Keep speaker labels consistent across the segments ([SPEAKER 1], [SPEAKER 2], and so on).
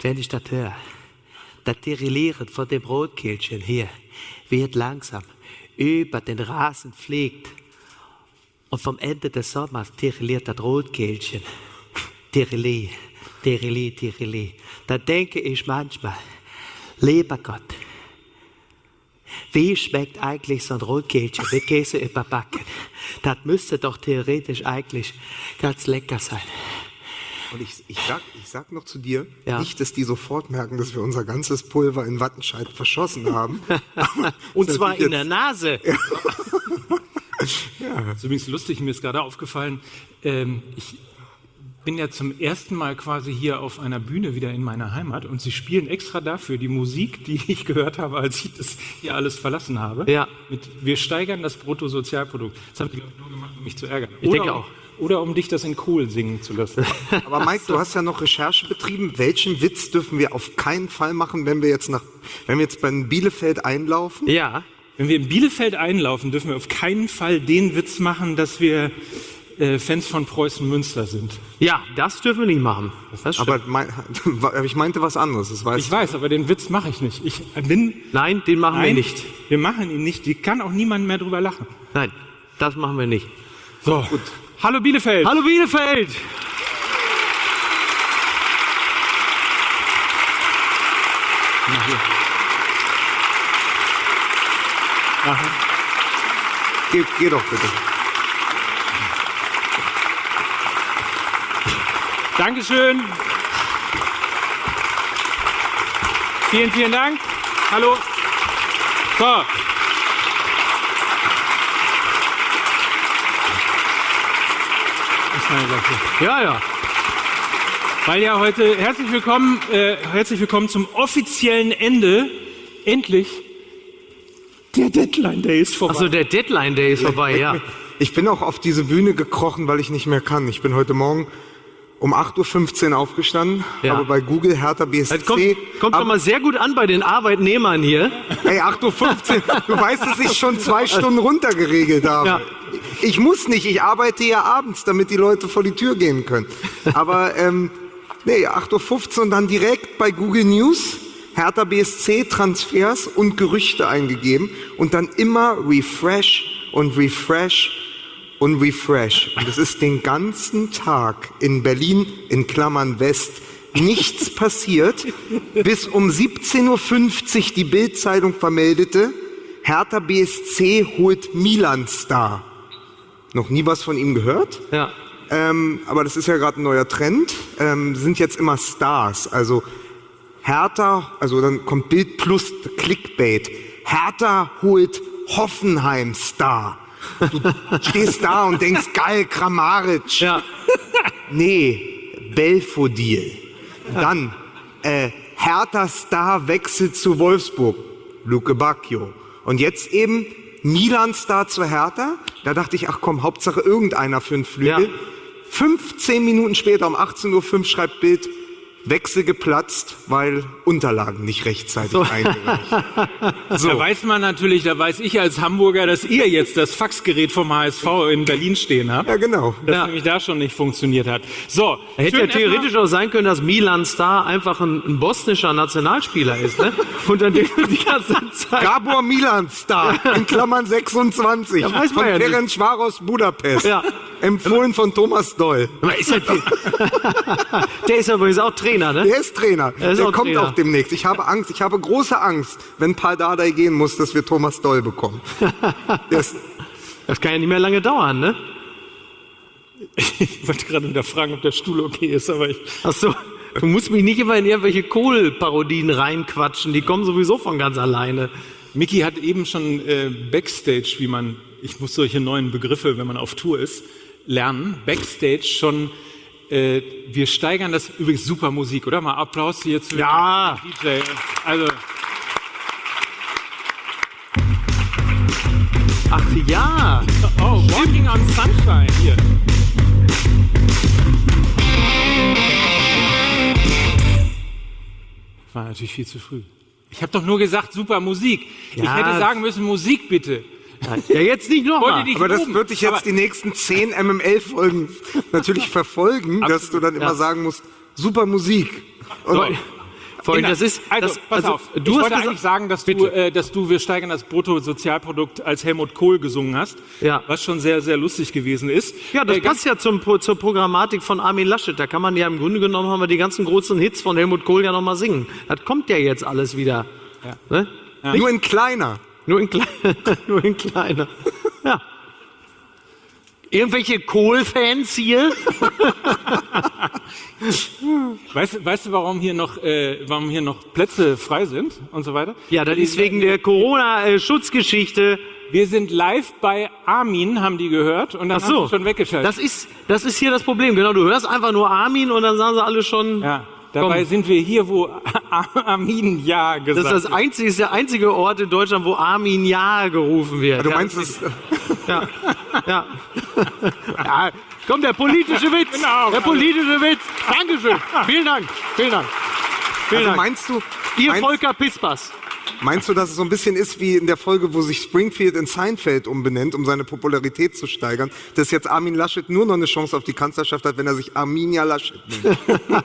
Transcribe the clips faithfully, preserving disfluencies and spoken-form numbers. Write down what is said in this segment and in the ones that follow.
[SPEAKER 1] wenn ich das höre, das Tirillieren von dem Rotkehlchen hier wird langsam über den Rasen fliegt und vom Ende des Sommers tirilliert das Rotkehlchen. Tirilli, Tirilli, Tirilli. Da denke ich manchmal, lieber Gott, wie schmeckt eigentlich so ein Rotkehlchen mit Käse überbacken? Das müsste doch theoretisch eigentlich ganz lecker sein.
[SPEAKER 2] Und ich, ich, sag, ich sag noch zu dir,
[SPEAKER 1] ja.
[SPEAKER 2] nicht, dass die sofort merken, dass wir unser ganzes Pulver in Wattenscheid verschossen haben.
[SPEAKER 1] Und zwar in der Nase.
[SPEAKER 3] Ja. Ja. Das ist übrigens lustig, mir ist gerade aufgefallen, ähm, ich bin ja zum ersten Mal quasi hier auf einer Bühne wieder in meiner Heimat und Sie spielen extra dafür die Musik, die ich gehört habe, als ich das hier alles verlassen habe.
[SPEAKER 1] Ja.
[SPEAKER 3] Mit, wir steigern das Bruttosozialprodukt. Das habe ich nur gemacht, um mich zu ärgern.
[SPEAKER 1] Ich
[SPEAKER 3] oder,
[SPEAKER 1] denke auch.
[SPEAKER 3] Oder um dich das in Kohl singen zu lassen.
[SPEAKER 2] Aber Mike, du hast ja noch Recherche betrieben. Welchen Witz dürfen wir auf keinen Fall machen, wenn wir jetzt nach, wenn wir jetzt bei Bielefeld einlaufen?
[SPEAKER 1] Ja.
[SPEAKER 3] Wenn wir in Bielefeld einlaufen, dürfen wir auf keinen Fall den Witz machen, dass wir äh, Fans von Preußen Münster sind.
[SPEAKER 1] Ja, das dürfen wir nicht machen. Das
[SPEAKER 2] aber mein, ich meinte was anderes. Das weiß
[SPEAKER 3] ich weiß, aber den Witz mache ich nicht. Ich bin,
[SPEAKER 1] nein, den machen
[SPEAKER 3] nein,
[SPEAKER 1] wir nicht.
[SPEAKER 3] Wir machen ihn nicht. Die kann auch niemand mehr drüber lachen.
[SPEAKER 1] Nein, das machen wir nicht.
[SPEAKER 3] So, gut. Hallo Bielefeld.
[SPEAKER 1] Hallo Bielefeld.
[SPEAKER 3] Na, hier. Aha.
[SPEAKER 2] Geh, geh doch bitte.
[SPEAKER 3] Dankeschön. Vielen, vielen Dank. Hallo. So. Ist meine Sache.
[SPEAKER 1] Ja, ja.
[SPEAKER 3] Weil ja heute, herzlich willkommen, äh, herzlich willkommen zum offiziellen Ende, endlich, der Deadline Day ist vorbei.
[SPEAKER 1] Achso, der Deadline Day ist vorbei, ja.
[SPEAKER 2] Ich bin auch auf diese Bühne gekrochen, weil ich nicht mehr kann. Ich bin heute Morgen um acht Uhr fünfzehn aufgestanden,
[SPEAKER 1] Ja.
[SPEAKER 2] habe bei Google Hertha B S C...
[SPEAKER 1] Das kommt, kommt schon mal sehr gut an bei den Arbeitnehmern hier.
[SPEAKER 2] Ey, acht Uhr fünfzehn, du weißt, dass ich schon zwei Stunden runtergeregelt habe.
[SPEAKER 1] Ja.
[SPEAKER 2] Ich muss nicht, ich arbeite ja abends, damit die Leute vor die Tür gehen können. Aber, ähm, nee, acht Uhr fünfzehn und dann direkt bei Google News Hertha B S C Transfers und Gerüchte eingegeben und dann immer Refresh und Refresh und Refresh. Und es ist den ganzen Tag in Berlin, in Klammern West, nichts passiert, bis um siebzehn Uhr fünfzig die Bild-Zeitung vermeldete, Hertha B S C holt Milan-Star. Noch nie was von ihm gehört?
[SPEAKER 1] Ja.
[SPEAKER 2] Ähm, aber das ist ja gerade ein neuer Trend. Ähm, sind jetzt immer Stars. Also Hertha, also dann kommt Bild plus Clickbait. Hertha holt Hoffenheim-Star. Du stehst da und denkst, geil, Kramaric.
[SPEAKER 1] Ja.
[SPEAKER 2] Nee, Belfodil. Dann, äh, Hertha-Star wechselt zu Wolfsburg. Luke Bacchio. Und jetzt eben Milan-Star zu Hertha. Da dachte ich, ach komm, Hauptsache irgendeiner für einen Flügel.
[SPEAKER 1] Ja.
[SPEAKER 2] fünfzehn Minuten später um achtzehn Uhr fünf schreibt Bild, Wechsel geplatzt, weil Unterlagen nicht rechtzeitig
[SPEAKER 1] so.
[SPEAKER 2] eingereicht.
[SPEAKER 3] So. Da weiß man natürlich, da weiß ich als Hamburger, dass ihr jetzt das Faxgerät vom H S V in Berlin stehen habt.
[SPEAKER 2] Ja, genau.
[SPEAKER 3] Das
[SPEAKER 1] Ja.
[SPEAKER 3] nämlich da schon nicht funktioniert hat. So.
[SPEAKER 1] Hätte ja
[SPEAKER 3] schön
[SPEAKER 1] theoretisch auch sein können, dass Milan Star einfach ein, ein bosnischer Nationalspieler ist, ne? Und dann die, die ganze Zeit.
[SPEAKER 2] Gabor Milan-Star, in Klammern sechsundzwanzig,
[SPEAKER 1] Ja, weiß man
[SPEAKER 2] von
[SPEAKER 1] ja nicht.
[SPEAKER 2] Ferenc Varos Budapest.
[SPEAKER 1] Ja.
[SPEAKER 2] Empfohlen von Thomas Doll.
[SPEAKER 1] Aber ist ja, der ist ja übrigens auch Trainer, ne?
[SPEAKER 2] Der ist Trainer.
[SPEAKER 1] Er ist
[SPEAKER 2] Der
[SPEAKER 1] auch
[SPEAKER 2] kommt
[SPEAKER 1] Trainer.
[SPEAKER 2] auch demnächst. Ich habe Angst, ich habe große Angst, wenn Paul Dardai gehen muss, dass wir Thomas Doll bekommen. Der ist,
[SPEAKER 1] Das kann ja nicht mehr lange dauern, ne?
[SPEAKER 3] Ich wollte gerade wieder fragen, ob der Stuhl okay ist, aber ich.
[SPEAKER 1] Ach so. Du musst mich nicht immer in irgendwelche Kohl-Parodien reinquatschen. Die kommen sowieso von ganz alleine.
[SPEAKER 3] Micky hat eben schon äh, Backstage, wie man, ich muss solche neuen Begriffe, wenn man auf Tour ist, lernen. Backstage schon, äh, wir steigern das, übrigens super Musik, oder? Mal Applaus hier zu
[SPEAKER 1] Ja.
[SPEAKER 3] dem D J. Also,
[SPEAKER 1] Ach ja.
[SPEAKER 3] oh, Walking on Sunshine, hier. War natürlich viel zu früh. Ich habe doch nur gesagt, super Musik. Ich
[SPEAKER 1] Ja.
[SPEAKER 3] hätte sagen müssen, Musik bitte.
[SPEAKER 1] Ja, jetzt nicht
[SPEAKER 3] Wollte
[SPEAKER 1] nochmal.
[SPEAKER 3] nicht
[SPEAKER 2] aber das
[SPEAKER 3] oben.
[SPEAKER 2] wird dich jetzt
[SPEAKER 3] Aber-
[SPEAKER 2] die nächsten zehn M M L-Folgen natürlich verfolgen, dass du dann immer
[SPEAKER 3] Ja.
[SPEAKER 2] sagen musst, super Musik. Und
[SPEAKER 1] So, Vor allem, das ist,
[SPEAKER 3] also,
[SPEAKER 1] das,
[SPEAKER 3] pass
[SPEAKER 1] also,
[SPEAKER 3] auf.
[SPEAKER 1] du
[SPEAKER 3] ich
[SPEAKER 1] hast
[SPEAKER 3] wollte
[SPEAKER 1] gesagt,
[SPEAKER 3] eigentlich sagen, dass du,
[SPEAKER 1] bitte.
[SPEAKER 3] äh, dass du Wir steigern das Bruttosozialprodukt als Helmut Kohl gesungen hast,
[SPEAKER 1] Ja.
[SPEAKER 3] was schon sehr, sehr lustig gewesen ist.
[SPEAKER 1] Ja, das
[SPEAKER 3] Äh, ganz-
[SPEAKER 1] passt ja zum, Pro- zur Programmatik von Armin Laschet. Da kann man ja im Grunde genommen haben wir die ganzen großen Hits von Helmut Kohl ja noch mal singen. Das kommt ja jetzt alles wieder.
[SPEAKER 3] Ja.
[SPEAKER 1] Ne?
[SPEAKER 2] Nur in kleiner.
[SPEAKER 1] Nur in, klei nur in kleiner. Ja. Irgendwelche Kohl-Fans hier?
[SPEAKER 3] Weißt, du- weißt du, warum hier, noch, äh, warum hier noch Plätze frei sind und so weiter?
[SPEAKER 1] Ja, das ist wegen der Corona-Schutzgeschichte.
[SPEAKER 3] Wir sind live bei Armin, haben die gehört, und dann
[SPEAKER 1] Ach so.
[SPEAKER 3] haben sie schon weggeschaltet.
[SPEAKER 1] Das ist, das ist hier das Problem. Genau, du hörst einfach nur Armin und dann sagen sie alle schon.
[SPEAKER 3] ja, dabei
[SPEAKER 1] komm.
[SPEAKER 3] sind wir hier, wo Armin ja
[SPEAKER 1] Das
[SPEAKER 3] gesagt
[SPEAKER 1] ist das einzige, ist der einzige Ort in Deutschland, wo Armin Ja gerufen wird.
[SPEAKER 2] Du
[SPEAKER 1] Ja,
[SPEAKER 2] meinst,
[SPEAKER 1] das
[SPEAKER 2] das,
[SPEAKER 1] Ja. ja. ja. Komm, der politische Witz.
[SPEAKER 3] Genau.
[SPEAKER 1] Der politische Witz. Dankeschön. Vielen Dank. Vielen Dank. Vielen
[SPEAKER 2] also
[SPEAKER 1] Dank.
[SPEAKER 2] meinst du,
[SPEAKER 1] Ihr
[SPEAKER 2] meinst,
[SPEAKER 1] Volker Pispas.
[SPEAKER 2] meinst du, dass es so ein bisschen ist wie in der Folge, wo sich Springfield in Seinfeld umbenennt, um seine Popularität zu steigern, dass jetzt Armin Laschet nur noch eine Chance auf die Kanzlerschaft hat, wenn er sich Arminia Laschet nennt?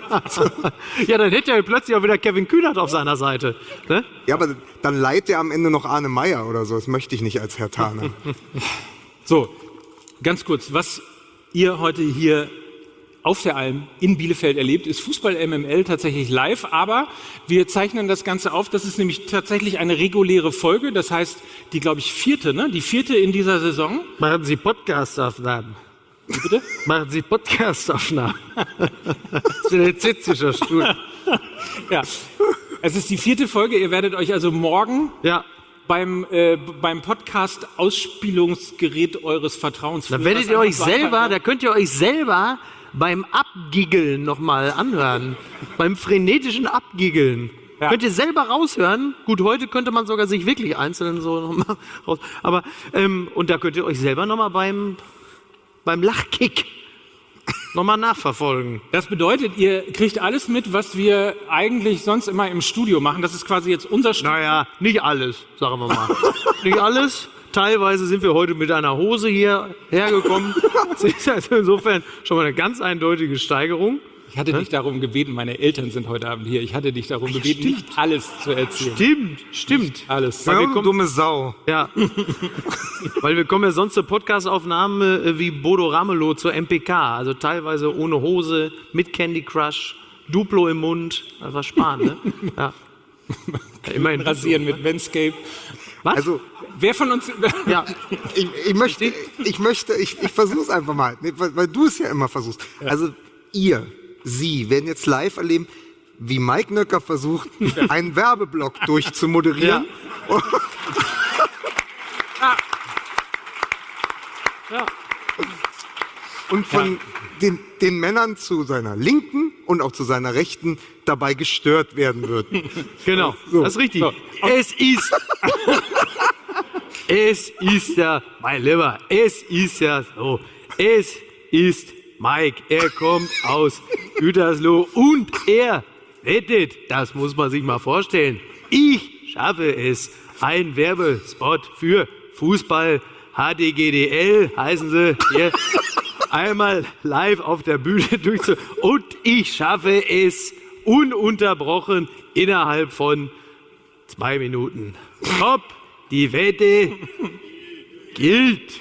[SPEAKER 1] Ja, dann hätte er plötzlich auch wieder Kevin Kühnert auf seiner Seite. Ne?
[SPEAKER 2] Ja, aber dann leiht er am Ende noch Arne Meyer oder so. Das möchte ich nicht als Herr Thaner.
[SPEAKER 3] So, ganz kurz, was ihr heute hier auf der Alm in Bielefeld erlebt, ist Fußball-M M L tatsächlich live, aber wir zeichnen das Ganze auf. Das ist nämlich tatsächlich eine reguläre Folge, das heißt die, glaube ich, vierte, ne? Die vierte in dieser Saison.
[SPEAKER 1] Machen Sie Podcast-Aufnahmen.
[SPEAKER 3] Wie bitte?
[SPEAKER 1] Machen Sie Podcast-Aufnahmen. Das ist ein zitzischer Stuhl.
[SPEAKER 3] Ja. Es ist die vierte Folge, ihr werdet euch also morgen
[SPEAKER 1] Ja.
[SPEAKER 3] beim, äh, beim Podcast-Ausspielungsgerät eures Vertrauens.
[SPEAKER 1] Da werdet ihr euch selber, da könnt ihr euch selber beim Abgiggeln nochmal anhören. Beim frenetischen Abgiggeln.
[SPEAKER 3] Ja.
[SPEAKER 1] Könnt ihr selber raushören. Gut, heute könnte man sogar sich wirklich einzeln so nochmal raus. Aber, ähm, und da könnt ihr euch selber nochmal beim, beim Lachkick nochmal nachverfolgen.
[SPEAKER 3] Das bedeutet, ihr kriegt alles mit, was wir eigentlich sonst immer im Studio machen. Das ist quasi jetzt unser Studio.
[SPEAKER 1] Naja, nicht alles, sagen wir mal. Nicht alles. Teilweise sind wir heute mit einer Hose hier hergekommen. Das ist also insofern schon mal eine ganz eindeutige Steigerung.
[SPEAKER 3] Ich hatte dich darum gebeten, meine Eltern sind heute Abend hier. Ich hatte dich darum gebeten,
[SPEAKER 1] stimmt.
[SPEAKER 3] nicht alles zu erzählen.
[SPEAKER 1] Stimmt, stimmt.
[SPEAKER 3] Alles.
[SPEAKER 1] Weil
[SPEAKER 2] Ja,
[SPEAKER 1] wir
[SPEAKER 2] du
[SPEAKER 1] kommen-
[SPEAKER 2] dumme Sau.
[SPEAKER 1] Ja, weil wir kommen ja sonst zur Podcastaufnahme äh, wie Bodo Ramelow zur M P K. Also teilweise ohne Hose, mit Candy Crush, Duplo im Mund. Das war Spahn, ne? Ja. Ja, immerhin
[SPEAKER 3] Rasieren mit Manscaped.
[SPEAKER 1] Was?
[SPEAKER 2] Also,
[SPEAKER 3] Wer von uns...
[SPEAKER 1] ja.
[SPEAKER 2] ich, ich möchte, ich möchte, ich, ich versuche es einfach mal, nee, weil, weil du es ja immer versuchst. Also, ihr, Sie werden jetzt live erleben, wie Mike Nöcker versucht, einen Werbeblock durchzumoderieren.
[SPEAKER 1] Ja.
[SPEAKER 2] Und von den, den Männern zu seiner Linken und auch zu seiner Rechten dabei gestört werden wird.
[SPEAKER 1] Genau, das ist richtig.
[SPEAKER 3] So.
[SPEAKER 1] Es ist. Es ist ja, mein Lieber, es ist ja so. Es ist Mike. Er kommt aus Gütersloh und er wettet, das muss man sich mal vorstellen. Ich schaffe es, ein Werbespot für Fußball H D G D L, heißen sie hier, einmal live auf der Bühne durchzu. Und ich schaffe es ununterbrochen innerhalb von zwei Minuten. Top, die Wette gilt.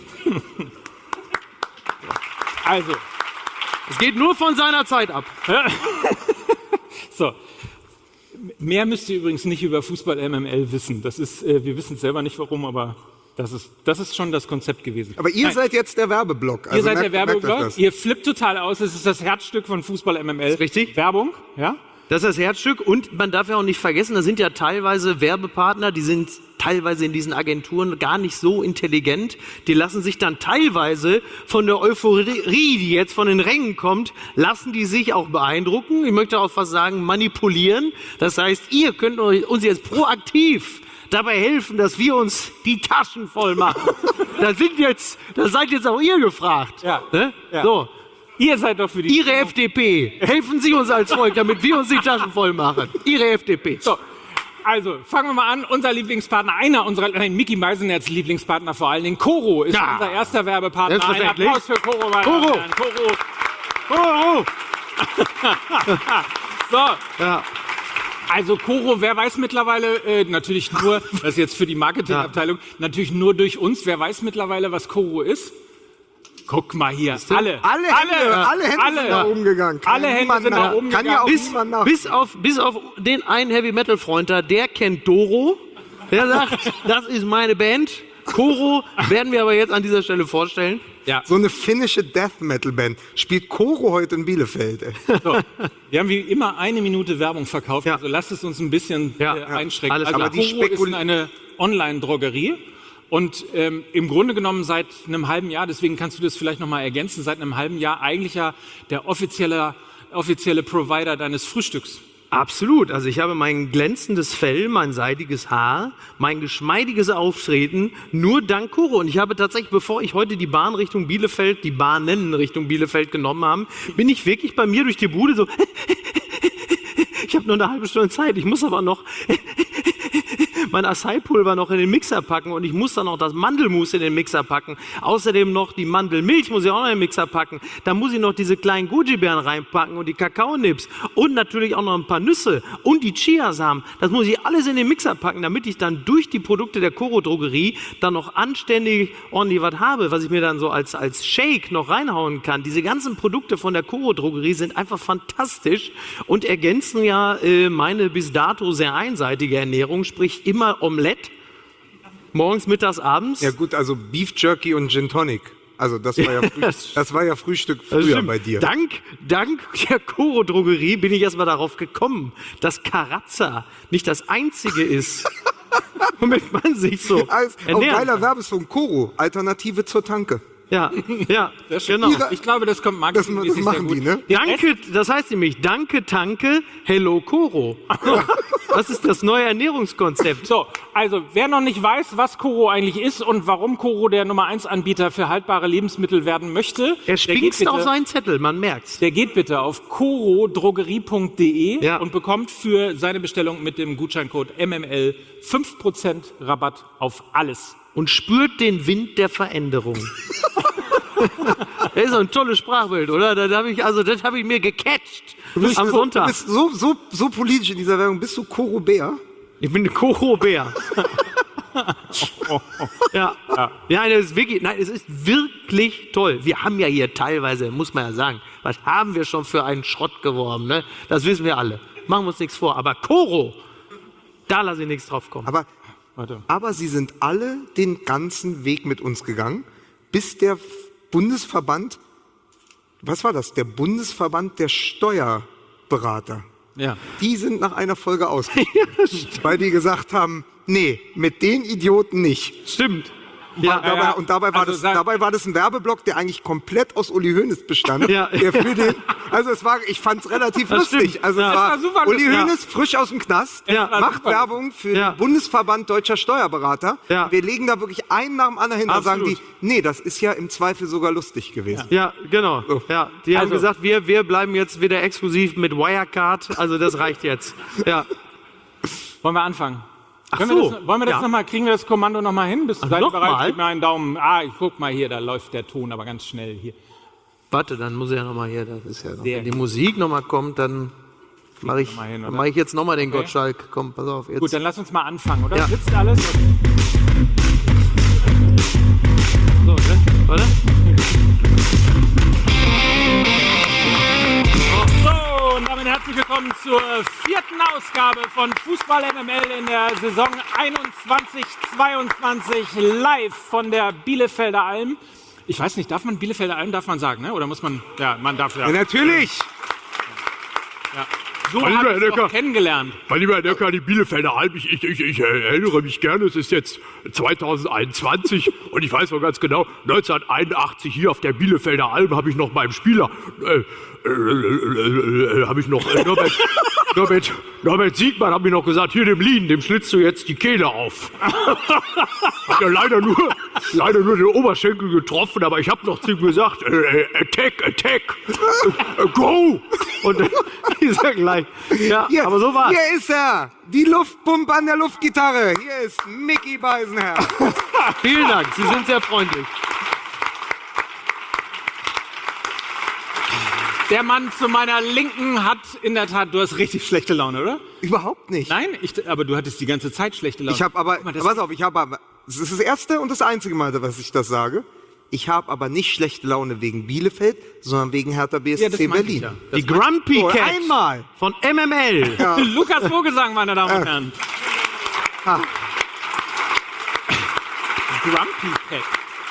[SPEAKER 3] Also,
[SPEAKER 1] Es geht nur von seiner Zeit ab.
[SPEAKER 3] so. Mehr müsst ihr übrigens nicht über Fußball-M M L wissen. Das ist, äh, wir wissen selber nicht warum, aber das ist, das ist schon das Konzept gewesen.
[SPEAKER 2] Aber ihr
[SPEAKER 3] Nein,
[SPEAKER 2] seid jetzt der Werbeblock. Also
[SPEAKER 3] ihr seid
[SPEAKER 2] merkt-
[SPEAKER 3] der
[SPEAKER 2] merkt euch
[SPEAKER 3] Werbeblock.
[SPEAKER 2] das.
[SPEAKER 3] Ihr flippt total aus. Es ist das Herzstück von Fußball-M M L.
[SPEAKER 1] richtig.
[SPEAKER 3] Werbung, ja?
[SPEAKER 1] Das ist das Herzstück und man darf ja auch nicht vergessen, da sind ja teilweise Werbepartner, die sind teilweise in diesen Agenturen gar nicht so intelligent. Die lassen sich dann teilweise von der Euphorie, die jetzt von den Rängen kommt, lassen die sich auch beeindrucken. Ich möchte auch fast sagen, manipulieren. Das heißt, ihr könnt euch- uns jetzt proaktiv dabei helfen, dass wir uns die Taschen voll machen. Da sind jetzt, da seid jetzt auch ihr gefragt.
[SPEAKER 3] Ja.
[SPEAKER 1] Ne?
[SPEAKER 3] Ja.
[SPEAKER 1] So.
[SPEAKER 3] Ihr seid doch für die...
[SPEAKER 1] Ihre F D P. Helfen Sie uns als Volk, damit wir uns die Taschen voll machen. Ihre F D P.
[SPEAKER 3] So, also fangen wir mal an. Unser Lieblingspartner, einer unserer, nein, Micky Meisenerz Lieblingspartner vor allen Dingen, Koro ist
[SPEAKER 1] Ja.
[SPEAKER 3] unser erster Werbepartner. Ein
[SPEAKER 1] Selbstverständlich.
[SPEAKER 3] Applaus für Koro. meine
[SPEAKER 1] Koro.
[SPEAKER 3] Damen und Herren. Koro.
[SPEAKER 1] Oh, oh.
[SPEAKER 3] So,
[SPEAKER 1] Ja.
[SPEAKER 3] Also Koro, wer weiß mittlerweile, äh, natürlich nur, das ist jetzt für die Marketingabteilung, ja. natürlich nur durch uns, wer weiß mittlerweile, was Koro ist? Guck mal hier, alle,
[SPEAKER 2] alle Hände, alle, alle Hände
[SPEAKER 3] alle,
[SPEAKER 2] sind nach oben gegangen. Kann
[SPEAKER 3] alle Hände sind nach oben
[SPEAKER 2] kann
[SPEAKER 3] gegangen.
[SPEAKER 2] Ja auch
[SPEAKER 1] bis,
[SPEAKER 2] niemand nach.
[SPEAKER 1] bis, auf, bis auf den einen Heavy-Metal-Freund da, der kennt Doro. Der sagt, das ist meine Band. Koro werden wir aber jetzt an dieser Stelle vorstellen.
[SPEAKER 3] Ja.
[SPEAKER 2] So eine finnische Death-Metal-Band. Spielt Koro heute in Bielefeld. Ey.
[SPEAKER 3] So, wir haben wie immer eine Minute Werbung verkauft,
[SPEAKER 1] Ja.
[SPEAKER 3] also lasst es uns ein bisschen
[SPEAKER 1] Ja,
[SPEAKER 3] äh,
[SPEAKER 1] ja,
[SPEAKER 3] einschränken.
[SPEAKER 1] alles
[SPEAKER 3] Also
[SPEAKER 2] klar. Aber die
[SPEAKER 3] Koro ist
[SPEAKER 2] Spekul-
[SPEAKER 3] eine Online-Drogerie und ähm, im Grunde genommen seit einem halben Jahr, deswegen kannst du das vielleicht nochmal ergänzen, seit einem halben Jahr eigentlich ja der offizielle, offizielle Provider deines Frühstücks.
[SPEAKER 1] Absolut. Also ich habe mein glänzendes Fell, mein seidiges Haar, mein geschmeidiges Auftreten nur dank Koro. Und ich habe tatsächlich, bevor ich heute die Bahn Richtung Bielefeld, die Bahnen Richtung Bielefeld genommen habe, bin ich wirklich bei mir durch die Bude so, ich habe nur eine halbe Stunde Zeit, ich muss aber noch mein Acai-Pulver noch in den Mixer packen und ich muss dann noch das Mandelmus in den Mixer packen. Außerdem noch die Mandelmilch muss ich auch noch in den Mixer packen. Da muss ich noch diese kleinen Goji-Beeren reinpacken und die Kakaonips und natürlich auch noch ein paar Nüsse und die Chiasamen. Das muss ich alles in den Mixer packen, damit ich dann durch die Produkte der Koro-Drogerie dann noch anständig ordentlich was habe, was ich mir dann so als, als Shake noch reinhauen kann. Diese ganzen Produkte von der Koro-Drogerie sind einfach fantastisch und ergänzen ja äh, meine bis dato sehr einseitige Ernährung, sprich immer Omelette, morgens, mittags, abends.
[SPEAKER 2] Ja gut, also Beef Jerky und Gin Tonic. Also das war ja, Früh das war ja Frühstück
[SPEAKER 1] Das
[SPEAKER 2] früher
[SPEAKER 1] stimmt.
[SPEAKER 2] bei dir.
[SPEAKER 1] Dank, dank der Koro-Drogerie bin ich erstmal darauf gekommen, dass Karazza nicht das einzige ist, womit man sich so
[SPEAKER 2] Als, auch
[SPEAKER 1] ernähren
[SPEAKER 2] geiler
[SPEAKER 1] kann.
[SPEAKER 2] Werbeslogan. Koro, Alternative zur Tanke.
[SPEAKER 1] Ja, ja, genau.
[SPEAKER 3] Ich glaube, das kommt
[SPEAKER 2] Das,
[SPEAKER 3] marketingmäßig
[SPEAKER 2] das
[SPEAKER 3] sehr
[SPEAKER 2] machen
[SPEAKER 3] gut.
[SPEAKER 2] die, ne?
[SPEAKER 1] Danke, das heißt nämlich Danke, Tanke, Hello Koro. Das ist das neue Ernährungskonzept.
[SPEAKER 3] So, also wer noch nicht weiß, was Koro eigentlich ist und warum Koro der Nummer eins Anbieter für haltbare Lebensmittel werden möchte,
[SPEAKER 1] Er
[SPEAKER 3] der geht,
[SPEAKER 1] spinkst auf
[SPEAKER 3] bitte,
[SPEAKER 1] seinen Zettel, man merkt's.
[SPEAKER 3] der geht bitte auf korodrogerie punkt de
[SPEAKER 1] Ja.
[SPEAKER 3] und bekommt für seine Bestellung mit dem Gutscheincode M M L fünf Prozent Rabatt auf alles.
[SPEAKER 1] Und spürt den Wind der Veränderung. Das ist so ein tolles Sprachbild, oder? Das habe ich, also, das habe ich mir gecatcht am
[SPEAKER 2] Du
[SPEAKER 1] Sonntag.
[SPEAKER 2] bist so, so, so politisch in dieser Werbung. Bist du Koro Bär?
[SPEAKER 1] Ich bin ein Koro-Bär. ja. Ja, nein, das ist wirklich, nein, es ist wirklich toll. Wir haben ja hier teilweise, muss man ja sagen, was haben wir schon für einen Schrott geworben, ne? Das wissen wir alle. Machen wir uns nichts vor. Aber Koro, da lasse ich nichts drauf kommen.
[SPEAKER 2] Aber,
[SPEAKER 3] Warte.
[SPEAKER 2] aber sie sind alle den ganzen Weg mit uns gegangen, bis der Bundesverband, was war das? Der Bundesverband der Steuerberater.
[SPEAKER 3] Ja.
[SPEAKER 2] Die sind nach einer Folge ausgestiegen, weil die gesagt haben, nee, mit den Idioten nicht.
[SPEAKER 1] Stimmt. Ja,
[SPEAKER 2] Dabei,
[SPEAKER 3] ja.
[SPEAKER 2] Und dabei war,
[SPEAKER 3] Also
[SPEAKER 2] das,
[SPEAKER 3] sag-
[SPEAKER 2] dabei war das ein Werbeblock, der eigentlich komplett aus Uli Hoeneß bestand.
[SPEAKER 1] Ja.
[SPEAKER 2] Der für den, also es war, ich fand es relativ
[SPEAKER 1] Das
[SPEAKER 2] lustig.
[SPEAKER 1] stimmt.
[SPEAKER 2] Also
[SPEAKER 1] Ja.
[SPEAKER 2] es
[SPEAKER 1] Das
[SPEAKER 2] war,
[SPEAKER 3] war super
[SPEAKER 2] Uli
[SPEAKER 3] lustig.
[SPEAKER 2] Hoeneß frisch aus dem Knast,
[SPEAKER 1] Ja.
[SPEAKER 2] macht
[SPEAKER 3] super.
[SPEAKER 2] Werbung für
[SPEAKER 1] Ja.
[SPEAKER 2] den Bundesverband Deutscher Steuerberater.
[SPEAKER 1] Ja.
[SPEAKER 2] Wir legen da wirklich einen nach dem anderen hin. Da sagen die,
[SPEAKER 1] Absolut.
[SPEAKER 2] nee, das ist ja im Zweifel sogar lustig gewesen.
[SPEAKER 1] Ja, genau. Ja, die haben
[SPEAKER 3] Also-
[SPEAKER 1] gesagt, wir, wir bleiben jetzt wieder exklusiv mit Wirecard. Also das reicht jetzt. Ja.
[SPEAKER 3] Wollen wir anfangen?
[SPEAKER 1] Ach
[SPEAKER 3] Können
[SPEAKER 1] so.
[SPEAKER 3] wir das, wollen wir das
[SPEAKER 1] Ja.
[SPEAKER 3] noch mal, kriegen wir das Kommando noch mal hin? Bist du
[SPEAKER 1] Ach,
[SPEAKER 3] seid ihr
[SPEAKER 1] noch
[SPEAKER 3] bereit?
[SPEAKER 1] mal?
[SPEAKER 3] Gib mir einen Daumen. Ah, ich guck mal hier, da läuft der Ton aber ganz schnell hier.
[SPEAKER 1] Warte, dann muss ich ja nochmal hier, das ist ja noch,
[SPEAKER 3] Sehr
[SPEAKER 1] wenn die
[SPEAKER 3] gut.
[SPEAKER 1] Musik nochmal kommt, dann mache ich,
[SPEAKER 3] noch mal hin,
[SPEAKER 1] dann
[SPEAKER 3] oder?
[SPEAKER 1] mach ich jetzt nochmal den
[SPEAKER 3] Okay.
[SPEAKER 1] Gottschalk. Komm, pass auf. Jetzt.
[SPEAKER 3] Gut, dann lass uns mal anfangen, oder?
[SPEAKER 1] Ja.
[SPEAKER 3] Sitzt alles?
[SPEAKER 1] so, ne? Warte.
[SPEAKER 3] So, und damit herzlich willkommen zur vierten Ausgabe von Fußball M M L in der Saison einundzwanzig zweiundzwanzig live von der Bielefelder Alm. Ich weiß nicht, darf man Bielefelder Alm, darf man sagen, ne? Oder muss man, ja, man darf ja.
[SPEAKER 2] Ja, natürlich.
[SPEAKER 3] ja. So
[SPEAKER 4] Mein
[SPEAKER 3] habe
[SPEAKER 4] lieber
[SPEAKER 3] ich
[SPEAKER 4] Herr
[SPEAKER 3] es
[SPEAKER 4] Decker.
[SPEAKER 3] auch kennengelernt.
[SPEAKER 4] Mein lieber Herr Decker, die Bielefelder Alm, ich, ich, ich, ich erinnere mich gerne, es ist jetzt zweitausendeinundzwanzig und ich weiß noch ganz genau, neunzehnhunderteinundachtzig hier auf der Bielefelder Alm habe ich noch beim Spieler, äh, äh, äh, äh, habe ich noch äh, Norbert, Norbert, Norbert Siegmann hat mir noch gesagt, hier dem Lien, dem schlitzt du jetzt die Kehle auf. Hat ja leider nur, leider nur den Oberschenkel getroffen, aber ich habe noch zu ihm gesagt, äh, äh, attack, attack, äh, äh, go!
[SPEAKER 1] Und dann ist er gleich. Ja,
[SPEAKER 2] Hier,
[SPEAKER 1] aber so war's.
[SPEAKER 2] Hier ist er. Die Luftpumpe an der Luftgitarre. Hier ist Micky Beisenherr.
[SPEAKER 1] Vielen Dank, Sie sind sehr freundlich.
[SPEAKER 3] Der Mann zu meiner Linken hat in der Tat, du hast richtig schlechte Laune, oder?
[SPEAKER 2] Überhaupt nicht.
[SPEAKER 3] Nein, ich, aber du hattest die ganze Zeit schlechte Laune.
[SPEAKER 2] Ich habe aber,
[SPEAKER 3] Guck mal, das-
[SPEAKER 2] pass auf, ich habe aber, das ist das erste und das einzige Mal, dass ich das sage. Ich habe aber nicht schlechte Laune wegen Bielefeld, sondern wegen Hertha B S C
[SPEAKER 3] Ja, das meinte ich
[SPEAKER 2] Berlin.
[SPEAKER 3] ja. Das
[SPEAKER 5] Die Grumpy
[SPEAKER 2] Oh,
[SPEAKER 5] Cat
[SPEAKER 2] einmal.
[SPEAKER 5] von M M L.
[SPEAKER 3] Lukas Vogelsang, meine Damen und Herren.
[SPEAKER 2] Ah.
[SPEAKER 3] Grumpy Cat.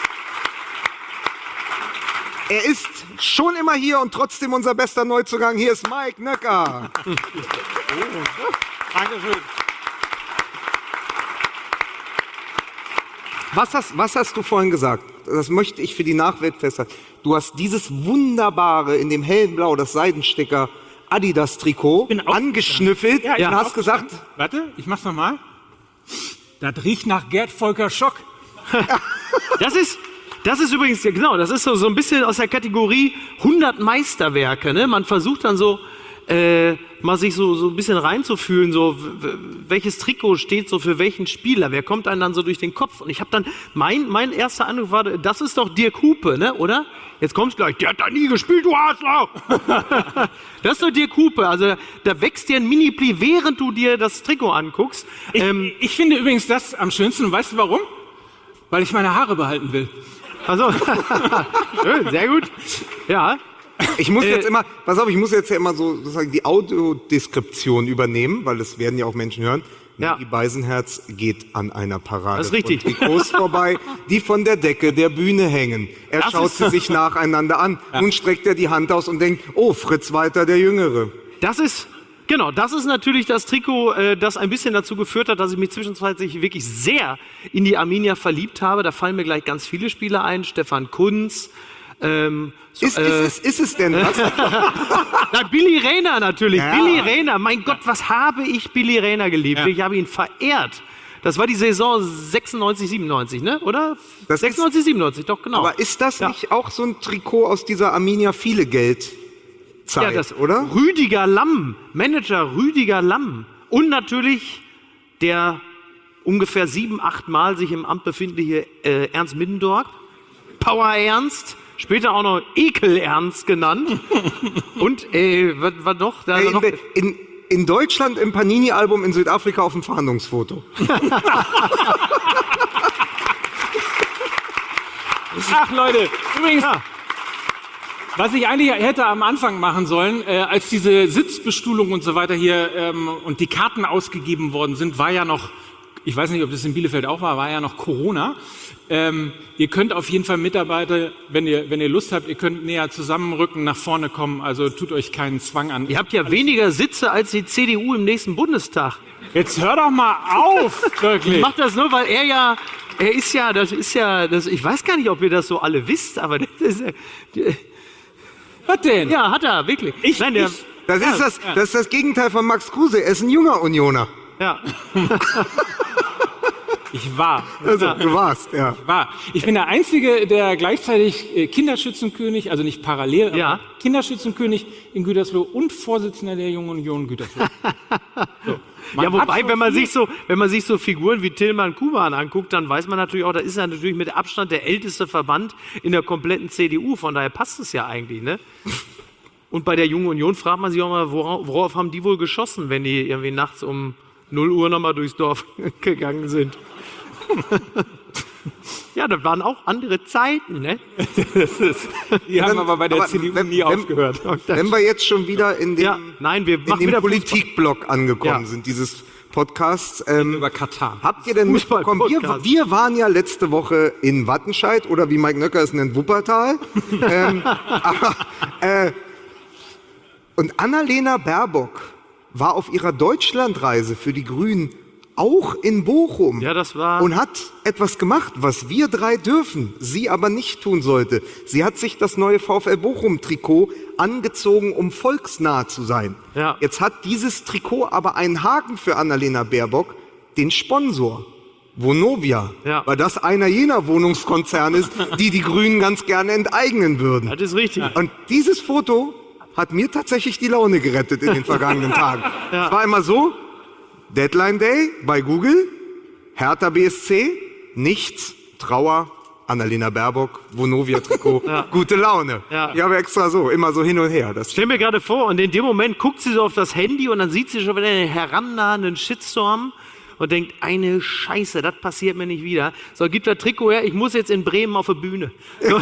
[SPEAKER 2] Er ist schon immer hier und trotzdem unser bester Neuzugang. Hier ist Mike Nöcker.
[SPEAKER 3] Dankeschön.
[SPEAKER 2] Was hast, was hast du vorhin gesagt? Das möchte ich für die Nachwelt festhalten. Du hast dieses wunderbare, in dem hellen Blau, das Seidensticker Adidas-Trikot
[SPEAKER 3] bin auch-
[SPEAKER 2] angeschnüffelt
[SPEAKER 3] Ja, ich
[SPEAKER 2] und
[SPEAKER 3] bin
[SPEAKER 2] hast gesagt,
[SPEAKER 3] Warte, ich mach's nochmal. Das riecht nach Gerd Volker Schock.
[SPEAKER 5] Das ist, das ist übrigens, ja, genau, das ist so, so ein bisschen aus der Kategorie hundert Meisterwerke. Ne? Man versucht dann so, äh, mal sich so, so ein bisschen reinzufühlen, so w- w- welches Trikot steht so für welchen Spieler, wer kommt einem dann so durch den Kopf. Und ich habe dann, mein, mein erster Eindruck war, das ist doch Dirk Hupe, ne? Oder? Jetzt kommt's gleich, der hat da nie gespielt, du Arschloch! Das ist doch Dirk Hupe, also da, da wächst dir ein Mini-Pli, während du dir das Trikot anguckst.
[SPEAKER 3] Ich,
[SPEAKER 5] Ähm,
[SPEAKER 3] ich finde übrigens das am schönsten. Und weißt du warum? Weil ich meine Haare behalten will.
[SPEAKER 5] also, schön, sehr gut. Ja,
[SPEAKER 2] ich muss
[SPEAKER 5] Äh,
[SPEAKER 2] jetzt immer, pass auf, ich muss jetzt ja immer so sozusagen die Audiodeskription übernehmen, weil das werden ja auch Menschen hören.
[SPEAKER 5] Ja.
[SPEAKER 2] Die Beisenherz geht an einer Parade
[SPEAKER 5] Das ist richtig.
[SPEAKER 2] von Trikots vorbei, die von der Decke der Bühne hängen. Er
[SPEAKER 5] Das
[SPEAKER 2] schaut
[SPEAKER 5] ist-
[SPEAKER 2] sie sich nacheinander an. Nun streckt er die Hand aus und denkt, oh, Fritz Walter, der Jüngere.
[SPEAKER 5] das ist, genau, das ist natürlich das Trikot, äh, das ein bisschen dazu geführt hat, dass ich mich zwischenzeitlich wirklich sehr in die Arminia verliebt habe. Da fallen mir gleich ganz viele Spieler ein. Stefan Kunz. Ähm, so,
[SPEAKER 2] Ist,
[SPEAKER 5] äh,
[SPEAKER 2] ist, es, ist es denn was?
[SPEAKER 5] na, Billy Rayner natürlich.
[SPEAKER 2] Ja.
[SPEAKER 5] Billy Rayner. Mein Gott, was habe ich Billy Rayner geliebt.
[SPEAKER 3] Ja.
[SPEAKER 5] Ich habe ihn verehrt. Das war die Saison sechsundneunzig, siebenundneunzig, ne? Oder?
[SPEAKER 2] Das ist-
[SPEAKER 5] sechsundneunzig, siebenundneunzig, doch, genau.
[SPEAKER 2] Aber ist das
[SPEAKER 5] Ja.
[SPEAKER 2] nicht auch so ein Trikot aus dieser Arminia viele Geld Zeit,
[SPEAKER 5] Ja, das
[SPEAKER 2] oder?
[SPEAKER 5] Rüdiger Lamm, Manager Rüdiger Lamm. Und natürlich der ungefähr sieben, acht Mal sich im Amt befindliche äh, Ernst Middendorf. Power Ernst, später auch noch Ekel Ernst genannt. Und, äh, was war doch? Da
[SPEAKER 2] Ey,
[SPEAKER 5] noch,
[SPEAKER 2] in, in, in Deutschland im Panini-Album, in Südafrika auf dem Fahndungsfoto.
[SPEAKER 3] Ach Leute, übrigens, was ich eigentlich hätte am Anfang machen sollen, äh, als diese Sitzbestuhlung und so weiter hier ähm, und die Karten ausgegeben worden sind, war ja noch, ich weiß nicht, ob das in Bielefeld auch war, war ja noch Corona. Ähm, ihr könnt auf jeden Fall Mitarbeiter, wenn ihr, wenn ihr Lust habt, ihr könnt näher zusammenrücken, nach vorne kommen, also tut euch keinen Zwang an.
[SPEAKER 5] ihr habt ja weniger Sitze als die C D U im nächsten Bundestag.
[SPEAKER 3] Jetzt hör doch mal auf, wirklich.
[SPEAKER 5] Macht das nur, weil er ja, er ist ja, das ist ja, das, ich weiß gar nicht, ob ihr das so alle wisst, aber das ist, äh,
[SPEAKER 3] Was denn?
[SPEAKER 5] ja, hat er, wirklich.
[SPEAKER 3] Ich-
[SPEAKER 5] Nein, der,
[SPEAKER 3] ich-
[SPEAKER 2] Das,
[SPEAKER 5] Ja,
[SPEAKER 2] ist das, das ist das Gegenteil von Max Kruse. Er ist ein junger Unioner.
[SPEAKER 5] ja.
[SPEAKER 3] Ich war.
[SPEAKER 2] Also, du warst, ja.
[SPEAKER 3] War. Ich bin der Einzige, der gleichzeitig äh, Kinderschützenkönig, also nicht parallel,
[SPEAKER 5] Ja.
[SPEAKER 3] aber Kinderschützenkönig in Gütersloh und Vorsitzender der Jungen Union Gütersloh. So. Man
[SPEAKER 5] Ja,
[SPEAKER 3] hat
[SPEAKER 5] wobei,
[SPEAKER 3] schon
[SPEAKER 5] wenn man
[SPEAKER 3] viel-
[SPEAKER 5] sich so, wenn man sich so Figuren wie Tillmann Kuban anguckt, dann weiß man natürlich auch, da ist er natürlich mit Abstand der älteste Verband in der kompletten C D U. Von daher passt es ja eigentlich, ne? Und bei der Jungen Union fragt man sich auch mal, worauf, worauf haben die wohl geschossen, wenn die irgendwie nachts um null Uhr nochmal durchs Dorf gegangen sind? Ja, das waren auch andere Zeiten, ne?
[SPEAKER 3] Die haben aber bei der
[SPEAKER 2] Aber
[SPEAKER 3] C D U
[SPEAKER 2] wenn-
[SPEAKER 3] nie
[SPEAKER 2] wenn-
[SPEAKER 3] aufgehört.
[SPEAKER 2] Wenn wir jetzt schon wieder in dem,
[SPEAKER 5] Ja, nein, wir
[SPEAKER 2] in
[SPEAKER 5] machen
[SPEAKER 2] dem
[SPEAKER 5] wieder
[SPEAKER 2] Politikblock angekommen
[SPEAKER 5] Ja.
[SPEAKER 2] sind, dieses Podcasts, ähm,
[SPEAKER 3] Über Katar.
[SPEAKER 2] habt ihr denn mitbekommen, wir,
[SPEAKER 5] Fußball-Podcast.
[SPEAKER 2] wir waren ja letzte Woche in Wattenscheid oder wie Mike Nöcker es nennt, Wuppertal. ähm, aber, äh, und Annalena Baerbock war auf ihrer Deutschlandreise für die Grünen auch in Bochum.
[SPEAKER 5] Ja, das war-
[SPEAKER 2] Und hat etwas gemacht, was wir drei dürfen, sie aber nicht tun sollte. Sie hat sich das neue VfL Bochum-Trikot angezogen, um volksnah zu sein.
[SPEAKER 5] Ja.
[SPEAKER 2] Jetzt hat dieses Trikot aber einen Haken für Annalena Baerbock, den Sponsor. Vonovia,
[SPEAKER 5] Ja.
[SPEAKER 2] weil das einer jener Wohnungskonzerne ist, die die Grünen ganz gerne enteignen würden.
[SPEAKER 5] Das ist richtig.
[SPEAKER 2] Und dieses Foto hat mir tatsächlich die Laune gerettet in den vergangenen Tagen. Es war immer so, Deadline Day bei Google, Hertha B S C, nichts, Trauer, Annalena Baerbock, Vonovia-Trikot, gute Laune.
[SPEAKER 5] Ja.
[SPEAKER 2] Ich habe extra so, immer so hin und her. Das
[SPEAKER 5] Stell mir gerade vor, und in dem Moment guckt sie so auf das Handy und dann sieht sie schon wieder einen herannahenden Shitstorm und denkt, eine Scheiße, das passiert mir nicht wieder. So, gib das Trikot her, ich muss jetzt in Bremen auf der Bühne. So.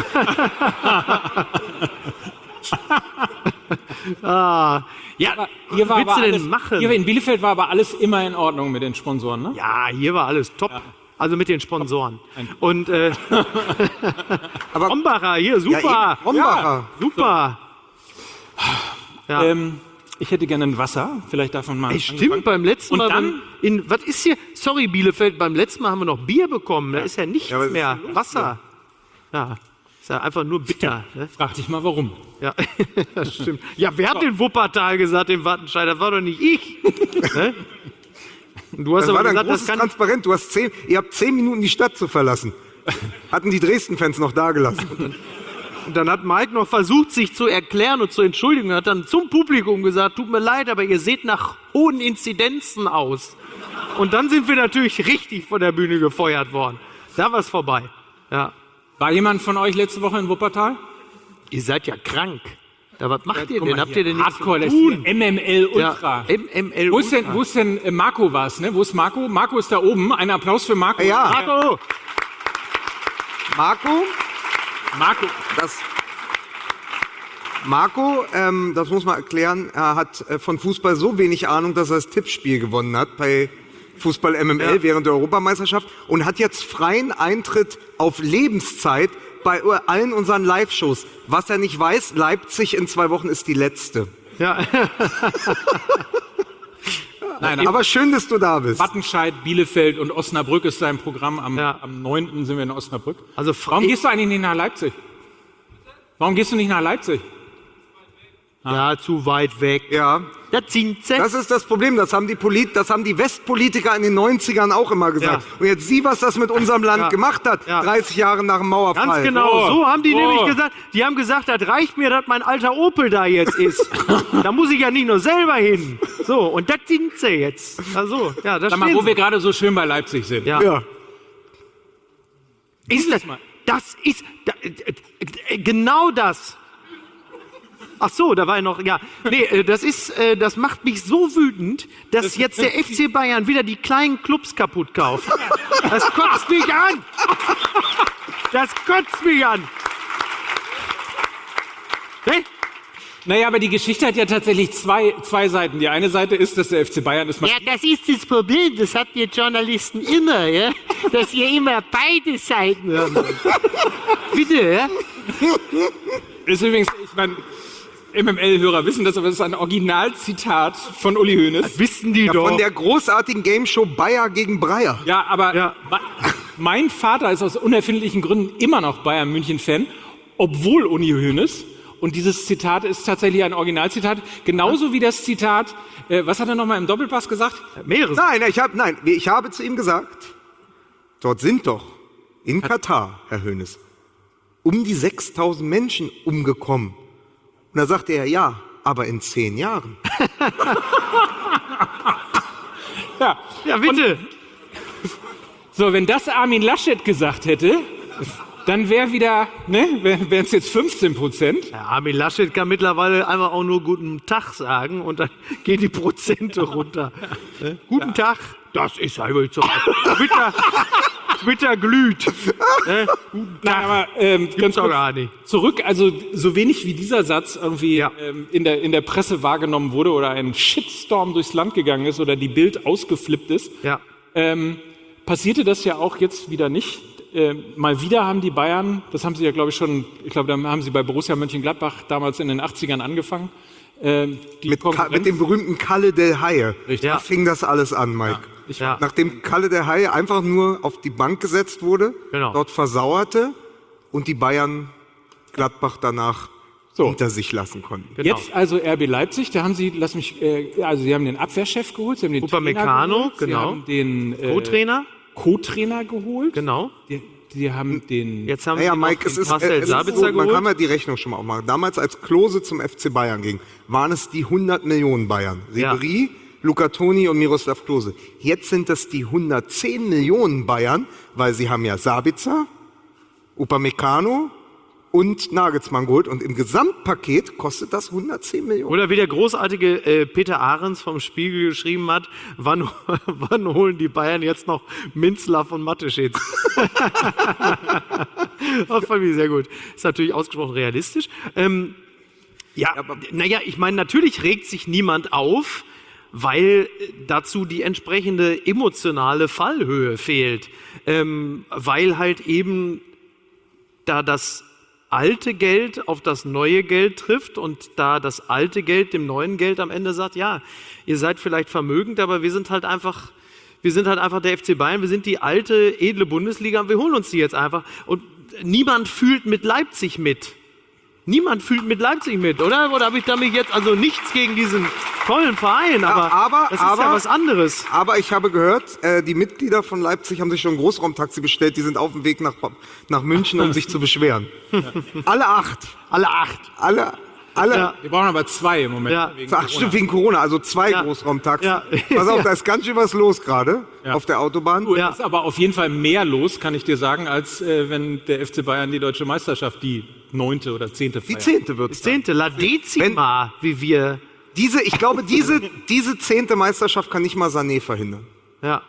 [SPEAKER 5] ah, ja,
[SPEAKER 3] Aber hier war
[SPEAKER 5] willst
[SPEAKER 3] aber
[SPEAKER 5] du denn
[SPEAKER 3] alles,
[SPEAKER 5] machen?
[SPEAKER 3] Hier in Bielefeld war aber alles immer in Ordnung mit den Sponsoren, ne?
[SPEAKER 5] Ja, hier war alles top. Also mit den Sponsoren. Und äh,
[SPEAKER 2] Aber-
[SPEAKER 5] Rombacher, hier,
[SPEAKER 2] ja,
[SPEAKER 5] super.
[SPEAKER 2] eben, Rombacher.
[SPEAKER 5] Super. Ja.
[SPEAKER 3] Ähm, ich hätte gerne ein Wasser, vielleicht davon mal.
[SPEAKER 5] Ey, stimmt, beim letzten
[SPEAKER 3] Und
[SPEAKER 5] Mal.
[SPEAKER 3] dann-
[SPEAKER 5] beim, in, was ist hier? Sorry, Bielefeld, beim letzten Mal haben wir noch Bier bekommen. Da ist ja nichts
[SPEAKER 2] Ja, aber was ist
[SPEAKER 5] mehr.
[SPEAKER 2] denn los
[SPEAKER 5] Wasser. Ja, ist ja einfach nur bitter. Ne?
[SPEAKER 3] Frag dich mal, warum.
[SPEAKER 5] Ja, das stimmt. Ja, wer hat den Wuppertal gesagt, den Wattenscheid? Das war doch nicht ich. Ne? Und du hast
[SPEAKER 2] Das war
[SPEAKER 5] aber
[SPEAKER 2] dann
[SPEAKER 5] gesagt, das
[SPEAKER 2] großes
[SPEAKER 5] kann.
[SPEAKER 2] Transparent. Du hast zehn, ihr habt zehn Minuten die Stadt zu verlassen. Hatten die Dresden-Fans noch da gelassen.
[SPEAKER 5] Und dann hat Mike noch versucht, sich zu erklären und zu entschuldigen. Er hat dann zum Publikum gesagt, tut mir leid, aber ihr seht nach hohen Inzidenzen aus. Und dann sind wir natürlich richtig von der Bühne gefeuert worden. Da war es vorbei. Ja.
[SPEAKER 3] War jemand von euch letzte Woche in Wuppertal?
[SPEAKER 5] Ihr seid ja krank. Da, was macht ihr
[SPEAKER 3] Guck
[SPEAKER 5] denn?
[SPEAKER 3] mal
[SPEAKER 5] Habt
[SPEAKER 3] hier,
[SPEAKER 5] ihr denn nichts zu
[SPEAKER 3] Hardcore, das
[SPEAKER 5] tun?
[SPEAKER 3] hier, M M L Ultra.
[SPEAKER 5] Ja, M M L
[SPEAKER 3] Wo ist denn,
[SPEAKER 5] Ultra.
[SPEAKER 3] wo ist denn äh, Marco war's, ne? Wo ist Marco? Marco ist da oben. Ein Applaus für Marco.
[SPEAKER 2] Ja.
[SPEAKER 5] Marco!
[SPEAKER 2] Marco,
[SPEAKER 3] Marco.
[SPEAKER 2] das, Marco, ähm, das muss man erklären, er hat äh, von Fußball so wenig Ahnung, dass er das Tippspiel gewonnen hat bei Fußball M M L
[SPEAKER 5] Ja.
[SPEAKER 2] während der Europameisterschaft und hat jetzt freien Eintritt auf Lebenszeit bei allen unseren Live-Shows. Was er nicht weiß, Leipzig in zwei Wochen ist die letzte.
[SPEAKER 5] Ja.
[SPEAKER 3] Nein, aber
[SPEAKER 2] Aber schön, dass du da bist.
[SPEAKER 3] Wattenscheid, Bielefeld und Osnabrück ist sein Programm. Am,
[SPEAKER 5] Ja.
[SPEAKER 3] am neunten sind wir in Osnabrück.
[SPEAKER 5] Also,
[SPEAKER 3] Warum gehst du eigentlich nicht nach Leipzig? Warum gehst du nicht nach Leipzig?
[SPEAKER 5] Ja, zu weit weg.
[SPEAKER 2] Ja,
[SPEAKER 5] Da sind sie.
[SPEAKER 2] das ist das Problem. Das haben die, Polit das haben die Westpolitiker in den neunzigern auch immer gesagt.
[SPEAKER 5] Ja.
[SPEAKER 2] Und jetzt sieh, was das mit unserem Land
[SPEAKER 5] Ja.
[SPEAKER 2] gemacht hat,
[SPEAKER 5] Ja.
[SPEAKER 2] dreißig Jahre nach dem Mauerfall.
[SPEAKER 5] Ganz genau,
[SPEAKER 3] Oh.
[SPEAKER 5] so haben die
[SPEAKER 3] Oh.
[SPEAKER 5] nämlich gesagt. Die haben gesagt, das reicht mir, dass mein alter Opel da jetzt ist. Da muss ich ja nicht nur selber hin. So, und das sind sie jetzt. Also, ja, das
[SPEAKER 3] Sag mal,
[SPEAKER 5] stehen
[SPEAKER 3] wo
[SPEAKER 5] sie.
[SPEAKER 3] wir gerade so schön bei Leipzig sind.
[SPEAKER 5] Ja.
[SPEAKER 2] Ja.
[SPEAKER 5] Ist das, das ist da, äh, äh, genau das. Ach so, da war ja noch, ja. Nee, äh, das ist, äh, das macht mich so wütend, dass jetzt der F C Bayern wieder die kleinen Clubs kaputt kauft. Das kotzt mich an. Das kotzt mich an. Ne?
[SPEAKER 3] Naja, aber die Geschichte hat ja tatsächlich zwei, zwei Seiten. Die eine Seite ist, dass der F C Bayern ist.
[SPEAKER 6] Ja, das ist das Problem, das habt ihr Journalisten immer, ja? Dass ihr immer beide Seiten hören wollt. Bitte, ja?
[SPEAKER 3] Ist übrigens, ich meine, M M L-Hörer wissen das, aber das ist ein Originalzitat von Uli Hoeneß.
[SPEAKER 5] Wissen die
[SPEAKER 2] Ja,
[SPEAKER 5] doch.
[SPEAKER 2] von der großartigen Gameshow Bayer gegen Breyer.
[SPEAKER 3] Ja, aber
[SPEAKER 5] Ja.
[SPEAKER 3] ma- mein Vater ist aus unerfindlichen Gründen immer noch Bayern München-Fan, obwohl Uli Hoeneß. Und dieses Zitat ist tatsächlich ein Originalzitat, genauso wie das Zitat, äh, was hat er nochmal im Doppelpass gesagt?
[SPEAKER 5] Mehrere.
[SPEAKER 2] Nein, ich habe nein, ich habe zu ihm gesagt, dort sind doch in Katar, Herr Hoeneß, um die sechstausend Menschen umgekommen. Und da sagte er, ja, aber in zehn Jahren.
[SPEAKER 3] Ja.
[SPEAKER 5] Ja, bitte.
[SPEAKER 3] So, wenn das Armin Laschet gesagt hätte, dann wäre wieder, ne, wären es jetzt fünfzehn Prozent.
[SPEAKER 5] Ja, Armin Laschet kann mittlerweile einfach auch nur guten Tag sagen und dann gehen die Prozente runter. Ne? Guten Tag. Das ist einfach so. Twitter, Twitter glüht. Ne? Guten
[SPEAKER 3] Nein,
[SPEAKER 5] Tag.
[SPEAKER 3] aber ähm, ganz
[SPEAKER 5] Gibt's doch
[SPEAKER 3] kurz
[SPEAKER 5] gar nicht.
[SPEAKER 3] zurück, also so wenig wie dieser Satz irgendwie
[SPEAKER 5] Ja.
[SPEAKER 3] ähm, in, der, in der Presse wahrgenommen wurde oder ein Shitstorm durchs Land gegangen ist oder die Bild ausgeflippt ist,
[SPEAKER 5] Ja.
[SPEAKER 3] ähm, passierte das ja auch jetzt wieder nicht. Ähm, mal wieder haben die Bayern, das haben sie ja glaube ich schon, ich glaube, da haben sie bei Borussia Mönchengladbach damals in den achtzigern angefangen. Ähm, die
[SPEAKER 2] Mit, Ka
[SPEAKER 3] Konkurrenz-
[SPEAKER 2] mit dem berühmten Kalle del Haie.
[SPEAKER 3] Richtig.
[SPEAKER 2] Da fing das alles an, Mike.
[SPEAKER 5] Ja.
[SPEAKER 2] Nachdem Kalle del Haie einfach nur auf die Bank gesetzt wurde,
[SPEAKER 5] Genau.
[SPEAKER 2] dort versauerte und die Bayern Gladbach danach
[SPEAKER 3] So.
[SPEAKER 2] hinter sich lassen konnten.
[SPEAKER 5] Genau.
[SPEAKER 3] Jetzt also R B Leipzig, da haben sie, lass mich, äh, also sie haben den Abwehrchef geholt, sie haben den
[SPEAKER 5] Upamecano,
[SPEAKER 3] Trainer geholt, sie
[SPEAKER 5] genau.
[SPEAKER 3] haben den äh,
[SPEAKER 5] Co-Trainer.
[SPEAKER 3] Co-Trainer geholt,
[SPEAKER 5] Genau.
[SPEAKER 3] die, die haben den,
[SPEAKER 5] Jetzt haben
[SPEAKER 2] Naja,
[SPEAKER 5] sie noch
[SPEAKER 2] Mike, es
[SPEAKER 5] den
[SPEAKER 2] ist,
[SPEAKER 5] Marcel
[SPEAKER 2] äh, es ist
[SPEAKER 5] Sabitzer
[SPEAKER 2] so, man
[SPEAKER 5] geholt.
[SPEAKER 2] kann mal die Rechnung schon mal aufmachen. Damals, als Klose zum F C Bayern ging, waren es die hundert Millionen Bayern.
[SPEAKER 5] Ja.
[SPEAKER 2] Ribéry, Luca Toni und Miroslav Klose. Jetzt sind es die hundertzehn Millionen Bayern, weil sie haben ja Sabitzer Upamecano und Nagelsmann geholt. Und im Gesamtpaket kostet das hundertzehn Millionen.
[SPEAKER 5] Oder wie der großartige äh, Peter Ahrens vom Spiegel geschrieben hat, wann, wann holen die Bayern jetzt noch Minzlaff und Mateschitz? Das fand ich sehr gut. Ist natürlich ausgesprochen realistisch. Ähm, ja, naja, ich meine, natürlich regt sich niemand auf, weil dazu die entsprechende emotionale Fallhöhe fehlt. Ähm, weil halt eben da das alte Geld auf das neue Geld trifft und da das alte Geld dem neuen Geld am Ende sagt, ja, ihr seid vielleicht vermögend, aber wir sind halt einfach, wir sind halt einfach der F C Bayern, wir sind die alte, edle Bundesliga und wir holen uns die jetzt einfach. Und niemand fühlt mit Leipzig mit. Niemand fühlt mit Leipzig mit, oder? Oder habe ich damit jetzt also nichts gegen diesen tollen Verein, aber,
[SPEAKER 2] Ja, aber-
[SPEAKER 5] das ist
[SPEAKER 2] aber-
[SPEAKER 5] ja was anderes.
[SPEAKER 2] Aber ich habe gehört, äh, die Mitglieder von Leipzig haben sich schon ein Großraumtaxi bestellt. Die sind auf dem Weg nach, nach München, um sich zu beschweren. Alle acht.
[SPEAKER 5] Alle acht.
[SPEAKER 2] Alle, alle.
[SPEAKER 5] Ja.
[SPEAKER 3] Wir brauchen aber zwei im Moment.
[SPEAKER 5] Ja.
[SPEAKER 3] wegen
[SPEAKER 2] Ach,
[SPEAKER 3] Corona.
[SPEAKER 2] stimmt, wegen Corona. Also zwei
[SPEAKER 5] Ja.
[SPEAKER 2] Großraumtaxis.
[SPEAKER 5] Ja.
[SPEAKER 2] Pass auf,
[SPEAKER 5] Ja.
[SPEAKER 2] da ist ganz schön was los gerade
[SPEAKER 3] Ja.
[SPEAKER 2] auf der Autobahn.
[SPEAKER 5] Ja.
[SPEAKER 3] Ist aber auf jeden Fall mehr los, kann ich dir sagen, als äh, wenn der F C Bayern die deutsche Meisterschaft die neunte oder zehnte
[SPEAKER 2] Die
[SPEAKER 3] feiert.
[SPEAKER 2] zehnte wird's. dann.
[SPEAKER 5] Zehnte, La Decima, wie wir.
[SPEAKER 2] Diese, ich glaube, diese, diese zehnte Meisterschaft kann nicht mal Sané verhindern.
[SPEAKER 5] Ja.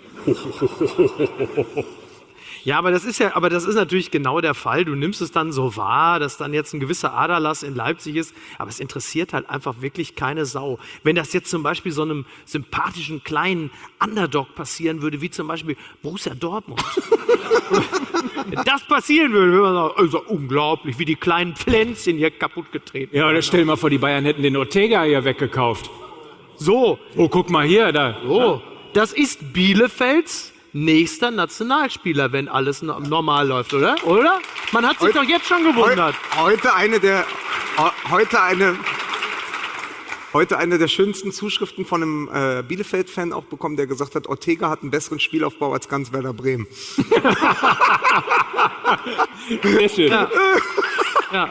[SPEAKER 5] Ja, aber das ist ja, aber das ist natürlich genau der Fall. Du nimmst es dann so wahr, dass dann jetzt ein gewisser Aderlass in Leipzig ist, aber es interessiert halt einfach wirklich keine Sau. Wenn das jetzt zum Beispiel so einem sympathischen kleinen Underdog passieren würde, wie zum Beispiel Borussia Dortmund. Wenn das passieren würde, würde man sagen, also unglaublich, wie die kleinen Pflänzchen hier kaputt getreten.
[SPEAKER 3] Ja, oder stell dir mal vor, die Bayern hätten den Ortega hier weggekauft.
[SPEAKER 5] So,
[SPEAKER 3] Oh, guck mal hier, da.
[SPEAKER 5] oh, das ist Bielefelds nächster Nationalspieler, wenn alles no- normal läuft, oder? Oder? Man hat sich
[SPEAKER 2] Heute-
[SPEAKER 5] doch jetzt schon
[SPEAKER 2] Heu,
[SPEAKER 5] gewundert.
[SPEAKER 2] heute eine der, he- heute eine, heute eine der schönsten Zuschriften von einem äh, Bielefeld-Fan auch bekommen, der gesagt hat, Ortega hat einen besseren Spielaufbau als ganz Werder Bremen.
[SPEAKER 3] Sehr schön.
[SPEAKER 5] Ja.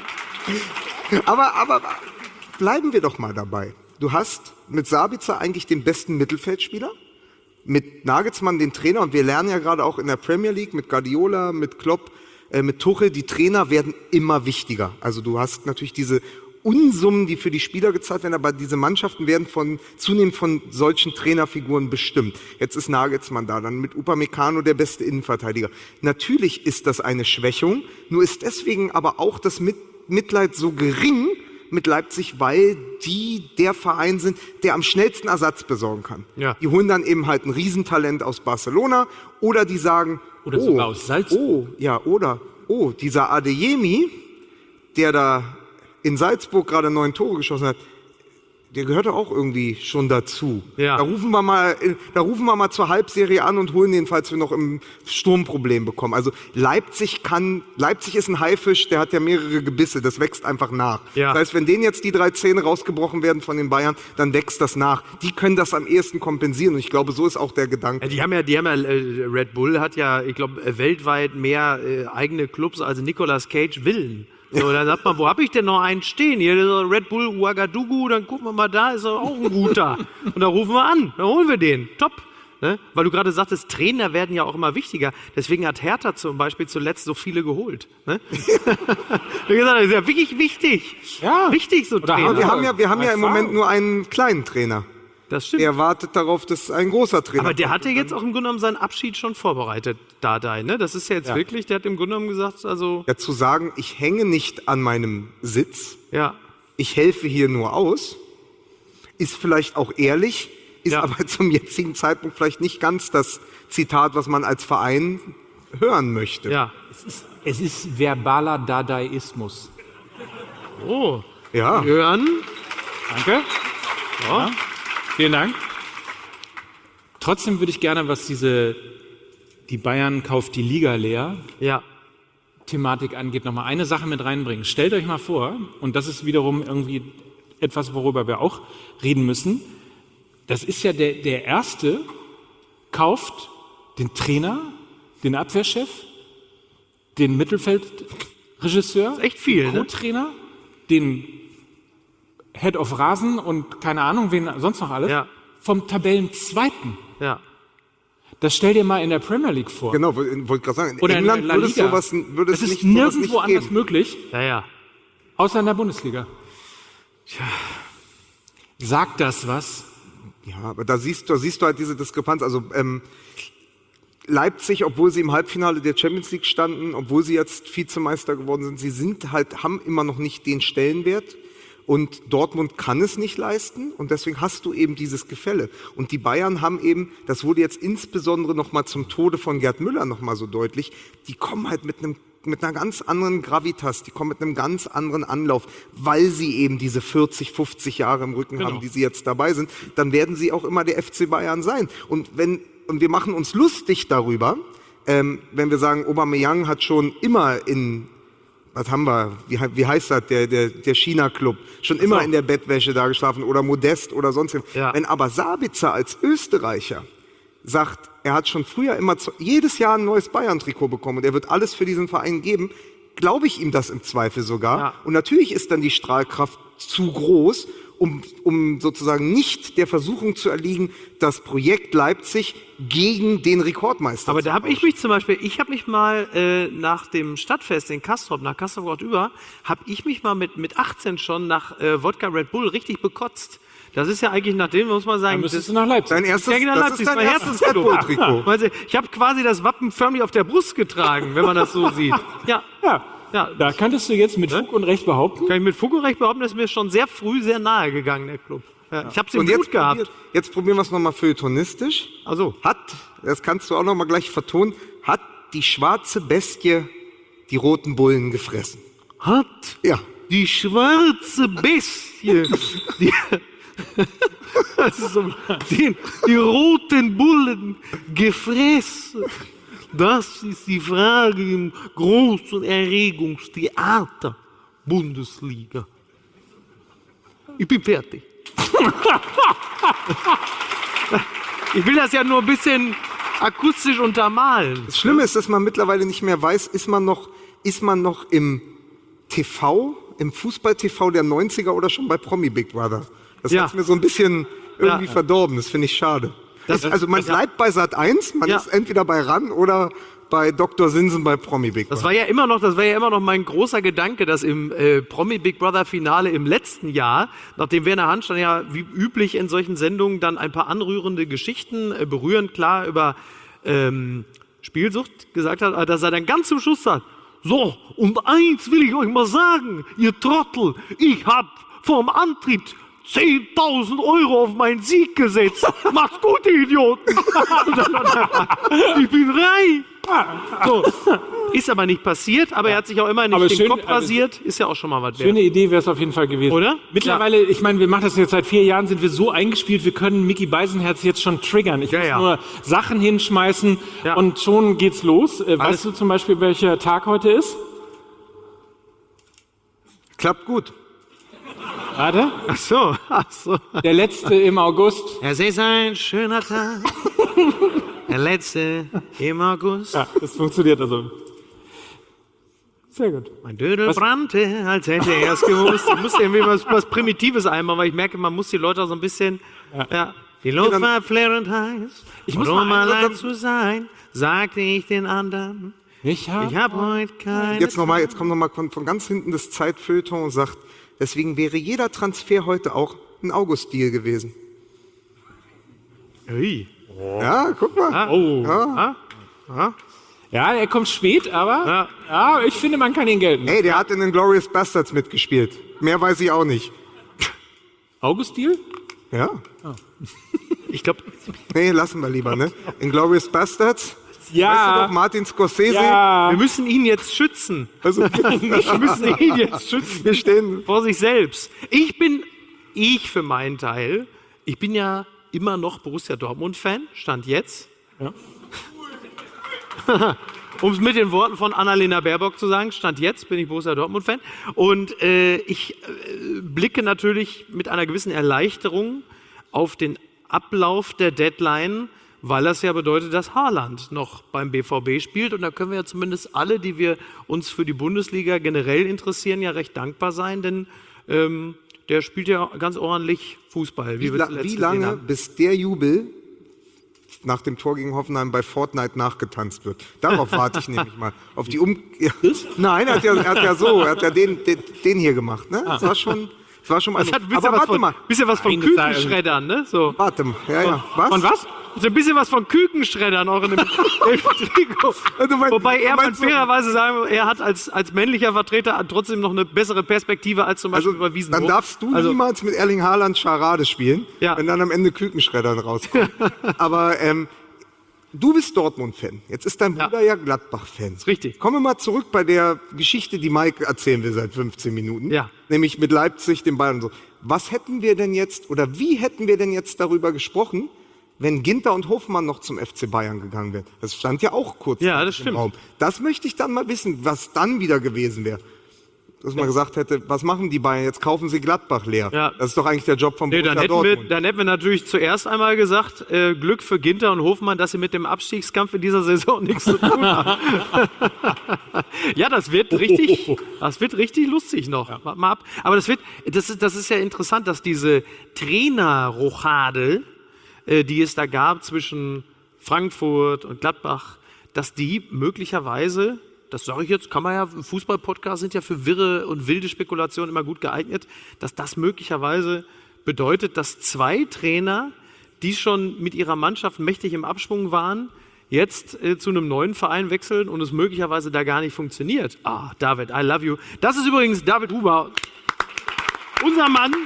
[SPEAKER 2] Aber, aber bleiben wir doch mal dabei. Du hast mit Sabitzer eigentlich den besten Mittelfeldspieler, mit Nagelsmann den Trainer, und wir lernen ja gerade auch in der Premier League mit Guardiola, mit Klopp, äh, mit Tuchel, die Trainer werden immer wichtiger. Also du hast natürlich diese Unsummen, die für die Spieler gezahlt werden, aber diese Mannschaften werden von, zunehmend von solchen Trainerfiguren bestimmt. Jetzt ist Nagelsmann da, dann mit Upamecano der beste Innenverteidiger. Natürlich ist das eine Schwächung, nur ist deswegen aber auch das Mit Mitleid so gering mit Leipzig, weil die der Verein sind, der am schnellsten Ersatz besorgen kann.
[SPEAKER 5] Ja.
[SPEAKER 2] Die holen dann eben halt ein Riesentalent aus Barcelona oder die sagen,
[SPEAKER 3] Oder
[SPEAKER 2] oh,
[SPEAKER 3] sogar aus Salzburg.
[SPEAKER 2] oh, ja, oder, oh, dieser Adeyemi, der da in Salzburg gerade neun Tore geschossen hat, der gehört doch auch irgendwie schon dazu.
[SPEAKER 5] Ja.
[SPEAKER 2] Da rufen wir mal, da rufen wir mal zur Halbserie an und holen den, falls wir noch im Sturmproblem bekommen. Also Leipzig kann, Leipzig ist ein Haifisch, der hat ja mehrere Gebisse, das wächst einfach nach.
[SPEAKER 5] Ja.
[SPEAKER 2] Das heißt, wenn denen jetzt die drei Zähne rausgebrochen werden von den Bayern, dann wächst das nach. Die können das am ehesten kompensieren und ich glaube, so ist auch der Gedanke.
[SPEAKER 5] Ja, die haben ja, die haben ja, äh, Red Bull hat ja, ich glaube, äh, weltweit mehr äh, eigene Clubs als Nicolas Cage Villen. So, dann sagt man, wo habe ich denn noch einen stehen? Hier, der Red Bull Ouagadougou, dann gucken wir mal, da ist er auch ein guter. Und da rufen wir an, dann holen wir den. Top. Ne? Weil du gerade sagtest, Trainer werden ja auch immer wichtiger. Deswegen hat Hertha zum Beispiel zuletzt so viele geholt. Ne? Ich hab gesagt, das ist ja wirklich wichtig.
[SPEAKER 3] Ja.
[SPEAKER 5] Wichtig, so
[SPEAKER 3] Oder
[SPEAKER 5] Trainer.
[SPEAKER 2] Aber wir haben ja, wir haben ja im
[SPEAKER 3] Erfahrung.
[SPEAKER 2] Moment nur einen kleinen Trainer.
[SPEAKER 5] Das stimmt.
[SPEAKER 2] Er wartet darauf, dass ein großer Trainer
[SPEAKER 5] Aber der
[SPEAKER 2] kommt.
[SPEAKER 5] hatte jetzt auch im Grunde genommen seinen Abschied schon vorbereitet, Dardai, ne? Das ist ja jetzt
[SPEAKER 3] Ja.
[SPEAKER 5] wirklich, der hat im Grunde genommen gesagt, also,
[SPEAKER 2] Ja, zu sagen, ich hänge nicht an meinem Sitz,
[SPEAKER 5] ja.
[SPEAKER 2] ich helfe hier nur aus, ist vielleicht auch ehrlich, ist
[SPEAKER 5] Ja.
[SPEAKER 2] aber zum jetzigen Zeitpunkt vielleicht nicht ganz das Zitat, was man als Verein hören möchte.
[SPEAKER 5] Ja.
[SPEAKER 3] Es ist verbaler Dadaismus.
[SPEAKER 5] Oh.
[SPEAKER 2] Ja.
[SPEAKER 5] Hören.
[SPEAKER 3] Danke. Ja. Vielen Dank. Trotzdem würde ich gerne, was diese die Bayern kauft die Liga leer
[SPEAKER 5] Ja.
[SPEAKER 3] Thematik angeht, nochmal eine Sache mit reinbringen. Stellt euch mal vor, und das ist wiederum irgendwie etwas, worüber wir auch reden müssen, das ist ja der, der Erste, kauft den Trainer, den Abwehrchef, den Mittelfeldregisseur,
[SPEAKER 5] Echt viel,
[SPEAKER 3] den
[SPEAKER 5] ne?
[SPEAKER 3] Co-Trainer, den Head of Rasen und keine Ahnung, wen sonst noch alles,
[SPEAKER 5] Ja.
[SPEAKER 3] vom Tabellenzweiten.
[SPEAKER 5] Ja.
[SPEAKER 3] Das stell dir mal in der Premier League vor.
[SPEAKER 2] Genau, wollte wollt gerade sagen, in
[SPEAKER 3] Oder in
[SPEAKER 2] England
[SPEAKER 3] La
[SPEAKER 2] würde es
[SPEAKER 3] Liga.
[SPEAKER 2] sowas, würde es
[SPEAKER 3] Das
[SPEAKER 2] nicht,
[SPEAKER 3] ist
[SPEAKER 2] sowas
[SPEAKER 3] nirgendwo
[SPEAKER 2] nicht
[SPEAKER 3] anders
[SPEAKER 2] geben.
[SPEAKER 3] möglich,
[SPEAKER 5] Ja, ja.
[SPEAKER 3] außer in der Bundesliga. Tja. Sagt das was?
[SPEAKER 2] Ja, aber da siehst, da siehst du halt diese Diskrepanz. Also ähm, Leipzig, obwohl sie im Halbfinale der Champions League standen, obwohl sie jetzt Vizemeister geworden sind, sie sind halt, haben immer noch nicht den Stellenwert. Und Dortmund kann es nicht leisten und deswegen hast du eben dieses Gefälle. Und die Bayern haben eben, das wurde jetzt insbesondere nochmal zum Tode von Gerd Müller nochmal so deutlich, die kommen halt mit einem mit einer ganz anderen Gravitas, die kommen mit einem ganz anderen Anlauf, weil sie eben diese vierzig, fünfzig Jahre im Rücken
[SPEAKER 3] Genau.
[SPEAKER 2] haben, die sie jetzt dabei sind, dann werden sie auch immer der F C Bayern sein. Und wenn, und wir machen uns lustig darüber, ähm, wenn wir sagen, Aubameyang hat schon immer in was haben wir, wie, wie heißt das, der, der, der China-Club, schon immer in der Bettwäsche da geschlafen oder Modest oder sonst was.
[SPEAKER 5] Ja.
[SPEAKER 2] Wenn aber Sabitzer als Österreicher sagt, er hat schon früher immer zu, jedes Jahr ein neues Bayern-Trikot bekommen und er wird alles für diesen Verein geben, glaube ich ihm das im Zweifel sogar.
[SPEAKER 5] Ja.
[SPEAKER 2] Und natürlich ist dann die Strahlkraft zu groß, um, um sozusagen nicht der Versuchung zu erliegen, das Projekt Leipzig gegen den Rekordmeister
[SPEAKER 5] Aber
[SPEAKER 2] zu
[SPEAKER 5] da habe ich
[SPEAKER 2] tauschen.
[SPEAKER 5] mich zum Beispiel, ich habe mich mal äh, nach dem Stadtfest in Castrop, nach Castrop über, habe ich mich mal mit, mit achtzehn schon nach äh, Wodka Red Bull richtig bekotzt. Das ist ja eigentlich nach dem, muss man
[SPEAKER 3] Dann
[SPEAKER 5] sagen,
[SPEAKER 3] müsstest
[SPEAKER 5] das,
[SPEAKER 3] du nach Leipzig.
[SPEAKER 2] Dein erstes,
[SPEAKER 5] ja, genau,
[SPEAKER 2] das
[SPEAKER 5] Leipzig,
[SPEAKER 2] ist dein
[SPEAKER 5] mein
[SPEAKER 2] erstes Red
[SPEAKER 5] Herzensclub.
[SPEAKER 2] Bull-Trikot.
[SPEAKER 5] Weißt du, ich habe quasi das Wappen förmlich auf der Brust getragen, wenn man das so sieht. Ja,
[SPEAKER 3] Ja,
[SPEAKER 5] ja.
[SPEAKER 3] da könntest du jetzt mit Fug und Recht behaupten.
[SPEAKER 5] Kann ich mit Fug und Recht behaupten, das ist mir schon sehr früh sehr nahe gegangen, der Club. Ja, ich habe es im
[SPEAKER 2] Und
[SPEAKER 5] Blut
[SPEAKER 2] jetzt,
[SPEAKER 5] gehabt.
[SPEAKER 2] probier, jetzt probieren wir es nochmal feuilletonistisch.
[SPEAKER 5] Also,
[SPEAKER 2] Hat, das kannst du auch nochmal gleich vertonen, hat die schwarze Bestie die roten Bullen gefressen?
[SPEAKER 5] hat
[SPEAKER 2] Ja.
[SPEAKER 5] die schwarze Bestie die, das ist so, die, die roten Bullen gefressen. Das ist die Frage im großen Erregungstheater Bundesliga. Ich bin fertig. Ich will das ja nur ein bisschen akustisch untermalen.
[SPEAKER 2] Das Schlimme ist, dass man mittlerweile nicht mehr weiß, ist man noch, ist man noch im T V, im Fußball-T V der neunziger oder schon bei Promi Big Brother? Das
[SPEAKER 5] Ja.
[SPEAKER 2] hat's mir so ein bisschen irgendwie
[SPEAKER 5] Ja.
[SPEAKER 2] verdorben, das finde ich schade. Das, also man bleibt bei Sat eins, man
[SPEAKER 5] Ja.
[SPEAKER 2] ist entweder bei RAN oder bei Doktor Sinsen bei Promi Big
[SPEAKER 5] Das
[SPEAKER 2] Brother.
[SPEAKER 5] war ja immer noch, das war ja immer noch mein großer Gedanke, dass im äh, Promi Big Brother Finale im letzten Jahr, nachdem Werner Hanstein ja wie üblich in solchen Sendungen dann ein paar anrührende Geschichten, äh, berührend klar über ähm, Spielsucht gesagt hat, dass er dann ganz zum Schluss sagt, so, und eins will ich euch mal sagen, ihr Trottel, ich hab vorm Antritt zehntausend Euro auf meinen Sieg gesetzt. Macht's gut, ihr Idioten. Ich bin reich. So. Ist aber nicht passiert, aber er hat sich auch immer nicht
[SPEAKER 3] Aber
[SPEAKER 5] den
[SPEAKER 3] schön-
[SPEAKER 5] Kopf
[SPEAKER 3] aber-
[SPEAKER 5] rasiert. Ist ja auch schon mal was wert.
[SPEAKER 3] Schöne Idee wäre es auf jeden Fall gewesen.
[SPEAKER 5] Oder?
[SPEAKER 3] Mittlerweile, ich meine, wir machen das jetzt seit vier Jahren, sind wir so eingespielt, wir können Micky Beisenherz jetzt schon triggern. Ich
[SPEAKER 5] Ja,
[SPEAKER 3] muss
[SPEAKER 5] ja.
[SPEAKER 3] nur Sachen hinschmeißen
[SPEAKER 5] Ja.
[SPEAKER 3] und schon geht's los. Äh,
[SPEAKER 5] Alles-
[SPEAKER 3] weißt du zum Beispiel, welcher Tag heute ist?
[SPEAKER 2] Klappt gut.
[SPEAKER 3] Warte.
[SPEAKER 5] Ach so, ach so.
[SPEAKER 3] Der letzte im August.
[SPEAKER 5] Es ist ein schöner Tag. Der letzte im August.
[SPEAKER 3] Ja, das funktioniert also. Sehr gut.
[SPEAKER 5] Mein Dödel brannte, als hätte er es gewusst. Ich muss irgendwie was, was Primitives einbauen, weil ich merke, man muss die Leute auch so ein bisschen. Ja. Die Luft war flirrend heiß.
[SPEAKER 3] Ich muss
[SPEAKER 5] und um
[SPEAKER 3] mal-
[SPEAKER 5] allein zu sein, sagte ich den anderen,
[SPEAKER 3] Ich habe
[SPEAKER 5] ich hab heute keine.
[SPEAKER 2] Jetzt, noch mal, jetzt kommt nochmal von, von ganz hinten das Zeitfeuilleton und sagt, deswegen wäre jeder Transfer heute auch ein August-Deal gewesen.
[SPEAKER 5] Ui.
[SPEAKER 2] Ja, guck mal.
[SPEAKER 3] Oh.
[SPEAKER 5] Ah, ah.
[SPEAKER 3] Ja, er kommt spät, aber ja. ich finde, man kann ihn gelten.
[SPEAKER 2] Ey, der hat in den Glorious Bastards mitgespielt. Mehr weiß ich auch nicht.
[SPEAKER 3] August Deal?
[SPEAKER 2] Ja?
[SPEAKER 5] Ich glaube,
[SPEAKER 2] Nee, lassen wir lieber, ne? In Glorious Bastards. Weißt du
[SPEAKER 3] Ja.
[SPEAKER 2] doch, Martin Scorsese.
[SPEAKER 3] ja.
[SPEAKER 5] wir müssen ihn jetzt schützen.
[SPEAKER 2] Also,
[SPEAKER 5] Wir müssen ihn jetzt schützen.
[SPEAKER 2] wir stehen.
[SPEAKER 5] Vor sich selbst. Ich bin, ich für meinen Teil, ich bin ja immer noch Borussia Dortmund-Fan, Stand jetzt.
[SPEAKER 3] Ja.
[SPEAKER 5] Um es mit den Worten von Annalena Baerbock zu sagen, Stand jetzt bin ich Borussia Dortmund-Fan. Und äh, ich äh, blicke natürlich mit einer gewissen Erleichterung auf den Ablauf der Deadline, weil das ja bedeutet, dass Haaland noch beim B V B spielt. Und da können wir ja zumindest alle, die wir uns für die Bundesliga generell interessieren, ja recht dankbar sein, denn ähm, der spielt ja ganz ordentlich Fußball.
[SPEAKER 2] Wie,
[SPEAKER 5] wir
[SPEAKER 2] la
[SPEAKER 5] zuletzt
[SPEAKER 2] wie
[SPEAKER 5] gesehen
[SPEAKER 2] lange,
[SPEAKER 5] haben.
[SPEAKER 2] bis der Jubel nach dem Tor gegen Hoffenheim bei Fortnite nachgetanzt wird. Darauf warte ich nämlich mal. Auf die um ja. Nein, er hat, ja, er hat ja so, er hat ja den, den, den hier gemacht. Ne? Das war schon, das war schon mal.
[SPEAKER 5] Das hat ein bisschen
[SPEAKER 2] Aber
[SPEAKER 5] was
[SPEAKER 2] warte
[SPEAKER 5] von,
[SPEAKER 2] mal,
[SPEAKER 5] bisschen was von
[SPEAKER 3] Eingezahlt.
[SPEAKER 5] Kükenschreddern, ne? So.
[SPEAKER 2] warte mal. Ja, ja. Was?
[SPEAKER 5] Von was? So ein bisschen was von Kükenschreddern auch in dem, im Trikot.
[SPEAKER 2] Du meinst-
[SPEAKER 5] Wobei er
[SPEAKER 2] du
[SPEAKER 5] man
[SPEAKER 2] meinst so-
[SPEAKER 5] fairerweise sagen muss, er hat als, als männlicher Vertreter trotzdem noch eine bessere Perspektive als zum Beispiel
[SPEAKER 2] Also,
[SPEAKER 5] bei Wiesenhof.
[SPEAKER 2] dann darfst du
[SPEAKER 5] also,
[SPEAKER 2] niemals mit Erling Haaland Scharade spielen,
[SPEAKER 5] Ja.
[SPEAKER 2] wenn dann am Ende Kükenschreddern rauskommt. Aber ähm, du bist Dortmund-Fan. Jetzt ist dein
[SPEAKER 5] Ja.
[SPEAKER 2] Bruder ja Gladbach-Fan.
[SPEAKER 5] richtig.
[SPEAKER 2] Kommen wir mal zurück bei der Geschichte, die Mike erzählen will seit fünfzehn Minuten.
[SPEAKER 5] Ja.
[SPEAKER 2] Nämlich mit Leipzig, dem Bayern und so. Was hätten wir denn jetzt, oder wie hätten wir denn jetzt darüber gesprochen, wenn Ginter und Hofmann noch zum F C Bayern gegangen wären? Das stand ja auch kurz
[SPEAKER 5] Ja,
[SPEAKER 2] im
[SPEAKER 5] das stimmt.
[SPEAKER 2] Raum. Das möchte ich dann mal wissen, was dann wieder gewesen wäre. Dass man gesagt hätte, was machen die Bayern? Jetzt kaufen sie Gladbach leer.
[SPEAKER 5] Ja.
[SPEAKER 2] Das ist doch eigentlich der Job vom
[SPEAKER 5] Nee,
[SPEAKER 2] Borussia
[SPEAKER 5] dann, hätten wir,
[SPEAKER 2] Dortmund.
[SPEAKER 5] dann hätten wir natürlich zuerst einmal gesagt, äh, Glück für Ginter und Hofmann, dass sie mit dem Abstiegskampf in dieser Saison nichts zu tun haben. Ja, das wird richtig, das wird richtig lustig noch. Wart mal ab. Aber das wird, das ist, das ist ja interessant, dass diese Trainerrochade, äh, die es da gab zwischen Frankfurt und Gladbach, dass die möglicherweise, das sage ich jetzt, kann man ja, Fußball-Podcasts sind ja für wirre und wilde Spekulationen immer gut geeignet, dass das möglicherweise bedeutet, dass zwei Trainer, die schon mit ihrer Mannschaft mächtig im Abschwung waren, jetzt äh, zu einem neuen Verein wechseln und es möglicherweise da gar nicht funktioniert. Ah, David, I love you. Das ist übrigens David Huber, unser Mann.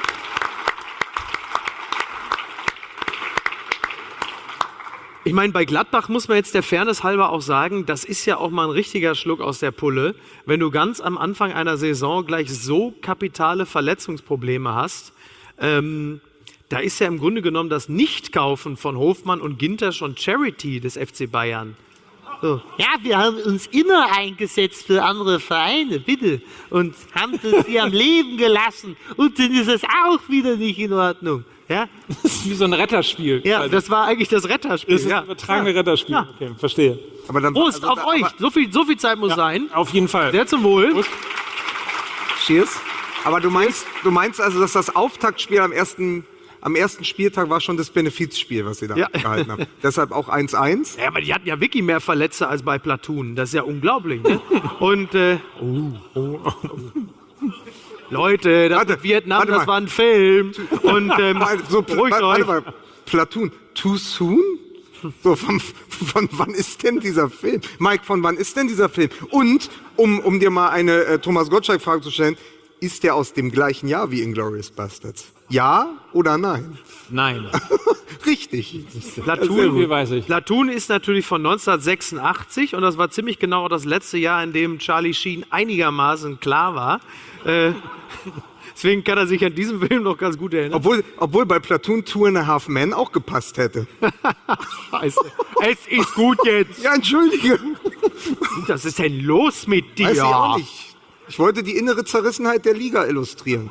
[SPEAKER 5] Ich meine, bei Gladbach muss man jetzt der Fairness halber auch sagen, das ist ja auch mal ein richtiger Schluck aus der Pulle, wenn du ganz am Anfang einer Saison gleich so kapitale Verletzungsprobleme hast. Ähm, da ist ja im Grunde genommen das Nichtkaufen von Hofmann und Ginter schon Charity des F C Bayern. So.
[SPEAKER 6] Ja, wir haben uns immer eingesetzt für andere Vereine, bitte. Und haben das hier am Leben gelassen. Und dann ist es auch wieder nicht in Ordnung. Ja,
[SPEAKER 3] Das ist wie so ein Retterspiel.
[SPEAKER 5] Ja,
[SPEAKER 3] Also,
[SPEAKER 5] das war eigentlich das Retterspiel.
[SPEAKER 3] das ist
[SPEAKER 5] ja.
[SPEAKER 3] ein übertragene Retterspiel.
[SPEAKER 5] Ja.
[SPEAKER 3] Okay, verstehe.
[SPEAKER 2] Aber dann,
[SPEAKER 5] Prost
[SPEAKER 2] also
[SPEAKER 5] auf
[SPEAKER 2] da-
[SPEAKER 5] euch.
[SPEAKER 2] aber-
[SPEAKER 5] So viel, so viel Zeit muss sein.
[SPEAKER 3] Auf jeden Fall.
[SPEAKER 5] Sehr zum Wohl.
[SPEAKER 2] Cheers. Aber du meinst, du meinst also, dass das Auftaktspiel am ersten, am ersten Spieltag war schon das Benefizspiel, was sie da
[SPEAKER 5] Ja.
[SPEAKER 2] gehalten haben. Deshalb auch eins eins.
[SPEAKER 5] Ja, aber die hatten ja wirklich mehr Verletzte als bei Platoon. Das ist ja unglaublich. Ne? Und äh, oh, oh, oh. Leute, das
[SPEAKER 2] Warte,
[SPEAKER 5] mit Vietnam,
[SPEAKER 2] warte
[SPEAKER 5] das
[SPEAKER 2] mal.
[SPEAKER 5] war ein Film. Und ähm,
[SPEAKER 2] So,
[SPEAKER 5] beruhigt
[SPEAKER 2] warte,
[SPEAKER 5] euch.
[SPEAKER 2] warte mal. Platoon, too soon? So, von, von wann ist denn dieser Film? Mike, von wann ist denn dieser Film? Und, um, um dir mal eine äh, Thomas Gottschalk-Frage zu stellen, ist der aus dem gleichen Jahr wie Inglourious Basterds? Ja oder nein?
[SPEAKER 3] Nein.
[SPEAKER 2] Richtig.
[SPEAKER 5] Platoon,
[SPEAKER 3] Wie weiß ich.
[SPEAKER 5] Platoon ist natürlich von neunzehnhundertsechsundachtzig und das war ziemlich genau das letzte Jahr, in dem Charlie Sheen einigermaßen klar war. Äh, deswegen kann er sich an diesen Film noch ganz gut erinnern.
[SPEAKER 2] Obwohl, obwohl bei Platoon Two and a Half Men auch gepasst hätte.
[SPEAKER 5] Scheiße. Es ist gut jetzt.
[SPEAKER 2] Ja, entschuldige.
[SPEAKER 5] Was ist denn los mit dir?
[SPEAKER 2] Weiß ich auch nicht. Ich wollte die innere Zerrissenheit der Liga illustrieren.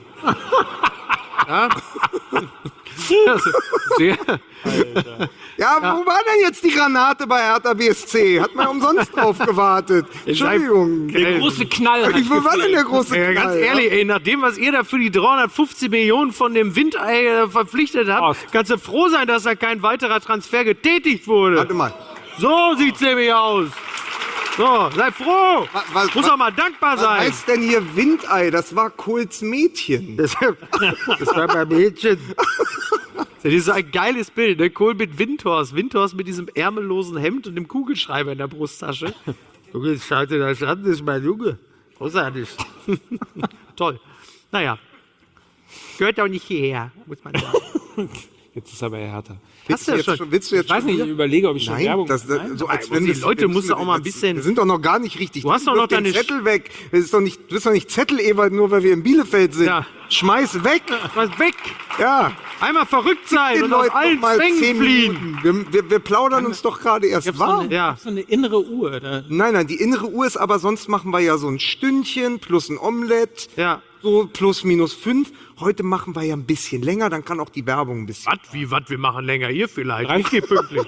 [SPEAKER 5] Sehr,
[SPEAKER 2] Ja, wo war denn jetzt die Granate bei Hertha B S C? Hat man umsonst drauf gewartet. Entschuldigung.
[SPEAKER 3] Der große Knall hat
[SPEAKER 2] Ich, wo war denn
[SPEAKER 3] gefehlt.
[SPEAKER 2] der große
[SPEAKER 5] Ja, ganz
[SPEAKER 2] Knall?
[SPEAKER 5] ehrlich, ey, nach dem, was ihr da für die dreihundertfünfzig Millionen von dem Windei äh, verpflichtet habt,
[SPEAKER 3] Aus.
[SPEAKER 5] kannst du froh sein, dass da kein weiterer Transfer getätigt wurde.
[SPEAKER 2] Warte mal.
[SPEAKER 5] So sieht's nämlich aus. So, sei froh.
[SPEAKER 2] Wa- was-
[SPEAKER 5] Muss
[SPEAKER 2] wa-
[SPEAKER 5] auch mal dankbar
[SPEAKER 2] Was
[SPEAKER 5] sein.
[SPEAKER 2] heißt denn hier Windei? Das war Kohls Mädchen.
[SPEAKER 5] Das, das war bei Mädchen. Das ist so ein geiles Bild, ne? Kohl mit Windhorst. Windhorst mit diesem ärmellosen Hemd und dem Kugelschreiber in der Brusttasche. Guck, jetzt schaut dir das an, das ist mein Junge. Großartig. Toll. Naja. Gehört auch nicht hierher, muss man sagen.
[SPEAKER 3] Jetzt ist aber härter.
[SPEAKER 5] Hast du
[SPEAKER 2] Willst du
[SPEAKER 5] ja
[SPEAKER 2] jetzt
[SPEAKER 5] schon.
[SPEAKER 2] schon, willst du jetzt
[SPEAKER 3] Ich weiß
[SPEAKER 2] schon
[SPEAKER 3] nicht,
[SPEAKER 2] wieder?
[SPEAKER 3] ich überlege, ob ich schon
[SPEAKER 2] Nein,
[SPEAKER 3] Werbung
[SPEAKER 2] das, das, so als wenn
[SPEAKER 5] die
[SPEAKER 2] das-
[SPEAKER 5] Leute
[SPEAKER 2] wir
[SPEAKER 5] musst du
[SPEAKER 2] müssen-
[SPEAKER 5] auch mal ein
[SPEAKER 2] das-
[SPEAKER 5] bisschen-
[SPEAKER 2] Wir sind doch noch gar nicht richtig.
[SPEAKER 5] Du hast doch noch
[SPEAKER 2] Wirf den
[SPEAKER 5] deine Sch-
[SPEAKER 2] Zettel weg. Das ist doch nicht, du bist doch nicht Zettel-Ewald, nur weil wir in Bielefeld sind.
[SPEAKER 5] Ja.
[SPEAKER 2] Schmeiß weg.
[SPEAKER 5] Was weg!
[SPEAKER 2] Ja.
[SPEAKER 5] Einmal verrückt sein
[SPEAKER 2] Den
[SPEAKER 5] und aus
[SPEAKER 2] Leuten
[SPEAKER 5] allen
[SPEAKER 2] noch mal
[SPEAKER 5] Zwängen
[SPEAKER 2] zehn
[SPEAKER 5] fliehen.
[SPEAKER 2] Minuten. Wir, wir, wir plaudern uns doch gerade erst
[SPEAKER 3] so
[SPEAKER 2] warm.
[SPEAKER 3] eine,
[SPEAKER 5] Ja.
[SPEAKER 3] so eine innere Uhr. Da,
[SPEAKER 2] Nein, nein, die innere Uhr ist aber, sonst machen wir ja so ein Stündchen plus ein Omelett.
[SPEAKER 5] Ja.
[SPEAKER 2] So plus minus fünf. Heute machen wir ja ein bisschen länger, dann kann auch die Werbung ein bisschen.
[SPEAKER 5] Was? Wie, was? Wir machen länger hier vielleicht.
[SPEAKER 3] Drei-
[SPEAKER 5] Ich gehe pünktlich.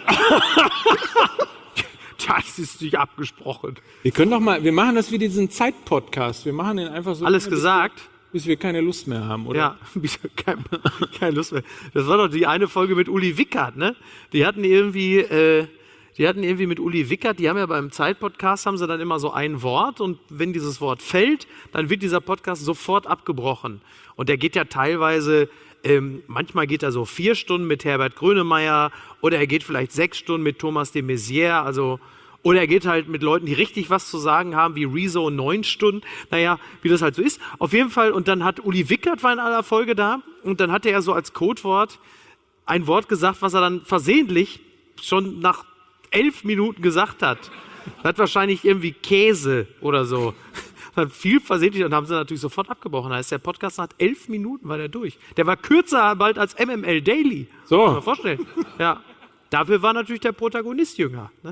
[SPEAKER 5] Das ist nicht abgesprochen.
[SPEAKER 3] wir können doch mal, wir machen das wie diesen Zeit-Podcast. Wir machen den einfach so.
[SPEAKER 5] Alles gesagt?
[SPEAKER 3] bis wir keine Lust mehr haben, oder?
[SPEAKER 5] Ja, keine, keine Lust mehr. Das war doch die eine Folge mit Uli Wickert, ne? Die hatten irgendwie, äh, die hatten irgendwie mit Uli Wickert, die haben ja beim Zeit-Podcast, haben sie dann immer so ein Wort und wenn dieses Wort fällt, dann wird dieser Podcast sofort abgebrochen. Und der geht ja teilweise, ähm, manchmal geht er so vier Stunden mit Herbert Grönemeyer oder er geht vielleicht sechs Stunden mit Thomas de Maizière, also oder er geht halt mit Leuten, die richtig was zu sagen haben, wie Rezo neun Stunden. Naja, wie das halt so ist. Auf jeden Fall, und dann hat Uli Wickert war in aller Folge da und dann hatte er so als Codewort ein Wort gesagt, was er dann versehentlich schon nach elf Minuten gesagt hat. Hat wahrscheinlich irgendwie Käse oder so. Hat viel versehentlich und haben sie natürlich sofort abgebrochen. Da heißt der Podcast nach elf Minuten war der durch. Der war kürzer bald als M M L Daily.
[SPEAKER 3] So.
[SPEAKER 5] Kann man sich vorstellen. Ja. Dafür war natürlich der Protagonist jünger. Ne?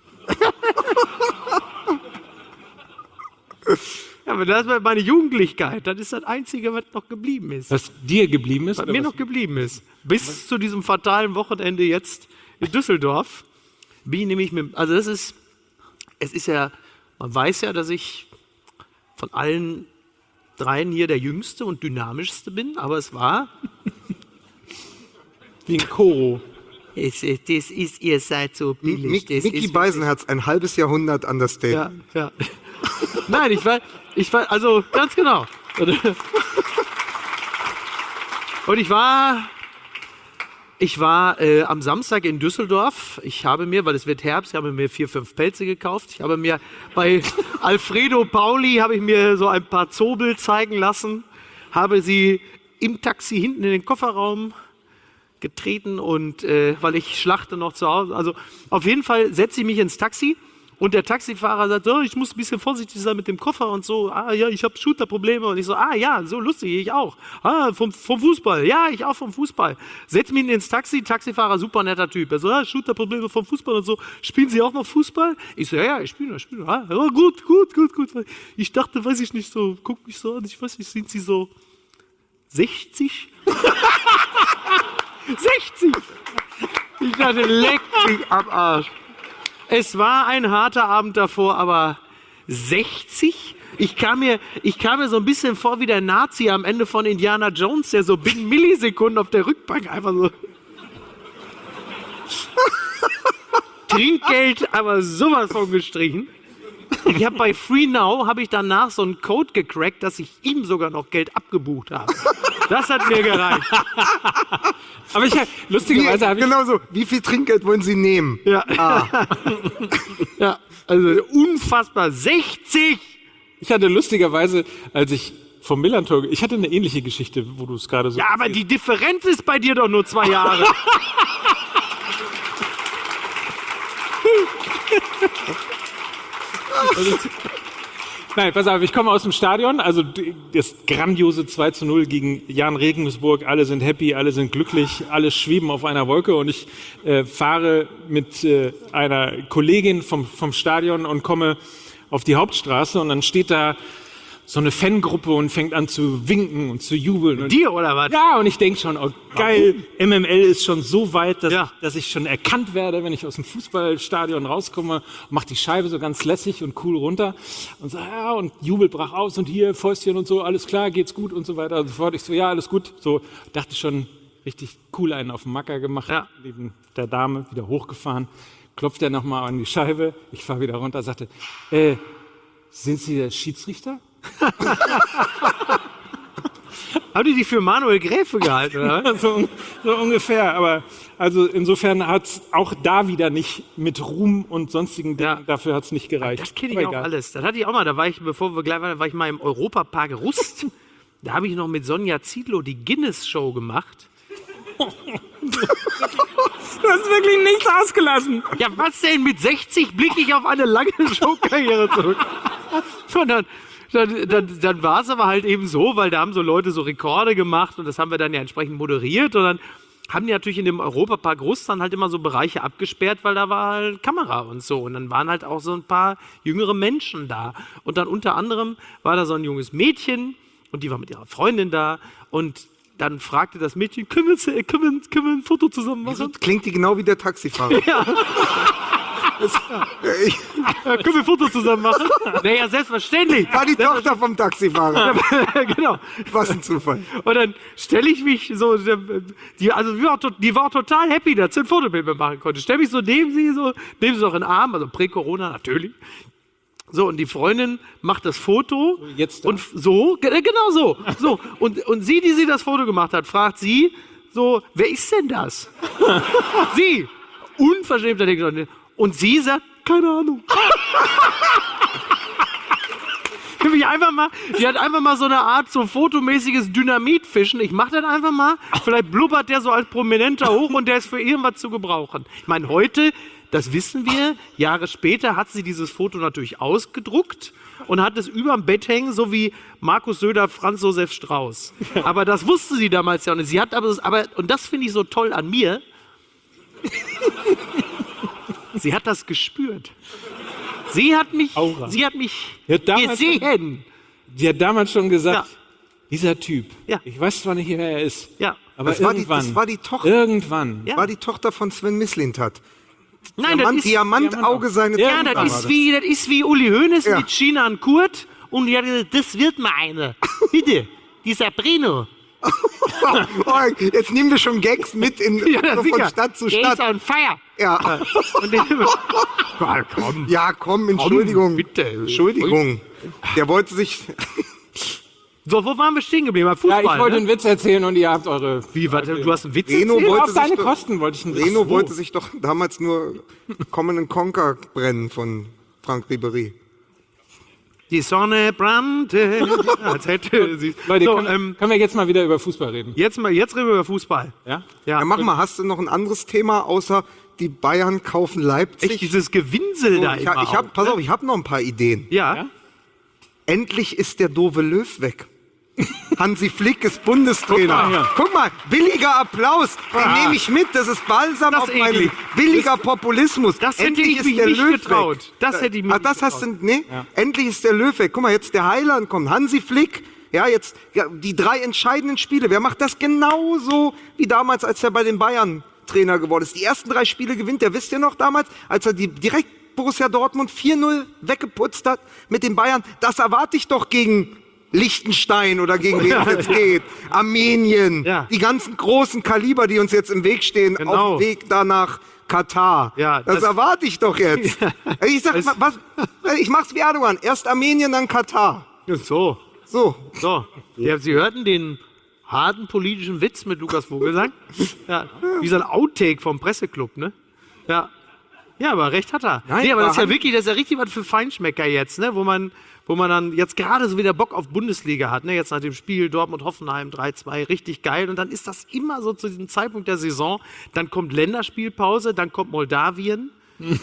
[SPEAKER 5] Ja, aber das war meine Jugendlichkeit. Das ist das Einzige, was noch geblieben ist.
[SPEAKER 3] Was dir geblieben ist?
[SPEAKER 5] Was
[SPEAKER 3] oder
[SPEAKER 5] mir
[SPEAKER 3] was?
[SPEAKER 5] noch geblieben ist. Bis was? zu diesem fatalen Wochenende jetzt in Düsseldorf bin ich nämlich mit, also das ist, es ist ja, man weiß ja, dass ich von allen dreien hier der jüngste und dynamischste bin, aber es war
[SPEAKER 3] wie ein Koro.
[SPEAKER 6] Es, es, das ist, ihr seid so billig.
[SPEAKER 2] Mick,
[SPEAKER 6] das
[SPEAKER 2] Micky
[SPEAKER 6] ist
[SPEAKER 2] Beisenherz, ein halbes Jahrhundert Understatement.
[SPEAKER 5] ja, ja. Nein, ich war, ich war, also ganz genau. Und ich war, ich war äh, am Samstag in Düsseldorf. Ich habe mir, weil es wird Herbst, ich habe mir vier, fünf Pelze gekauft. Ich habe mir bei Alfredo Pauli habe ich mir so ein paar Zobel zeigen lassen, habe sie im Taxi hinten in den Kofferraum getreten und äh, weil ich schlachte noch zu Hause. Also auf jeden Fall setze ich mich ins Taxi und der Taxifahrer sagt, so, ich muss ein bisschen vorsichtig sein mit dem Koffer und so. Ah ja, ich habe Shooter-Probleme. Und ich so, ah ja, so lustig, ich auch. Ah, vom, vom Fußball. Ja, ich auch vom Fußball. Setz mich ins Taxi, Taxifahrer, super netter Typ. Er so, ah, Shooter-Probleme vom Fußball und so. Spielen Sie auch noch Fußball? Ich so, ja, ja, ich spiele, ich spiele. Ah, ja, gut, gut, gut, gut. Ich dachte, weiß ich nicht so, guck mich so an, ich weiß nicht, sind Sie so sechzig? sechzig! Ich dachte, leck mich am Arsch. Es war ein harter Abend davor, aber sechzig? Ich kam, mir, ich kam mir so ein bisschen vor wie der Nazi am Ende von Indiana Jones, der so binnen Millisekunden auf der Rückbank einfach so... Trinkgeld, aber sowas von gestrichen. Ich habe bei FreeNow, habe ich danach so einen Code gecrackt, dass ich ihm sogar noch Geld abgebucht habe. Das hat mir gereicht.
[SPEAKER 3] Aber ich, lustigerweise habe ich...
[SPEAKER 2] Genau so. Wie viel Trinkgeld wollen Sie nehmen?
[SPEAKER 5] Ja.
[SPEAKER 2] Ah.
[SPEAKER 5] Ja, also unfassbar. sechzig!
[SPEAKER 3] Ich hatte lustigerweise, als ich vom Millantor... Ich hatte eine ähnliche Geschichte, wo du es gerade so...
[SPEAKER 5] Ja, aber die Differenz ist bei dir doch nur zwei Jahre.
[SPEAKER 3] Nein, pass auf, ich komme aus dem Stadion, also das grandiose zwei zu null gegen Jan Regensburg, alle sind happy, alle sind glücklich, alle schweben auf einer Wolke und ich äh, fahre mit äh, einer Kollegin vom, vom Stadion und komme auf die Hauptstraße und dann steht da so eine Fangruppe und fängt an zu winken und zu jubeln. Und
[SPEAKER 5] Dir oder was?
[SPEAKER 3] ja, und ich denke schon, oh geil, M M L ist schon so weit, dass,
[SPEAKER 5] Ja.
[SPEAKER 3] ich, dass ich schon erkannt werde, wenn ich aus dem Fußballstadion rauskomme und mach die Scheibe so ganz lässig und cool runter und so, ja, und Jubel brach aus und hier Fäustchen und so, alles klar, geht's gut und so weiter und so fort. Ich so, ja, alles gut. So, dachte schon, richtig cool einen auf den Macker gemacht,
[SPEAKER 5] Ja.
[SPEAKER 3] neben der Dame, wieder hochgefahren, klopft er nochmal an die Scheibe, ich fahre wieder runter, sagte, äh, sind Sie der Schiedsrichter?
[SPEAKER 5] Haben die dich für Manuel Gräfe gehalten, oder?
[SPEAKER 3] so, so ungefähr, aber also insofern hat es auch da wieder nicht mit Ruhm und sonstigen Dingen,
[SPEAKER 5] Ja.
[SPEAKER 3] dafür hat es nicht gereicht.
[SPEAKER 5] Das kenne ich
[SPEAKER 3] Aber
[SPEAKER 5] auch
[SPEAKER 3] egal.
[SPEAKER 5] alles. Das hatte ich auch mal, da war ich, bevor wir gleich waren, war ich mal im Europapark Rust. Da habe ich noch mit Sonja Zietlow die Guinness-Show gemacht.
[SPEAKER 3] Du hast wirklich nichts ausgelassen.
[SPEAKER 5] Ja, was denn? Mit sechzig blicke ich auf eine lange Showkarriere zurück. Und dann, dann, dann, dann war es aber halt eben so, weil da haben so Leute so Rekorde gemacht und das haben wir dann ja entsprechend moderiert und dann haben die natürlich in dem Europapark Rust dann halt immer so Bereiche abgesperrt, weil da war halt Kamera und so. Und dann waren halt auch so ein paar jüngere Menschen da. Und dann unter anderem war da so ein junges Mädchen und die war mit ihrer Freundin da und dann fragte das Mädchen, können wir, können wir, können wir ein Foto zusammen
[SPEAKER 2] Wieso
[SPEAKER 5] machen?
[SPEAKER 2] klingt die genau wie der Taxifahrer? Ich
[SPEAKER 5] Ja, können wir ein Foto zusammen machen? Naja, selbstverständlich.
[SPEAKER 2] war die Tochter vom Taxifahrer.
[SPEAKER 5] Genau.
[SPEAKER 2] Was ein Zufall.
[SPEAKER 5] Und dann stelle ich mich so, die, also die war, to- die war total happy, dass sie ein Foto mit mir machen konnte. Stelle mich so neben sie, so, neben sie noch in den Arm, also Prä-Corona natürlich. So, und die Freundin macht das Foto.
[SPEAKER 3] jetzt da?
[SPEAKER 5] Und f- so, ge- äh, genau so. so. Und, und sie, die sie das Foto gemacht hat, fragt sie so, wer ist denn das? Sie. Unverschämter Ding. Und sie sagt, keine Ahnung. Die, einfach mal, die hat einfach mal so eine Art so fotomäßiges Dynamitfischen. Ich mache das einfach mal. Vielleicht blubbert der so als Prominenter hoch und der ist für irgendwas zu gebrauchen. Ich meine, heute, das wissen wir, Jahre später hat sie dieses Foto natürlich ausgedruckt und hat es überm Bett hängen, so wie Markus Söder, Franz Josef Strauß. Aber das wusste sie damals ja nicht. Sie hat aber, das, aber und das finde ich so toll an mir, sie hat das gespürt. Sie hat mich,
[SPEAKER 3] Aura.
[SPEAKER 5] sie hat mich
[SPEAKER 3] Ja, damals
[SPEAKER 5] gesehen.
[SPEAKER 3] Die hat damals schon gesagt,
[SPEAKER 5] Ja.
[SPEAKER 3] dieser Typ,
[SPEAKER 5] Ja.
[SPEAKER 3] ich weiß zwar nicht, wer er ist,
[SPEAKER 5] Ja.
[SPEAKER 3] aber
[SPEAKER 2] Das war die-
[SPEAKER 3] irgendwann,
[SPEAKER 2] das war die Tochter.
[SPEAKER 3] irgendwann,
[SPEAKER 5] Ja.
[SPEAKER 2] War die Tochter von Sven Mislintat.
[SPEAKER 5] Nein,
[SPEAKER 2] Diamant,
[SPEAKER 5] das ist,
[SPEAKER 2] Diamantauge seine
[SPEAKER 5] ja,
[SPEAKER 2] Tochter war
[SPEAKER 5] das ist, wie, das ist wie Uli Hoeneß
[SPEAKER 2] Ja.
[SPEAKER 5] mit China und Kurt. Und die hat gesagt, das wird mal eine. Bitte, die Sabrino.
[SPEAKER 2] Oh, jetzt nehmen wir schon Gags mit in,
[SPEAKER 5] Ja,
[SPEAKER 2] so von
[SPEAKER 5] sicher.
[SPEAKER 2] Stadt zu
[SPEAKER 5] Der ist
[SPEAKER 2] Stadt.
[SPEAKER 5] on fire.
[SPEAKER 2] Ja.
[SPEAKER 5] Und den,
[SPEAKER 2] ja, komm, Entschuldigung.
[SPEAKER 5] bitte.
[SPEAKER 2] Entschuldigung. Der wollte sich.
[SPEAKER 5] So, wo waren wir stehen geblieben? Beim
[SPEAKER 3] Ja,
[SPEAKER 5] Fußball,
[SPEAKER 3] ich wollte
[SPEAKER 5] ne?
[SPEAKER 3] einen Witz erzählen und ihr habt eure...
[SPEAKER 5] Wie, warte, du hast einen Witz
[SPEAKER 2] Reno
[SPEAKER 5] erzählt?
[SPEAKER 2] wollte
[SPEAKER 3] auf deine
[SPEAKER 2] sich doch-
[SPEAKER 3] Kosten wollte ich einen Witz.
[SPEAKER 2] Reno
[SPEAKER 3] Ach so.
[SPEAKER 2] wollte sich doch damals nur Common Conquer brennen von Frank Ribéry.
[SPEAKER 5] Die Sonne brannte. Ja, als hätte sie...
[SPEAKER 3] Leute,
[SPEAKER 5] so,
[SPEAKER 3] können,
[SPEAKER 5] ähm,
[SPEAKER 3] können wir jetzt mal wieder über Fußball reden?
[SPEAKER 5] jetzt, mal, jetzt reden wir über Fußball.
[SPEAKER 3] Ja?
[SPEAKER 2] Ja, mach mal, hast du noch ein anderes Thema, außer die Bayern kaufen Leipzig?
[SPEAKER 5] Echt, dieses Gewinsel
[SPEAKER 2] So,
[SPEAKER 5] da
[SPEAKER 2] ich
[SPEAKER 5] immer
[SPEAKER 2] ha- ich hab,
[SPEAKER 5] auch,
[SPEAKER 2] pass
[SPEAKER 5] ne?
[SPEAKER 2] auf, ich habe noch ein paar Ideen.
[SPEAKER 5] Ja.
[SPEAKER 3] Ja?
[SPEAKER 2] Endlich ist der doofe Löw weg. Hansi Flick ist Bundestrainer.
[SPEAKER 3] Guck mal hier.
[SPEAKER 2] Guck mal, billiger Applaus, den nehme ich mit. Das ist Balsam
[SPEAKER 5] Das
[SPEAKER 2] auf
[SPEAKER 5] ist
[SPEAKER 2] meine
[SPEAKER 5] eklig.
[SPEAKER 2] billiger Populismus.
[SPEAKER 5] Das hätte
[SPEAKER 2] Endlich
[SPEAKER 5] ich
[SPEAKER 2] ist
[SPEAKER 5] mich
[SPEAKER 2] der
[SPEAKER 5] nicht
[SPEAKER 2] Löw
[SPEAKER 5] getraut.
[SPEAKER 2] weg.
[SPEAKER 5] Das hätte ich mich
[SPEAKER 2] Ah,
[SPEAKER 5] nicht
[SPEAKER 2] das hast
[SPEAKER 5] getraut.
[SPEAKER 2] du, nee? Endlich ist der Löw weg. Guck mal, jetzt der Heiland kommt. Hansi Flick. Ja, jetzt ja, die drei entscheidenden Spiele. Wer macht das genauso wie damals, als er bei den Bayern Trainer geworden ist? Die ersten drei Spiele gewinnt er. Wisst ihr noch damals, als er die direkt Borussia Dortmund vier null weggeputzt hat mit den Bayern? Das erwarte ich doch gegen Liechtenstein oder gegen wen es jetzt geht. Armenien.
[SPEAKER 5] Ja.
[SPEAKER 2] Die ganzen großen Kaliber, die uns jetzt im Weg stehen,
[SPEAKER 5] Genau.
[SPEAKER 2] auf dem Weg da nach Katar.
[SPEAKER 5] Ja,
[SPEAKER 2] das,
[SPEAKER 5] das-
[SPEAKER 2] erwarte ich doch jetzt. Ich sag,
[SPEAKER 5] Das-
[SPEAKER 2] was, ich mach's wie Erdogan. Erst Armenien, dann Katar.
[SPEAKER 5] So,
[SPEAKER 2] So.
[SPEAKER 5] so. Ja, Sie hörten den harten politischen Witz mit Lukas Vogelsang. Ja, wie so ein Outtake vom Presseclub, ne? Ja. Ja, aber recht hat er.
[SPEAKER 2] Nein,
[SPEAKER 5] nee, aber
[SPEAKER 2] aber
[SPEAKER 5] das ist ja
[SPEAKER 2] Han-
[SPEAKER 5] wirklich, das ist ja richtig was für Feinschmecker jetzt, ne? Wo man, wo man dann jetzt gerade so wieder Bock auf Bundesliga hat, ne? Jetzt nach dem Spiel Dortmund-Hoffenheim drei zwei, richtig geil. Und dann ist das immer so zu diesem Zeitpunkt der Saison. Dann kommt Länderspielpause, dann kommt Moldawien.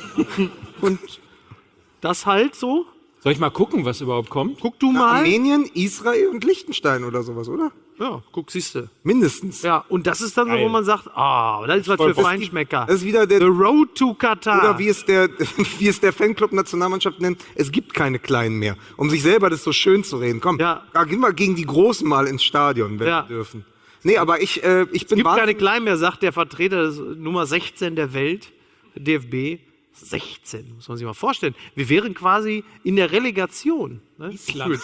[SPEAKER 5] Und das halt so.
[SPEAKER 3] Soll ich mal gucken, was überhaupt kommt?
[SPEAKER 5] Guck du mal.
[SPEAKER 2] Armenien, Israel und Liechtenstein oder sowas, oder?
[SPEAKER 5] Ja, guck, siehste.
[SPEAKER 2] Mindestens.
[SPEAKER 5] Ja, und das ist dann so, wo
[SPEAKER 3] Geil.
[SPEAKER 5] man sagt, ah, das ist was für
[SPEAKER 2] Das ist-
[SPEAKER 5] Feinschmecker.
[SPEAKER 2] Das ist wieder der,
[SPEAKER 5] The Road to Qatar.
[SPEAKER 2] oder wie es der, wie es der Fanclub-Nationalmannschaft nennt, es gibt keine Kleinen mehr. Um sich selber das so schön zu reden. Komm,
[SPEAKER 5] Ja.
[SPEAKER 2] da gehen wir gegen die Großen mal ins Stadion, wenn
[SPEAKER 5] Ja.
[SPEAKER 2] wir dürfen. Nee, aber ich, äh, ich bin
[SPEAKER 5] Gibt keine
[SPEAKER 2] wahnsinnig-
[SPEAKER 5] Kleinen mehr, sagt der Vertreter des Nummer sechzehn der Welt, der D F B. sechzehn, muss man sich mal vorstellen. Wir wären quasi in der Relegation. Ne?
[SPEAKER 3] Island.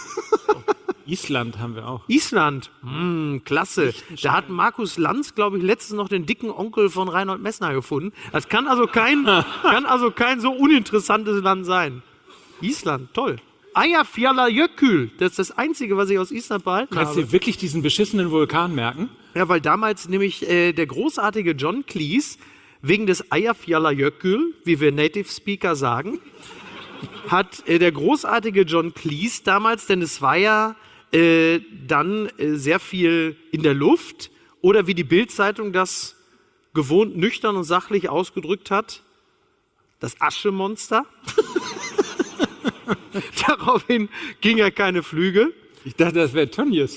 [SPEAKER 3] Island haben wir auch.
[SPEAKER 5] Island, hm, klasse. Da hat Markus Lanz, glaube ich, letztens noch den dicken Onkel von Reinhold Messner gefunden. Das kann also kein, kann also kein so uninteressantes Land sein. Island, toll. Eyjafjallajökull, das ist das Einzige, was ich aus Island behalten
[SPEAKER 3] Kannst
[SPEAKER 5] habe.
[SPEAKER 3] du dir wirklich diesen beschissenen Vulkan merken?
[SPEAKER 5] Ja, weil damals nämlich äh, der großartige John Cleese wegen des Eyjafjallajökull, wie wir Native Speaker sagen, hat äh, der großartige John Cleese damals, denn es war ja äh, dann äh, sehr viel in der Luft, oder wie die Bild-Zeitung das gewohnt nüchtern und sachlich ausgedrückt hat, das Aschemonster. Daraufhin ging ja keine Flüge.
[SPEAKER 3] Ich dachte, das wäre Tönnies.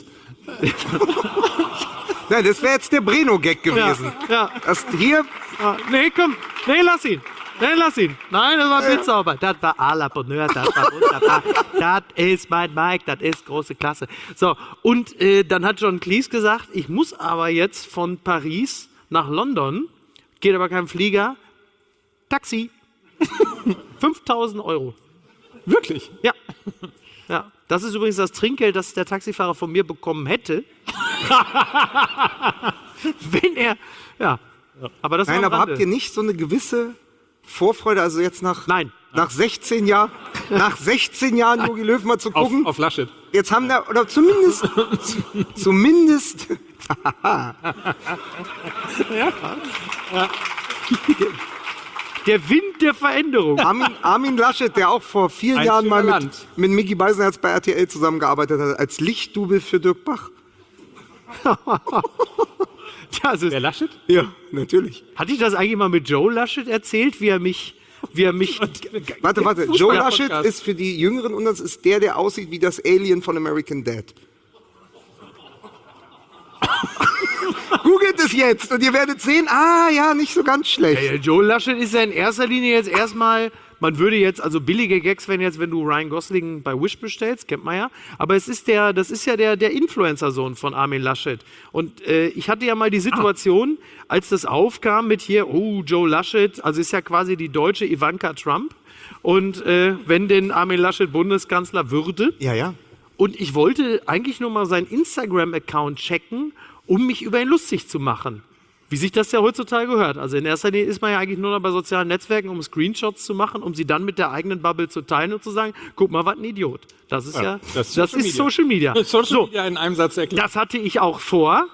[SPEAKER 2] Nein, das wäre jetzt der Breno-Gag gewesen.
[SPEAKER 5] Ja,
[SPEAKER 2] Das hier,
[SPEAKER 5] Ah, nee, komm. Nee, lass ihn. Nee, lass ihn. Nein, das war Blitzsauber. Das war à la Bonheur, das war wunderbar. Das ist mein Mike, das ist große Klasse. So, und äh, dann hat John Cleese gesagt, ich muss aber jetzt von Paris nach London, geht aber kein Flieger, Taxi. fünftausend Euro.
[SPEAKER 3] Wirklich?
[SPEAKER 5] Ja. Ja. Das ist übrigens das Trinkgeld, das der Taxifahrer von mir bekommen hätte. Wenn er. Ja. Aber das
[SPEAKER 2] Nein,
[SPEAKER 5] war am
[SPEAKER 2] aber
[SPEAKER 5] Rande.
[SPEAKER 2] habt ihr nicht so eine gewisse Vorfreude, also jetzt nach,
[SPEAKER 5] Nein.
[SPEAKER 2] nach sechzehn Jahren, nach sechzehn Jahren Jogi Löw mal zu
[SPEAKER 3] Auf,
[SPEAKER 2] gucken?
[SPEAKER 3] auf Laschet.
[SPEAKER 2] Jetzt haben wir, oder zumindest, zumindest,
[SPEAKER 5] Der Wind der Veränderung.
[SPEAKER 2] Armin, Armin Laschet, der auch vor vielen
[SPEAKER 3] Ein
[SPEAKER 2] Jahren mal
[SPEAKER 3] schöner
[SPEAKER 2] mit,
[SPEAKER 3] Land.
[SPEAKER 2] mit Micky Beisenherz bei R T L zusammengearbeitet hat, als Lichtdubel für Dirk Bach.
[SPEAKER 5] Das ist,
[SPEAKER 3] Wer Laschet?
[SPEAKER 2] Ja, natürlich.
[SPEAKER 5] hatte ich das eigentlich mal mit Joe Laschet erzählt, wie er mich, wie er mich.
[SPEAKER 2] Warte, warte, Joe
[SPEAKER 3] Fußball-Podcast.
[SPEAKER 2] Laschet ist für die Jüngeren unter uns ist der, der aussieht wie das Alien von American Dad. Googelt es jetzt und ihr werdet sehen, ah ja, nicht so ganz schlecht.
[SPEAKER 5] Ja, Joe Laschet ist ja in erster Linie jetzt erstmal, man würde jetzt, also billige Gags wären jetzt, wenn du Ryan Gosling bei Wish bestellst, kennt man ja, aber es ist der, das ist ja der, der Influencer-Sohn von Armin Laschet. Und äh, ich hatte ja mal die Situation, als das aufkam mit hier, oh, Joe Laschet, also ist ja quasi die deutsche Ivanka Trump. Und äh, wenn denn Armin Laschet Bundeskanzler würde,
[SPEAKER 2] Ja, ja.
[SPEAKER 5] und ich wollte eigentlich nur mal seinen Instagram-Account checken, um mich über ihn lustig zu machen. Wie sich das ja heutzutage gehört. Also in erster Linie ist man ja eigentlich nur noch bei sozialen Netzwerken, um Screenshots zu machen, um sie dann mit der eigenen Bubble zu teilen und zu sagen, guck mal, was ein Idiot. Das ist ja,
[SPEAKER 3] Ja,
[SPEAKER 5] das,
[SPEAKER 3] das
[SPEAKER 5] ist
[SPEAKER 3] ist Social
[SPEAKER 5] Social Media.
[SPEAKER 3] Social
[SPEAKER 5] So,
[SPEAKER 3] Media in einem Satz erklärt.
[SPEAKER 5] das hatte ich auch vor.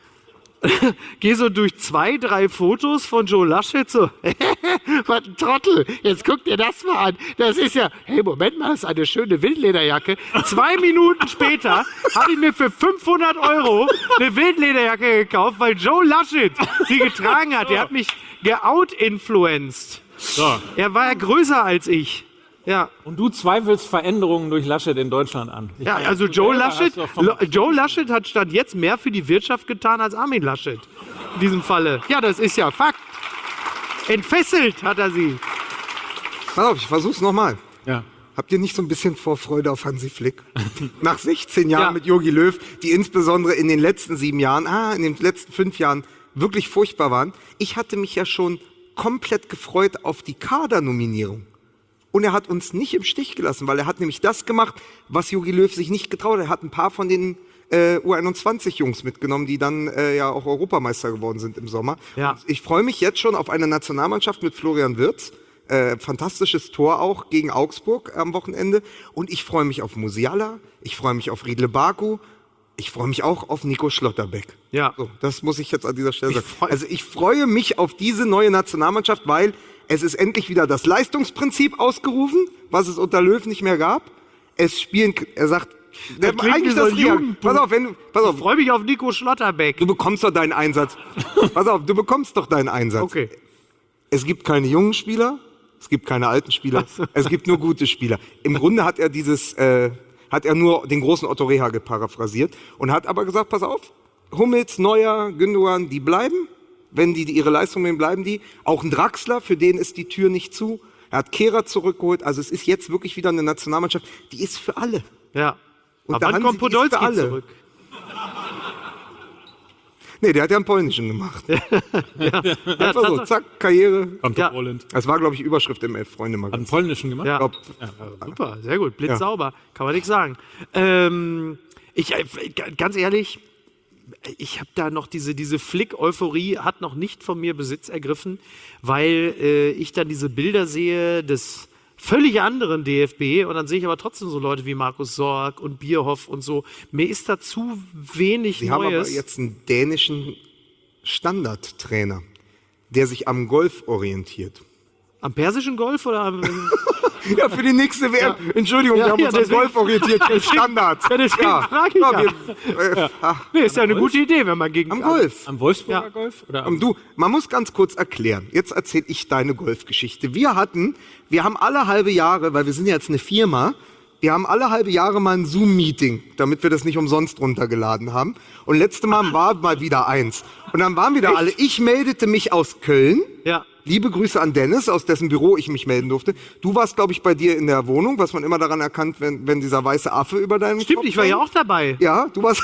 [SPEAKER 5] Gehe so durch zwei, drei Fotos von Joe Laschet, so, was ein Trottel, jetzt guck dir das mal an. Das ist ja, hey, Moment mal, das ist eine schöne Wildlederjacke. Zwei Minuten später habe ich mir für fünfhundert Euro eine Wildlederjacke gekauft, weil Joe Laschet sie getragen hat. Der hat mich geout-influenced.
[SPEAKER 3] So.
[SPEAKER 5] Er war ja größer als ich. Ja.
[SPEAKER 3] Und du zweifelst Veränderungen durch Laschet in Deutschland an. Ich
[SPEAKER 5] Ja,
[SPEAKER 3] meine,
[SPEAKER 5] also
[SPEAKER 3] du
[SPEAKER 5] Joe
[SPEAKER 3] selber
[SPEAKER 5] Laschet,
[SPEAKER 3] hast doch vom-
[SPEAKER 5] Lo- Joe Laschet hat Stand jetzt mehr für die Wirtschaft getan als Armin Laschet. In diesem Falle. Ja, das ist ja Fakt. Entfesselt hat er sie.
[SPEAKER 2] Pass auf, ich versuch's nochmal.
[SPEAKER 3] Ja.
[SPEAKER 2] Habt ihr nicht so ein bisschen Vorfreude auf Hansi Flick? Nach sechzehn Jahren
[SPEAKER 5] Ja.
[SPEAKER 2] mit Jogi Löw, die insbesondere in den letzten sieben Jahren, ah, in den letzten fünf Jahren wirklich furchtbar waren. Ich hatte mich ja schon komplett gefreut auf die Kadernominierung. Und er hat uns nicht im Stich gelassen, weil er hat nämlich das gemacht, was Jogi Löw sich nicht getraut hat. Er hat ein paar von den äh, U einundzwanzig-Jungs mitgenommen, die dann äh, ja auch Europameister geworden sind im Sommer.
[SPEAKER 5] Ja.
[SPEAKER 2] Und ich freue mich jetzt schon auf eine Nationalmannschaft mit Florian Wirtz. Äh, fantastisches Tor auch gegen Augsburg am Wochenende. Und ich freue mich auf Musiala, ich freue mich auf Riedle Baku, ich freue mich auch auf Nico Schlotterbeck.
[SPEAKER 5] Ja.
[SPEAKER 2] So, das muss ich jetzt an dieser Stelle sagen.
[SPEAKER 5] freu-
[SPEAKER 2] Also ich freue mich auf diese neue Nationalmannschaft, weil es ist endlich wieder das Leistungsprinzip ausgerufen, was es unter Löw nicht mehr gab. Es spielen, er sagt, der,
[SPEAKER 5] klingt
[SPEAKER 2] eigentlich
[SPEAKER 5] wie so
[SPEAKER 2] das
[SPEAKER 5] ein
[SPEAKER 2] Real.
[SPEAKER 5] Jugendbuch.
[SPEAKER 2] Pass auf, wenn du, pass auf,
[SPEAKER 5] Ich freue mich auf Nico Schlotterbeck.
[SPEAKER 2] du bekommst doch deinen Einsatz. Pass auf, du bekommst doch deinen Einsatz.
[SPEAKER 5] Okay.
[SPEAKER 2] Es gibt keine jungen Spieler, es gibt keine alten Spieler, es gibt nur gute Spieler. Im Grunde hat er dieses, äh, hat er nur den großen Otto Rehhagel paraphrasiert und hat aber gesagt, pass auf, Hummels, Neuer, Gündogan, die bleiben. Wenn die, die ihre Leistung nehmen, bleiben die. Auch ein Draxler, für den ist die Tür nicht zu. Er hat Kehrer zurückgeholt. Also es ist jetzt wirklich wieder eine Nationalmannschaft, die ist für alle.
[SPEAKER 5] Ja.
[SPEAKER 2] Und
[SPEAKER 5] Aber
[SPEAKER 2] der
[SPEAKER 5] wann
[SPEAKER 2] Hansi,
[SPEAKER 5] kommt
[SPEAKER 2] die ist für
[SPEAKER 5] Podolski
[SPEAKER 2] alle.
[SPEAKER 5] zurück?
[SPEAKER 2] Nee, der hat ja einen polnischen gemacht. Einfach so,
[SPEAKER 5] Tatsache.
[SPEAKER 2] zack, Karriere.
[SPEAKER 3] Kommt
[SPEAKER 5] Ja.
[SPEAKER 3] ja. Poland.
[SPEAKER 2] Das war, glaube ich, Überschrift im
[SPEAKER 3] Hat einen
[SPEAKER 2] Elf-Freunde-Magazin.
[SPEAKER 3] polnischen gemacht?
[SPEAKER 5] Ja.
[SPEAKER 2] Ich glaub,
[SPEAKER 5] Super, sehr gut. Blitzsauber. Kann man nichts sagen. Ähm, ich, äh, ganz ehrlich, ich habe da noch diese, diese Flick-Euphorie hat noch nicht von mir Besitz ergriffen, weil äh, ich dann diese Bilder sehe des völlig anderen D F B und dann sehe ich aber trotzdem so Leute wie Markus Sorg und Bierhoff und so. Mir ist da zu wenig
[SPEAKER 2] Sie haben aber
[SPEAKER 5] Neues.
[SPEAKER 2] jetzt einen dänischen Standardtrainer, der sich am Golf orientiert.
[SPEAKER 5] Am persischen Golf oder am...
[SPEAKER 2] Ja, für die nächste W M. Entschuldigung,
[SPEAKER 5] Ja,
[SPEAKER 2] wir haben
[SPEAKER 5] ja,
[SPEAKER 2] uns am
[SPEAKER 5] deswegen-
[SPEAKER 2] Golf orientiert. Standard.
[SPEAKER 5] Ja, deswegen frage ich ja.
[SPEAKER 2] wir, äh, ach,
[SPEAKER 5] Nee, ist ja eine gute Idee, wenn man gegen...
[SPEAKER 2] am Golf.
[SPEAKER 3] Am Wolfsburger
[SPEAKER 5] Ja.
[SPEAKER 3] Golf? Oder
[SPEAKER 2] Ähm,
[SPEAKER 3] am
[SPEAKER 2] Du, man muss ganz kurz erklären. Jetzt erzähle ich deine Golfgeschichte. Wir hatten, wir haben alle halbe Jahre, weil wir sind ja jetzt eine Firma, wir haben alle halbe Jahre mal ein Zoom-Meeting, damit wir das nicht umsonst runtergeladen haben. Und letzte Mal war mal wieder eins. Und dann waren wieder alle. Ich meldete mich aus Köln.
[SPEAKER 5] Ja.
[SPEAKER 2] Liebe Grüße an Dennis, aus dessen Büro ich mich melden durfte. Du warst, glaube ich, bei dir in der Wohnung, was man immer daran erkannt, wenn, wenn dieser weiße Affe über deinem
[SPEAKER 5] Stimmt,
[SPEAKER 2] Kopf
[SPEAKER 5] ich war ja
[SPEAKER 2] hängt.
[SPEAKER 5] auch dabei.
[SPEAKER 2] Ja, du warst.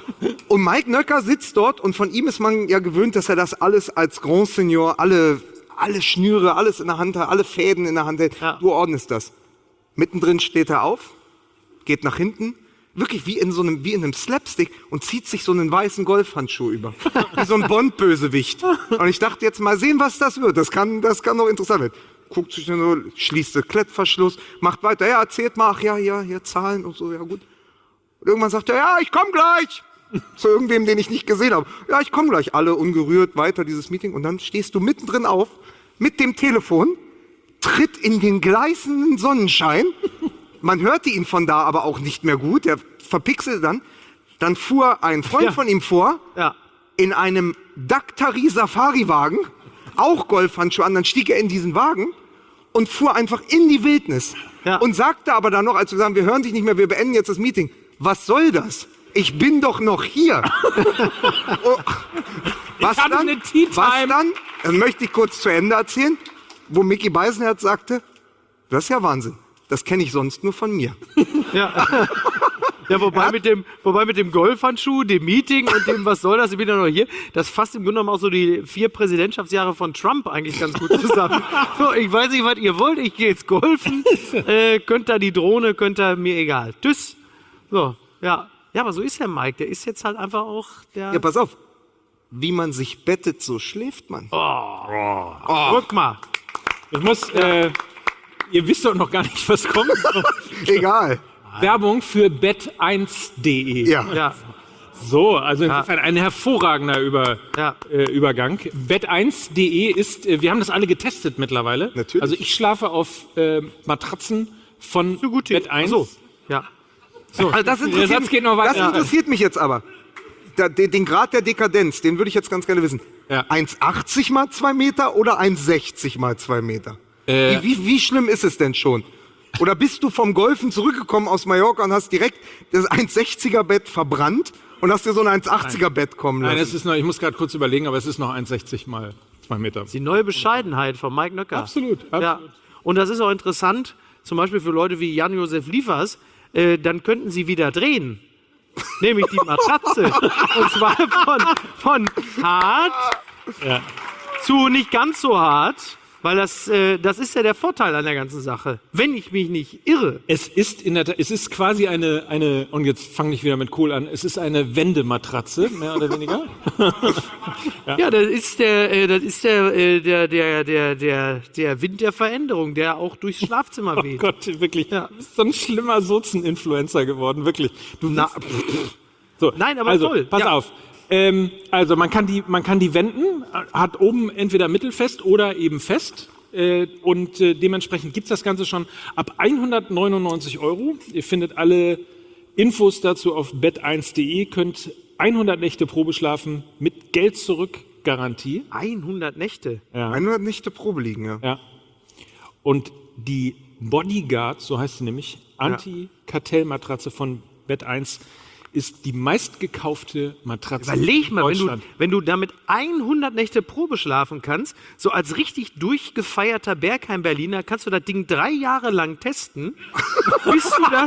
[SPEAKER 2] Und Mike Nöcker sitzt dort und von ihm ist man ja gewöhnt, dass er das alles als Grand Senior, alle alle Schnüre, alles in der Hand, alle Fäden in der Hand hält.
[SPEAKER 5] Ja.
[SPEAKER 2] Du ordnest das. Mittendrin steht er auf, geht nach hinten, wirklich wie in so einem, wie in einem Slapstick und zieht sich so einen weißen Golfhandschuh über. Wie so ein Bond-Bösewicht. Und ich dachte jetzt mal sehen, was das wird. Das kann, das kann doch interessant werden. Guckt sich dann so, schließt den Klettverschluss, macht weiter. Ja, erzählt mal, ach ja, ja, hier Zahlen und so, ja gut. Und irgendwann sagt er, ja, ich komm gleich. Zu irgendwem, den ich nicht gesehen habe. Ja, ich komm gleich. Alle ungerührt, weiter dieses Meeting. Und dann stehst du mittendrin auf, mit dem Telefon, tritt in den gleißenden Sonnenschein. Man hörte ihn von da aber auch nicht mehr gut. Er verpixelte dann. Dann fuhr ein Freund
[SPEAKER 5] Ja.
[SPEAKER 2] von ihm vor,
[SPEAKER 5] Ja.
[SPEAKER 2] in einem Daktari Safari-Wagen, auch Golfhandschuhe an. Dann stieg er in diesen Wagen und fuhr einfach in die Wildnis.
[SPEAKER 5] Ja.
[SPEAKER 2] Und sagte aber dann noch, als wir sagen, wir hören dich nicht mehr, wir beenden jetzt das Meeting. Was soll das? Ich bin doch noch hier. Oh, was,
[SPEAKER 3] hatte
[SPEAKER 2] dann,
[SPEAKER 3] eine Tea Time.
[SPEAKER 2] was dann? Dann möchte ich kurz zu Ende erzählen, wo Micky Beisenherz sagte, das ist ja Wahnsinn. Das kenne ich sonst nur von mir.
[SPEAKER 5] Ja. Ja, wobei mit dem, wobei mit dem Golfhandschuh, dem Meeting und dem, was soll das, ich bin ja noch hier, das fasst im Grunde genommen auch so die vier Präsidentschaftsjahre von Trump eigentlich ganz gut zusammen. So, ich weiß nicht, was ihr wollt, ich gehe jetzt golfen, äh, könnt da die Drohne, könnt da, mir egal. Tschüss. So, ja. Ja, aber so ist der Mike, der ist jetzt halt einfach auch der...
[SPEAKER 2] Ja, pass auf. Wie man sich bettet, so schläft man.
[SPEAKER 5] Guck mal.
[SPEAKER 3] Ich muss, äh, ihr wisst doch noch gar nicht, was kommt.
[SPEAKER 2] Egal.
[SPEAKER 3] Werbung für bet eins punkt de.
[SPEAKER 2] Ja.
[SPEAKER 5] Ja,
[SPEAKER 3] So, also insofern ein hervorragender Über,
[SPEAKER 5] Ja.
[SPEAKER 3] äh, Übergang. bet eins punkt de ist, äh, wir haben das alle getestet mittlerweile.
[SPEAKER 2] Natürlich.
[SPEAKER 3] Also ich schlafe auf äh, Matratzen von
[SPEAKER 5] so gut.
[SPEAKER 3] bet eins.
[SPEAKER 5] Ach so. Ja.
[SPEAKER 2] Also das
[SPEAKER 3] Der
[SPEAKER 2] interessiert,
[SPEAKER 3] Satz
[SPEAKER 2] mich,
[SPEAKER 3] geht noch weiter.
[SPEAKER 2] das interessiert mich jetzt aber. Da, den, den Grad der Dekadenz, den würde ich jetzt ganz gerne wissen.
[SPEAKER 3] Ja.
[SPEAKER 2] eins achtzig mal zwei Meter oder eins sechzig mal zwei Meter?
[SPEAKER 3] Äh.
[SPEAKER 2] Wie, wie, wie schlimm ist es denn schon? Oder bist du vom Golfen zurückgekommen aus Mallorca und hast direkt das eins sechziger Bett verbrannt und hast dir so ein eins achtziger Bett kommen lassen?
[SPEAKER 3] Nein, es ist noch, ich muss gerade kurz überlegen, aber es ist noch eins sechzig mal zwei Meter.
[SPEAKER 5] Die neue Bescheidenheit von Mike Nöcker.
[SPEAKER 3] Absolut, absolut.
[SPEAKER 5] Ja. Und das ist auch interessant, zum Beispiel für Leute wie Jan-Josef Liefers, äh, dann könnten sie wieder drehen. Nämlich die Matratze. Und zwar von, von hart
[SPEAKER 3] Ja.
[SPEAKER 5] zu nicht ganz so hart, weil das, äh, das ist ja der Vorteil an der ganzen Sache. Wenn ich mich nicht irre.
[SPEAKER 3] Es ist in der Tat, es ist quasi eine, eine, und jetzt fange ich wieder mit Kohl an, es ist eine Wendematratze, mehr oder weniger.
[SPEAKER 5] Ja, das ist der, äh, das ist der, äh, der, der, der, der, der Wind der Veränderung, der auch durchs Schlafzimmer
[SPEAKER 3] Oh
[SPEAKER 5] weht.
[SPEAKER 3] Gott, wirklich.
[SPEAKER 5] Ja.
[SPEAKER 3] Du bist so ein schlimmer Sozen-Influencer geworden, wirklich. Du
[SPEAKER 5] Na,
[SPEAKER 3] so,
[SPEAKER 5] Nein, aber
[SPEAKER 3] also,
[SPEAKER 5] toll.
[SPEAKER 3] Pass
[SPEAKER 5] Ja.
[SPEAKER 3] auf. Ähm, also man kann die, man kann die wenden, hat oben entweder mittelfest oder eben fest. Äh, und äh, dementsprechend gibt's das Ganze schon ab hundertneunundneunzig Euro. Ihr findet alle Infos dazu auf bet eins punkt de, könnt hundert Nächte Probe schlafen mit Geld zurück Garantie.
[SPEAKER 5] hundert Nächte.
[SPEAKER 2] hundert Nächte Probe liegen, ja.
[SPEAKER 3] Ja. Und die Bodyguard, so heißt sie nämlich, Anti-Kartell-Matratze von bet eins, ist die meistgekaufte Matratze
[SPEAKER 5] Überleg mal,
[SPEAKER 3] in
[SPEAKER 5] wenn du,
[SPEAKER 3] Deutschland.
[SPEAKER 5] wenn du damit hundert Nächte Probe schlafen kannst, so als richtig durchgefeierter Bergheim-Berliner, kannst du das Ding drei Jahre lang testen, bis du das,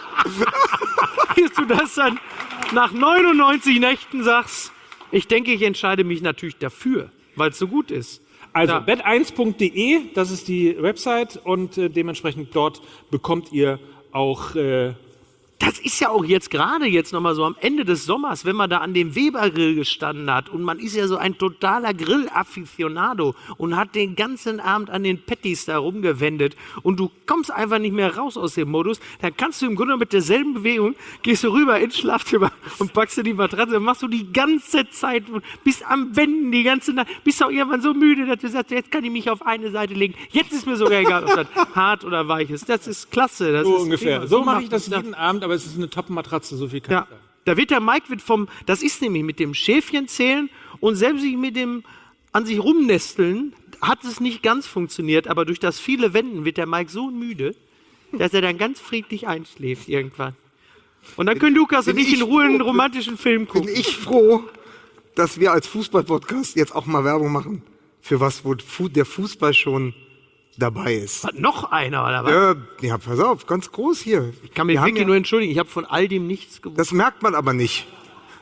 [SPEAKER 5] bis du das dann nach neunundneunzig Nächten sagst, ich denke, ich entscheide mich natürlich dafür, weil es so gut ist.
[SPEAKER 3] Also
[SPEAKER 5] Ja.
[SPEAKER 3] bet eins punkt de, das ist die Website und äh, dementsprechend dort bekommt ihr auch äh,
[SPEAKER 5] Das ist ja auch jetzt gerade jetzt nochmal so am Ende des Sommers, wenn man da an dem Webergrill gestanden hat und man ist ja so ein totaler Grill-Afficionado und hat den ganzen Abend an den Patties da rumgewendet und du kommst einfach nicht mehr raus aus dem Modus, dann kannst du im Grunde mit derselben Bewegung, gehst du rüber ins Schlafzimmer und packst dir die Matratze und machst du die ganze Zeit, bist am Wenden die ganze Nacht, bist auch irgendwann so müde, dass du sagst, jetzt kann ich mich auf eine Seite legen, jetzt ist mir sogar egal, ob das hart oder weich ist. Das ist klasse. Das
[SPEAKER 3] so
[SPEAKER 5] ist
[SPEAKER 3] ungefähr.
[SPEAKER 5] prima.
[SPEAKER 3] So mache
[SPEAKER 5] macht
[SPEAKER 3] ich das
[SPEAKER 5] ja.
[SPEAKER 3] jeden Abend, aber es ist eine Top-Matratze, so viel kann
[SPEAKER 5] Ja,
[SPEAKER 3] ich sagen.
[SPEAKER 5] da wird der Mike wird vom, das ist nämlich mit dem Schäfchen zählen und selbst mit dem an sich rumnesteln hat es nicht ganz funktioniert, aber durch das viele Wenden wird der Mike so müde, dass er dann ganz friedlich einschläft irgendwann. Und dann können Lukas und
[SPEAKER 2] Bin
[SPEAKER 5] ich in
[SPEAKER 2] ich
[SPEAKER 5] Ruhe einen
[SPEAKER 2] froh,
[SPEAKER 5] romantischen Film
[SPEAKER 2] Bin
[SPEAKER 5] gucken.
[SPEAKER 2] ich froh, dass wir als Fußball-Podcast jetzt auch mal Werbung machen für was, wo Fu- der Fußball schon dabei ist.
[SPEAKER 5] Was, noch einer oder was?
[SPEAKER 2] Ja, ja, pass auf, ganz groß hier.
[SPEAKER 5] Ich kann mich
[SPEAKER 2] Wir haben
[SPEAKER 5] wirklich
[SPEAKER 2] ja-
[SPEAKER 5] nur entschuldigen, ich habe von all dem nichts gewusst.
[SPEAKER 2] Das merkt man aber nicht.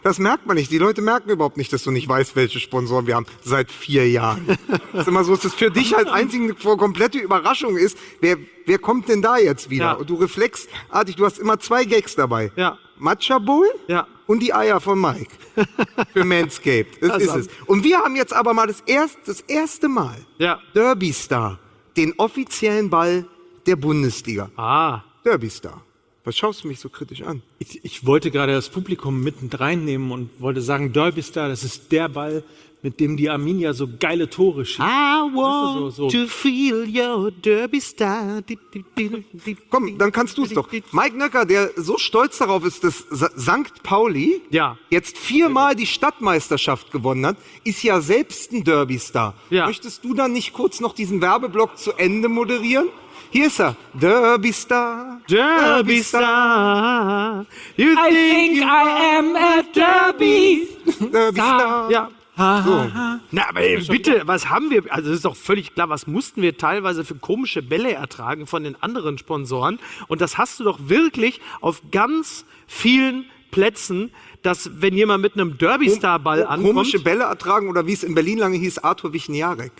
[SPEAKER 2] Das merkt man nicht. Die Leute merken überhaupt nicht, dass du nicht weißt, welche Sponsoren wir haben seit vier Jahren. Das ist immer so, dass das für dich halt einzig eine komplette Überraschung ist. Wer, wer kommt denn da jetzt wieder?
[SPEAKER 5] Ja.
[SPEAKER 2] Und du reflexartig, du hast immer zwei Gags dabei.
[SPEAKER 5] Ja.
[SPEAKER 2] Matcha Bowl
[SPEAKER 5] Ja.
[SPEAKER 2] und die Eier von Mike. Für Manscaped. Das
[SPEAKER 5] Das
[SPEAKER 2] ist
[SPEAKER 5] am-
[SPEAKER 2] es. Und wir haben jetzt aber mal das erste, das erste Mal
[SPEAKER 5] Ja.
[SPEAKER 2] Derby Star, den offiziellen Ball der Bundesliga.
[SPEAKER 5] Ah.
[SPEAKER 2] Derby Star. Was schaust du mich so kritisch an?
[SPEAKER 3] Ich, ich wollte gerade das Publikum mitten reinnehmen und wollte sagen, Derby Star, das ist der Ball, mit dem die Arminia so geile Tore schießt.
[SPEAKER 6] I want
[SPEAKER 3] so- so.
[SPEAKER 6] to feel your derby star. Di- di- di- di-
[SPEAKER 2] Komm, dann kannst du es doch. Mike Nöcker, der so stolz darauf ist, dass Sa- Sankt Pauli
[SPEAKER 5] Ja.
[SPEAKER 2] jetzt viermal die Stadtmeisterschaft gewonnen hat, ist ja selbst ein Derby-Star.
[SPEAKER 5] Ja.
[SPEAKER 2] Möchtest du dann nicht kurz noch diesen Werbeblock zu Ende moderieren? Hier ist er. Derby-Star.
[SPEAKER 5] Derby Star. You
[SPEAKER 3] I think I am a Derby.
[SPEAKER 2] Derby-Star.
[SPEAKER 5] Ja.
[SPEAKER 2] So.
[SPEAKER 5] Na, aber ey, bitte, was haben wir? Also, das ist doch völlig klar, was mussten wir teilweise für komische Bälle ertragen von den anderen Sponsoren? Und das hast du doch wirklich auf ganz vielen Plätzen, dass, wenn jemand mit einem Derby-Star-Ball ankommt.
[SPEAKER 2] Komische Bälle ertragen oder wie es in Berlin lange hieß, Arthur Wichniarek.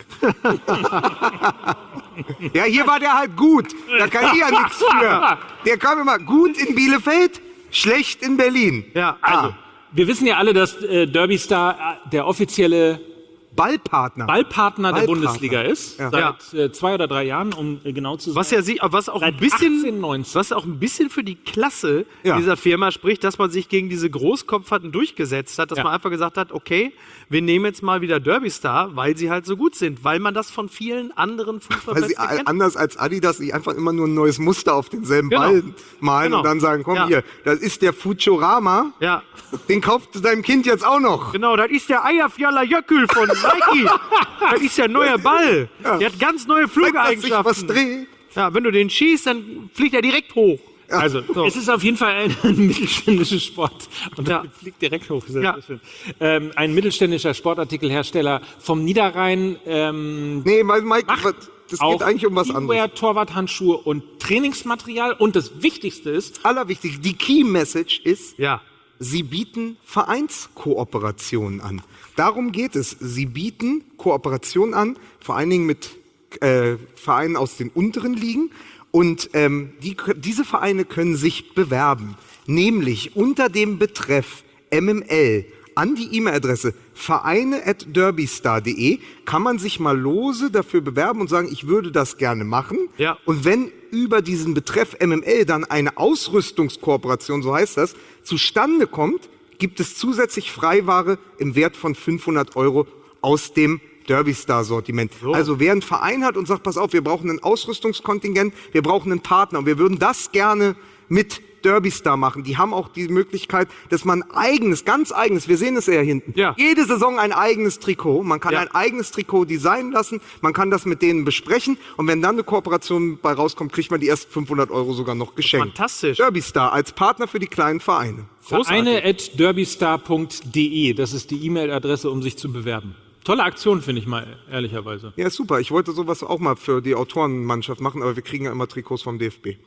[SPEAKER 2] Ja, hier war der halt gut. Da kann ich ja nichts für. Der kam immer gut in Bielefeld, schlecht in Berlin.
[SPEAKER 5] Ja,
[SPEAKER 2] Also,
[SPEAKER 3] Wir wissen ja alle, dass äh, Derby Star äh, der offizielle
[SPEAKER 2] Ballpartner.
[SPEAKER 3] Ballpartner der
[SPEAKER 2] Ballpartner.
[SPEAKER 3] Bundesliga ist.
[SPEAKER 2] Ja.
[SPEAKER 3] Seit äh, zwei oder drei Jahren, um äh, genau zu sein.
[SPEAKER 5] Was ja sie, was auch ein
[SPEAKER 3] Seit
[SPEAKER 5] bisschen,
[SPEAKER 3] achtzehn neunzig.
[SPEAKER 5] was auch ein bisschen für die Klasse
[SPEAKER 2] Ja.
[SPEAKER 5] dieser Firma spricht, dass man sich gegen diese Großkopferten durchgesetzt hat, dass
[SPEAKER 3] Ja.
[SPEAKER 5] man einfach gesagt hat, okay, wir nehmen jetzt mal wieder Derby Star, weil sie halt so gut sind, weil man das von vielen anderen
[SPEAKER 2] Weil
[SPEAKER 5] Fußballplätzen
[SPEAKER 2] sie
[SPEAKER 5] kennt.
[SPEAKER 2] anders als Adidas sich einfach immer nur ein neues Muster auf denselben
[SPEAKER 5] Genau.
[SPEAKER 2] Ball malen
[SPEAKER 5] Genau.
[SPEAKER 2] und dann sagen, komm
[SPEAKER 5] Ja.
[SPEAKER 2] hier, das ist der Futurama,
[SPEAKER 5] Ja,
[SPEAKER 2] den kauft du deinem Kind jetzt auch noch.
[SPEAKER 5] genau, das ist der Eierfjaller Jöckel von Nike. Das ist der neue Ball. Der hat ganz neue
[SPEAKER 2] Zeigt, dass sich was
[SPEAKER 5] Flügeleigenschaften.
[SPEAKER 2] dreht.
[SPEAKER 5] Ja, wenn du den schießt, dann fliegt er direkt hoch.
[SPEAKER 3] Also, es ist auf jeden Fall ein, ein mittelständischer Sport. Und
[SPEAKER 5] Ja.
[SPEAKER 3] ja. fliegt direkt hoch. Sehr,
[SPEAKER 5] Ja.
[SPEAKER 3] sehr schön. Ähm, ein mittelständischer Sportartikelhersteller vom Niederrhein. Ähm,
[SPEAKER 2] Nee, weil Mike,
[SPEAKER 3] macht
[SPEAKER 2] was- das
[SPEAKER 3] auch
[SPEAKER 2] geht eigentlich um was anderes.
[SPEAKER 3] Teamwear, Torwarthandschuhe und Trainingsmaterial. Und das Wichtigste ist,
[SPEAKER 2] Allerwichtigste, die Key Message ist,
[SPEAKER 5] Ja.
[SPEAKER 2] Sie bieten Vereinskooperationen an. Darum geht es. Sie bieten Kooperationen an, vor allen Dingen mit äh, Vereinen aus den unteren Ligen. Und ähm, die, diese Vereine können sich bewerben, nämlich unter dem Betreff M M L an die E-Mail-Adresse vereine at derbystar punkt de kann man sich mal lose dafür bewerben und sagen, ich würde das gerne machen.
[SPEAKER 5] Ja.
[SPEAKER 2] Und wenn über diesen Betreff M M L dann eine Ausrüstungskooperation, so heißt das, zustande kommt, gibt es zusätzlich Freiware im Wert von fünfhundert Euro aus dem Derby Star Sortiment. Also wer einen Verein hat und sagt, pass auf, wir brauchen ein Ausrüstungskontingent, wir brauchen einen Partner und wir würden das gerne mit Derby Star machen. Die haben auch die Möglichkeit, dass man eigenes, ganz eigenes, wir sehen es ja hinten,
[SPEAKER 5] Ja.
[SPEAKER 2] jede Saison ein eigenes Trikot. Man kann
[SPEAKER 5] Ja.
[SPEAKER 2] ein eigenes Trikot designen lassen, man kann das mit denen besprechen und wenn dann eine Kooperation bei rauskommt, kriegt man die ersten fünfhundert Euro sogar noch geschenkt.
[SPEAKER 5] Fantastisch.
[SPEAKER 2] Derby Star als Partner für die kleinen Vereine.
[SPEAKER 3] vereine at derbystar punkt de. Das ist die E-Mail-Adresse, um sich zu bewerben. Tolle Aktion, finde ich mal, ehrlicherweise.
[SPEAKER 2] Ja, ist super. Ich wollte sowas auch mal für die Autorenmannschaft machen, aber wir kriegen ja immer Trikots vom D F B.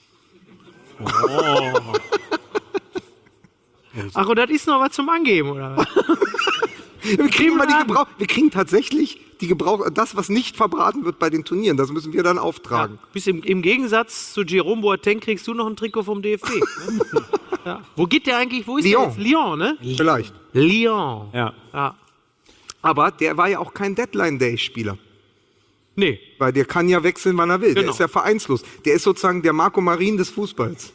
[SPEAKER 5] Ach, und das ist noch was zum Angeben, oder was?
[SPEAKER 2] Wir kriegen mal die Gebrauch, wir kriegen tatsächlich die Gebrauch, das, was nicht verbraten wird bei den Turnieren, das müssen wir dann auftragen.
[SPEAKER 5] Bis im, Im Gegensatz zu Jerome Boateng kriegst du noch ein Trikot vom D F B. Ja. Wo geht der eigentlich? Wo ist
[SPEAKER 2] Lyon.
[SPEAKER 5] der jetzt? Lyon, ne?
[SPEAKER 2] Vielleicht.
[SPEAKER 5] Lyon.
[SPEAKER 3] Ja.
[SPEAKER 5] Ja.
[SPEAKER 2] Aber der war ja auch kein Deadline-Day-Spieler.
[SPEAKER 5] Nee.
[SPEAKER 2] Weil der kann ja wechseln, wann er will. Der
[SPEAKER 5] Genau.
[SPEAKER 2] ist ja vereinslos. Der ist sozusagen der Marco Marin des Fußballs.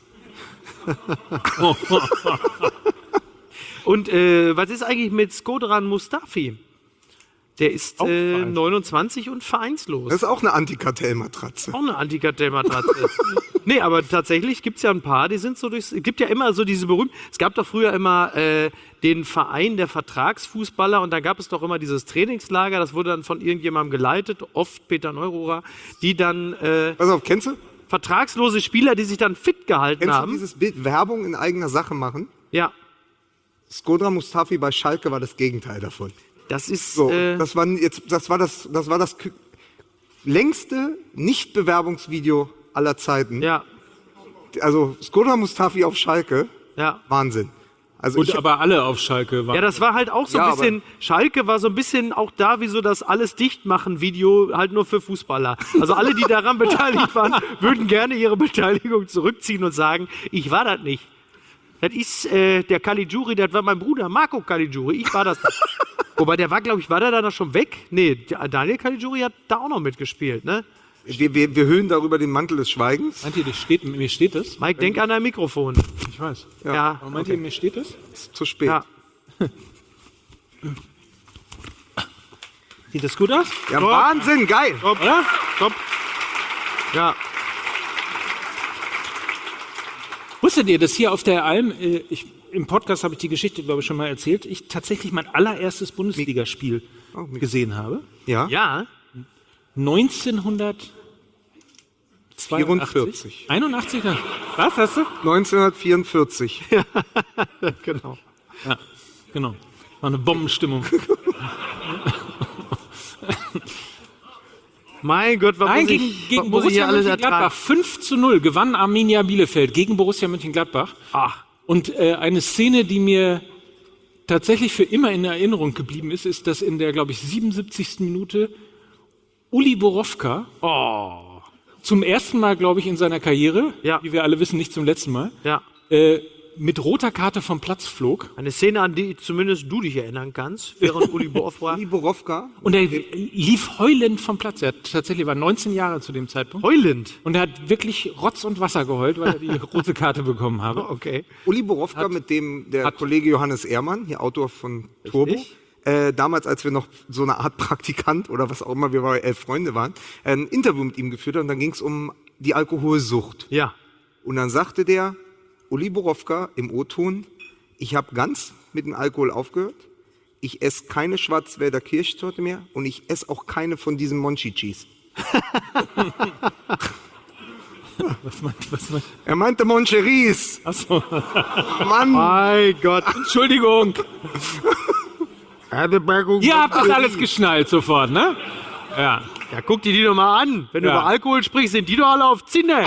[SPEAKER 5] Und äh, was ist eigentlich mit Skodran Mustafi? Der ist äh, neunundzwanzig und vereinslos.
[SPEAKER 2] Das ist auch eine Antikartellmatratze.
[SPEAKER 5] Auch eine Antikartellmatratze. Nee, aber tatsächlich gibt es ja ein paar, die sind so durchs. Es gibt ja immer so diese berühmten. Es gab doch früher immer äh, den Verein der Vertragsfußballer und da gab es doch immer dieses Trainingslager, das wurde dann von irgendjemandem geleitet, oft Peter Neururer, die dann äh,
[SPEAKER 2] Pass auf, kennst du?
[SPEAKER 5] vertragslose Spieler, die sich dann fit gehalten
[SPEAKER 2] Kennst du
[SPEAKER 5] haben.
[SPEAKER 2] dieses Bild Werbung in eigener Sache machen?
[SPEAKER 5] Ja,
[SPEAKER 2] Skodran Mustafi bei Schalke war das Gegenteil davon.
[SPEAKER 5] das ist.
[SPEAKER 2] So,
[SPEAKER 5] äh,
[SPEAKER 2] das war jetzt, das war das, das war das k- längste Nicht-Bewerbungsvideo aller Zeiten.
[SPEAKER 5] ja,
[SPEAKER 2] Also Skodran Mustafi auf Schalke,
[SPEAKER 5] ja.
[SPEAKER 2] Wahnsinn. Also
[SPEAKER 3] Gut,
[SPEAKER 2] ich,
[SPEAKER 3] aber alle auf Schalke waren.
[SPEAKER 5] Ja, das war halt auch so ein
[SPEAKER 2] Ja,
[SPEAKER 5] bisschen, Schalke war so ein bisschen auch da wie so das alles dicht machen Video, halt nur für Fußballer. Also alle, die daran beteiligt waren, würden gerne ihre Beteiligung zurückziehen und sagen, ich war das nicht. Das ist äh, der Caligiuri, das war mein Bruder, Marco Caligiuri, ich war das nicht. Wobei der war, glaube ich, war der da noch schon weg? Nee, der Daniel Caligiuri hat da auch noch mitgespielt, ne?
[SPEAKER 2] wir, wir, wir hüllen darüber den Mantel des Schweigens.
[SPEAKER 3] Meint ihr, das steht, mir steht das?
[SPEAKER 5] Mike, denk an dein Mikrofon.
[SPEAKER 3] Ich weiß.
[SPEAKER 5] Ja,
[SPEAKER 3] Aber meint ihr, mir steht das?
[SPEAKER 2] Ist zu spät.
[SPEAKER 5] ja.
[SPEAKER 3] Sieht das gut aus?
[SPEAKER 2] Ja, Wahnsinn, geil.
[SPEAKER 5] Top, oder? Top. Ja.
[SPEAKER 3] Wusstet ihr, dass hier auf der Alm, äh, ich, im Podcast habe ich die Geschichte, glaube ich, schon mal erzählt, ich tatsächlich mein allererstes Bundesligaspiel
[SPEAKER 2] Oh, Mik-
[SPEAKER 3] gesehen habe?
[SPEAKER 2] Ja?
[SPEAKER 5] Ja.
[SPEAKER 3] neunzehnhundertvierundvierzig. einundachtzig? Was hast du?
[SPEAKER 2] neunzehnhundertvierundvierzig.
[SPEAKER 5] Genau.
[SPEAKER 3] Ja, genau. War eine Bombenstimmung.
[SPEAKER 5] Mein Gott, was
[SPEAKER 3] Nein,
[SPEAKER 5] muss
[SPEAKER 3] gegen,
[SPEAKER 5] ich,
[SPEAKER 3] gegen
[SPEAKER 5] was muss ich hier
[SPEAKER 3] Borussia
[SPEAKER 5] alles
[SPEAKER 3] Mönchengladbach.
[SPEAKER 5] ertragen?
[SPEAKER 3] fünf zu null gewann Arminia Bielefeld gegen Borussia Mönchengladbach.
[SPEAKER 5] Ach,
[SPEAKER 3] Und äh, eine Szene, die mir tatsächlich für immer in Erinnerung geblieben ist, ist, dass in der, glaube ich, siebenundsiebzigsten Minute Uli Borowka
[SPEAKER 5] oh.
[SPEAKER 3] zum ersten Mal, glaube ich, in seiner Karriere,
[SPEAKER 5] Ja.
[SPEAKER 3] wie wir alle wissen, nicht zum letzten Mal,
[SPEAKER 5] Ja.
[SPEAKER 3] äh, mit roter Karte vom Platz flog.
[SPEAKER 5] Eine Szene, an die zumindest du dich erinnern kannst, während Uli Borowka
[SPEAKER 2] Uli Borowka.
[SPEAKER 3] Und er lief heulend vom Platz. Er hat tatsächlich war neunzehn Jahre zu dem Zeitpunkt.
[SPEAKER 5] heulend.
[SPEAKER 3] Und er hat wirklich Rotz und Wasser geheult, weil er die rote Karte bekommen habe.
[SPEAKER 5] Okay.
[SPEAKER 2] Uli Borowka, mit dem der
[SPEAKER 3] hat-
[SPEAKER 2] Kollege Johannes Ehrmann, hier Autor von Turbo, äh, damals, als wir noch so eine Art Praktikant oder was auch immer, wir bei elf Freunde waren, ein Interview mit ihm geführt hat und dann ging es um die Alkoholsucht.
[SPEAKER 5] Ja.
[SPEAKER 2] Und dann sagte der Uli Borowka im O-Ton, ich habe ganz mit dem Alkohol aufgehört, ich esse keine Schwarzwälder Kirschtorte mehr und ich esse auch keine von diesen Monchichis.
[SPEAKER 3] Was meint, was meint?
[SPEAKER 2] Er meinte Moncheries.
[SPEAKER 3] Achso.
[SPEAKER 2] Mann,
[SPEAKER 5] Mein Gott.
[SPEAKER 3] Entschuldigung. Ihr habt das alles geschnallt sofort, ne? Ja.
[SPEAKER 5] Ja, guck dir die doch mal an. Wenn du
[SPEAKER 3] Ja.
[SPEAKER 5] über Alkohol sprichst, sind die doch alle auf Zinne.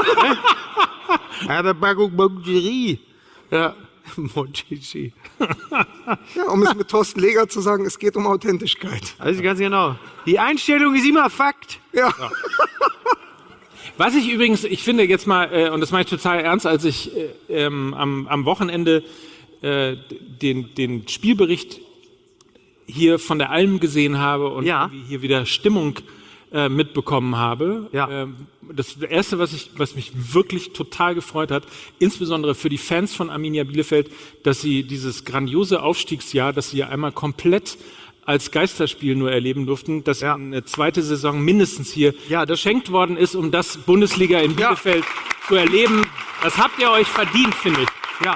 [SPEAKER 5] Eine Packung Moncherie. Ja. Monchichi.
[SPEAKER 2] ja, um es mit Thorsten Leger zu sagen, es geht um Authentischkeit.
[SPEAKER 5] Also ganz genau. Die Einstellung ist immer Fakt.
[SPEAKER 2] Ja.
[SPEAKER 3] Was ich übrigens, ich finde jetzt mal, äh, und das meine ich total ernst, als ich äh, ähm, am, am Wochenende äh, den, den Spielbericht hier von der Alm gesehen habe und
[SPEAKER 5] Ja.
[SPEAKER 3] irgendwie hier wieder Stimmung äh, mitbekommen habe.
[SPEAKER 5] Ja.
[SPEAKER 3] Ähm, das Erste, was, ich, was mich wirklich total gefreut hat, insbesondere für die Fans von Arminia Bielefeld, dass sie dieses grandiose Aufstiegsjahr, das sie ja einmal komplett als Geisterspiel nur erleben durften, dass
[SPEAKER 5] Ja.
[SPEAKER 3] eine zweite Saison mindestens hier
[SPEAKER 5] Ja, das-
[SPEAKER 3] geschenkt worden ist, um das Bundesliga in Bielefeld zu erleben. Das habt ihr euch verdient, finde ich.
[SPEAKER 5] Ja.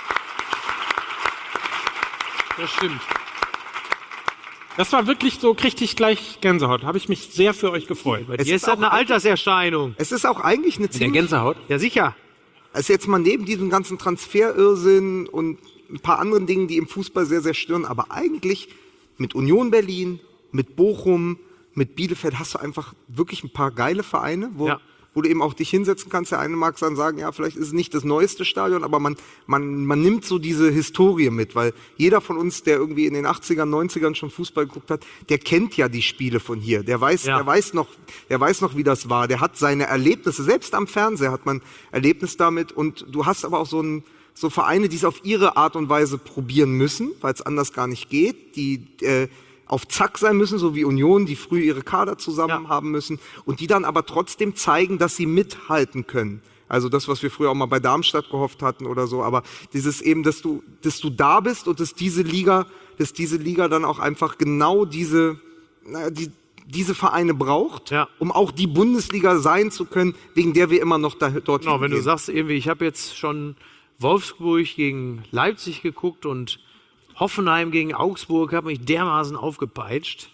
[SPEAKER 5] Das stimmt.
[SPEAKER 3] Das war wirklich so, kriegte ich gleich Gänsehaut. Habe ich mich sehr für euch gefreut.
[SPEAKER 2] Es
[SPEAKER 5] Jetzt
[SPEAKER 2] ist,
[SPEAKER 5] hat
[SPEAKER 2] auch,
[SPEAKER 5] eine Alterserscheinung.
[SPEAKER 2] es ist auch eigentlich eine
[SPEAKER 3] Der
[SPEAKER 2] ziemlich...
[SPEAKER 3] Gänsehaut?
[SPEAKER 5] Ja, sicher.
[SPEAKER 2] Also jetzt mal neben diesem ganzen Transferirrsinn und ein paar anderen Dingen, die im Fußball sehr, sehr stören, aber eigentlich mit Union Berlin, mit Bochum, mit Bielefeld hast du einfach wirklich ein paar geile Vereine, wo,
[SPEAKER 5] Ja.
[SPEAKER 2] wo du eben auch dich hinsetzen kannst. Der eine mag dann sagen, ja, vielleicht ist es nicht das neueste Stadion, aber man, man, man nimmt so diese Historie mit, weil jeder von uns, der irgendwie in den achtzigern, neunzigern schon Fußball geguckt hat, der kennt ja die Spiele von hier. Der weiß,
[SPEAKER 5] Ja.
[SPEAKER 2] der weiß noch, der weiß noch, wie das war. Der hat seine Erlebnisse, selbst am Fernseher hat man Erlebnis damit und du hast aber auch so ein, so Vereine, die es auf ihre Art und Weise probieren müssen, weil es anders gar nicht geht, die äh, auf Zack sein müssen, so wie Union, die früh ihre Kader zusammen
[SPEAKER 5] Ja.
[SPEAKER 2] haben müssen und die dann aber trotzdem zeigen, dass sie mithalten können. Also das, was wir früher auch mal bei Darmstadt gehofft hatten oder so, aber dieses eben, dass du, dass du da bist und dass diese Liga, dass diese Liga dann auch einfach genau diese, naja, die, diese Vereine braucht,
[SPEAKER 5] Ja.
[SPEAKER 2] um auch die Bundesliga sein zu können, wegen der wir immer noch da, dorthin
[SPEAKER 5] Genau, wenn du
[SPEAKER 2] gehen.
[SPEAKER 5] sagst, irgendwie, ich habe jetzt schon Wolfsburg gegen Leipzig geguckt und Hoffenheim gegen Augsburg hat mich dermaßen aufgepeitscht.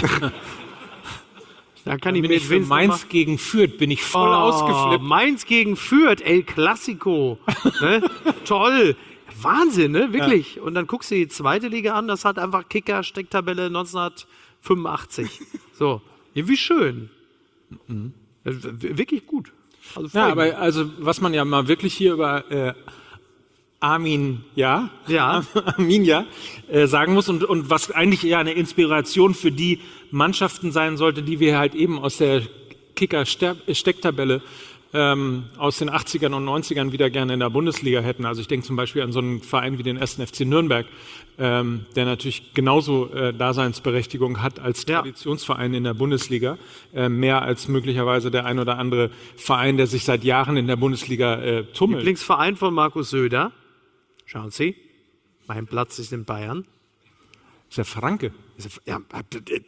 [SPEAKER 5] Da kann ich
[SPEAKER 3] Bin
[SPEAKER 5] mir
[SPEAKER 3] ich für
[SPEAKER 5] wenigstens
[SPEAKER 3] Mainz
[SPEAKER 5] mal-
[SPEAKER 3] gegen Fürth, bin ich voll ausgeflippt.
[SPEAKER 5] Mainz gegen Fürth, El Clasico. Ne? Toll. Wahnsinn, ne? Wirklich. Und dann guckst du die zweite Liga an, das hat einfach Kicker, Stecktabelle neunzehnhundertfünfundachtzig. So, irgendwie schön.
[SPEAKER 3] Mhm.
[SPEAKER 5] Äh, w- Wirklich gut. Also
[SPEAKER 3] Ja,
[SPEAKER 5] freut mich.
[SPEAKER 3] aber also was man ja mal wirklich hier über äh, Armin, ja,
[SPEAKER 5] Ja.
[SPEAKER 3] Armin, ja, äh, sagen muss und, und was eigentlich eher eine Inspiration für die Mannschaften sein sollte, die wir halt eben aus der Kicker-Stecktabelle ähm, aus den achtzigern und neunzigern wieder gerne in der Bundesliga hätten. Also ich denke zum Beispiel an so einen Verein wie den ersten F C Nürnberg, ähm, der natürlich genauso äh, Daseinsberechtigung hat als
[SPEAKER 5] Ja.
[SPEAKER 3] Traditionsverein in der Bundesliga, äh, mehr als möglicherweise der ein oder andere Verein, der sich seit Jahren in der Bundesliga äh, tummelt.
[SPEAKER 5] Lieblingsverein von Markus Söder. Schauen Sie, mein Platz ist in Bayern.
[SPEAKER 3] Ist ja Franke.
[SPEAKER 5] Ist ja, ja,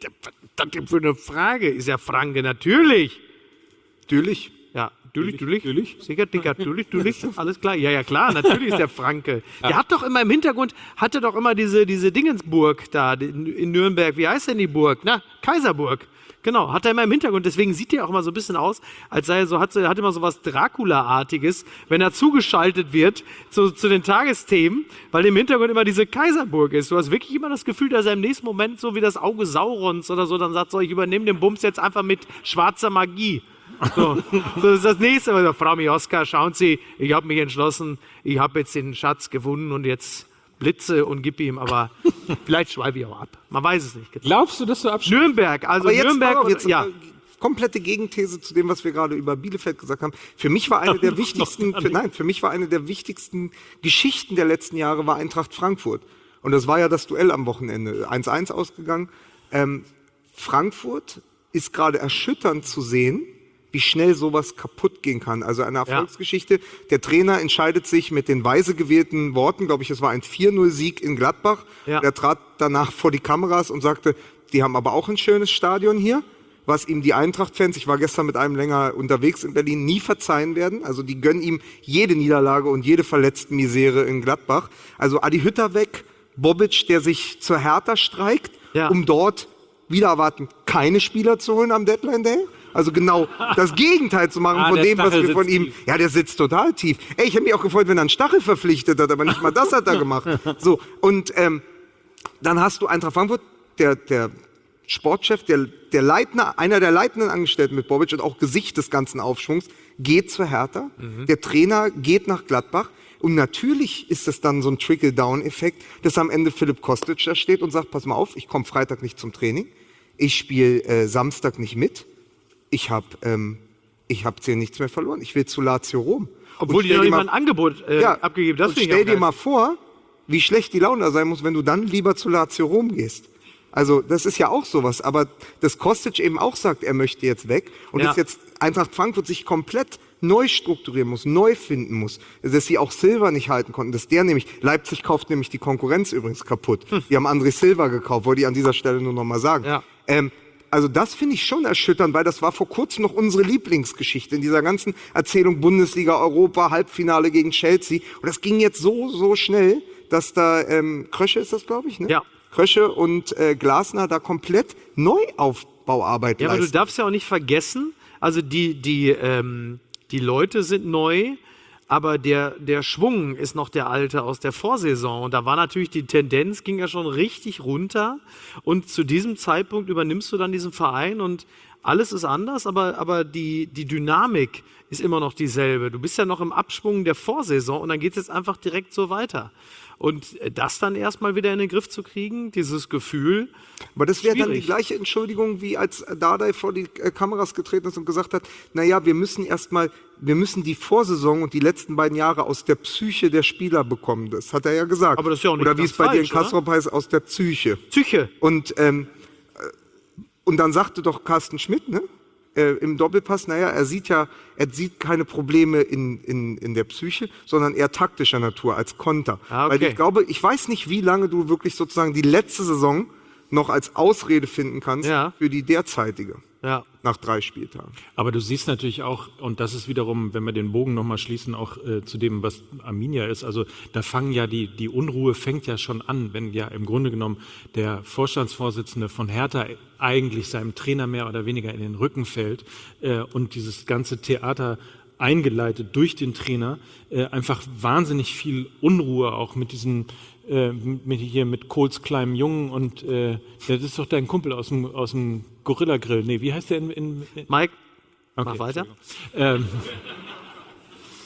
[SPEAKER 5] das ist für eine Frage. Ist ja Franke, natürlich.
[SPEAKER 2] Natürlich.
[SPEAKER 5] Ja, natürlich, natürlich.
[SPEAKER 3] natürlich.
[SPEAKER 5] Sicher, dicker, natürlich, natürlich. Alles klar. Ja, ja, klar, natürlich ist der Franke. Der hat doch immer im Hintergrund, hatte doch immer diese, diese Dingensburg da in, in Nürnberg. Wie heißt denn die Burg? Na, Kaiserburg. Genau, hat er immer im Hintergrund. Deswegen sieht er auch immer so ein bisschen aus, als sei er so, hat, hat immer so was Dracula-artiges, wenn er zugeschaltet wird zu, zu den Tagesthemen, weil im Hintergrund immer diese Kaiserburg ist. Du hast wirklich immer das Gefühl, dass er im nächsten Moment so wie das Auge Saurons oder so dann sagt, so, ich übernehme den Bums jetzt einfach mit schwarzer Magie. So, das ist das nächste. Also, Frau Mioska, schauen Sie, ich habe mich entschlossen, ich habe jetzt den Schatz gewonnen und jetzt blitze und gib ihm, aber vielleicht schweife ich auch ab. Man weiß es nicht.
[SPEAKER 3] Glaubst du, dass du abschließt?
[SPEAKER 5] Nürnberg, also
[SPEAKER 2] Aber jetzt,
[SPEAKER 5] Nürnberg,
[SPEAKER 2] pass auf, jetzt
[SPEAKER 5] ja.
[SPEAKER 2] äh, komplette Gegenthese zu dem, was wir gerade über Bielefeld gesagt haben. Für mich war eine der wichtigsten, für, nein, für mich war eine der wichtigsten Geschichten der letzten Jahre war Eintracht Frankfurt. Und das war ja das Duell am Wochenende, eins eins ausgegangen. Ähm, Frankfurt ist gerade erschütternd zu sehen, wie schnell sowas kaputt gehen kann. Also eine Erfolgsgeschichte. Der Trainer entscheidet sich mit den weise gewählten Worten, glaube ich, es war ein vier null Sieg in Gladbach.
[SPEAKER 5] Ja.
[SPEAKER 2] Er trat danach vor die Kameras und sagte, die haben aber auch ein schönes Stadion hier, was ihm die Eintracht-Fans, ich war gestern mit einem länger unterwegs in Berlin, nie verzeihen werden. Also die gönnen ihm jede Niederlage und jede verletzte Misere in Gladbach. Also Adi Hütter weg, Bobic, der sich zur Hertha streikt,
[SPEAKER 5] Ja.
[SPEAKER 2] um dort wieder erwarten, keine Spieler zu holen am Deadline Day. Also genau das Gegenteil zu machen
[SPEAKER 3] Ah,
[SPEAKER 2] von
[SPEAKER 3] der
[SPEAKER 2] dem, was
[SPEAKER 3] Stachel
[SPEAKER 2] wir von
[SPEAKER 3] sitzt
[SPEAKER 2] ihm...
[SPEAKER 3] tief.
[SPEAKER 2] Ja, der sitzt total tief. Ey, ich hätte mich auch gefreut, wenn er einen Stachel verpflichtet hat, aber nicht mal das hat er gemacht. So, und ähm, dann hast du Eintracht Frankfurt, der, der Sportchef, der, der Leitner, einer der leitenden Angestellten mit Bobic und auch Gesicht des ganzen Aufschwungs, geht zur Hertha. Der Trainer geht nach Gladbach. Und natürlich ist es dann so ein Trickle-Down-Effekt, dass am Ende Philipp Kostic da steht und sagt, pass mal auf, ich komme Freitag nicht zum Training, ich spiele äh, Samstag nicht mit, ich habe ähm, ich hab hier nichts mehr verloren, ich will zu Lazio Rom.
[SPEAKER 5] Obwohl
[SPEAKER 2] Und
[SPEAKER 5] die
[SPEAKER 2] stell
[SPEAKER 5] noch
[SPEAKER 2] dir
[SPEAKER 5] nicht mal
[SPEAKER 2] mal-
[SPEAKER 5] ein Angebot äh,
[SPEAKER 2] ja,
[SPEAKER 5] abgegeben. Das
[SPEAKER 2] und
[SPEAKER 5] finde ich
[SPEAKER 2] stell
[SPEAKER 5] auch
[SPEAKER 2] dir
[SPEAKER 5] geil.
[SPEAKER 2] mal vor, wie schlecht die Laune da sein muss, wenn du dann lieber zu Lazio Rom gehst. Also das ist ja auch sowas, aber dass Kostic eben auch sagt, er möchte jetzt weg und
[SPEAKER 5] Ja.
[SPEAKER 2] dass jetzt Eintracht Frankfurt sich komplett neu strukturieren muss, neu finden muss, dass sie auch Silva nicht halten konnten, dass der nämlich, Leipzig kauft nämlich die Konkurrenz übrigens kaputt. Die haben André Silva gekauft, wollte ich an dieser Stelle nur noch mal sagen.
[SPEAKER 5] Ja.
[SPEAKER 2] Ähm, also das finde ich schon erschütternd, weil das war vor kurzem noch unsere Lieblingsgeschichte in dieser ganzen Erzählung Bundesliga, Europa, Halbfinale gegen Chelsea. Und das ging jetzt so, so schnell, dass da, ähm, Krösche ist das, glaube ich, ne?
[SPEAKER 5] Ja.
[SPEAKER 2] Krösche und äh, Glasner da komplett Neuaufbauarbeit
[SPEAKER 5] Ja, aber du
[SPEAKER 2] leisten.
[SPEAKER 5] darfst ja auch nicht vergessen, also die, die, ähm, die Leute sind neu, aber der, der Schwung ist noch der alte aus der Vorsaison. Und da war natürlich die Tendenz, ging ja schon richtig runter. Und zu diesem Zeitpunkt übernimmst du dann diesen Verein und alles ist anders, aber, aber die, die Dynamik ist immer noch dieselbe. Du bist ja noch im Abschwung der Vorsaison und dann geht es jetzt einfach direkt so weiter. Und das dann erstmal wieder in den Griff zu kriegen, dieses Gefühl.
[SPEAKER 2] Aber das wäre dann die
[SPEAKER 5] schwierig.
[SPEAKER 2] gleiche Entschuldigung, wie als Dardai vor die äh, Kameras getreten ist und gesagt hat, naja, wir müssen erstmal, wir müssen die Vorsaison und die letzten beiden Jahre aus der Psyche der Spieler bekommen. Das hat er ja gesagt.
[SPEAKER 5] Aber das ist ja auch nicht
[SPEAKER 2] Oder wie
[SPEAKER 5] ganz
[SPEAKER 2] es bei dir in
[SPEAKER 5] falsch, oder?
[SPEAKER 2] Kastrop heißt, aus der Psyche.
[SPEAKER 5] Psyche.
[SPEAKER 2] Und, ähm, äh, und dann sagte doch Carsten Schmidt, ne? Äh, im Doppelpass, naja, er sieht ja, er sieht keine Probleme in, in, in der Psyche, sondern eher taktischer Natur als Konter.
[SPEAKER 5] Ah, okay.
[SPEAKER 2] Weil ich glaube, ich weiß nicht, wie lange du wirklich sozusagen die letzte Saison noch als Ausrede finden kannst
[SPEAKER 5] Ja.
[SPEAKER 2] für die derzeitige,
[SPEAKER 5] Ja.
[SPEAKER 2] nach drei Spieltagen.
[SPEAKER 3] Aber du siehst natürlich auch, und das ist wiederum, wenn wir den Bogen nochmal schließen, auch äh, zu dem, was Arminia ist, also da fangen ja die, die Unruhe fängt ja schon an, wenn ja im Grunde genommen der Vorstandsvorsitzende von Hertha eigentlich seinem Trainer mehr oder weniger in den Rücken fällt äh, und dieses ganze Theater eingeleitet durch den Trainer, äh, einfach wahnsinnig viel Unruhe auch mit diesen äh, mit hier mit Kohls kleinem Jungen und äh, das ist doch dein Kumpel aus dem aus dem Gorilla Grill. Nee, wie heißt der in, in, in
[SPEAKER 5] Mike,
[SPEAKER 3] Okay,
[SPEAKER 5] mach weiter.
[SPEAKER 3] Ähm,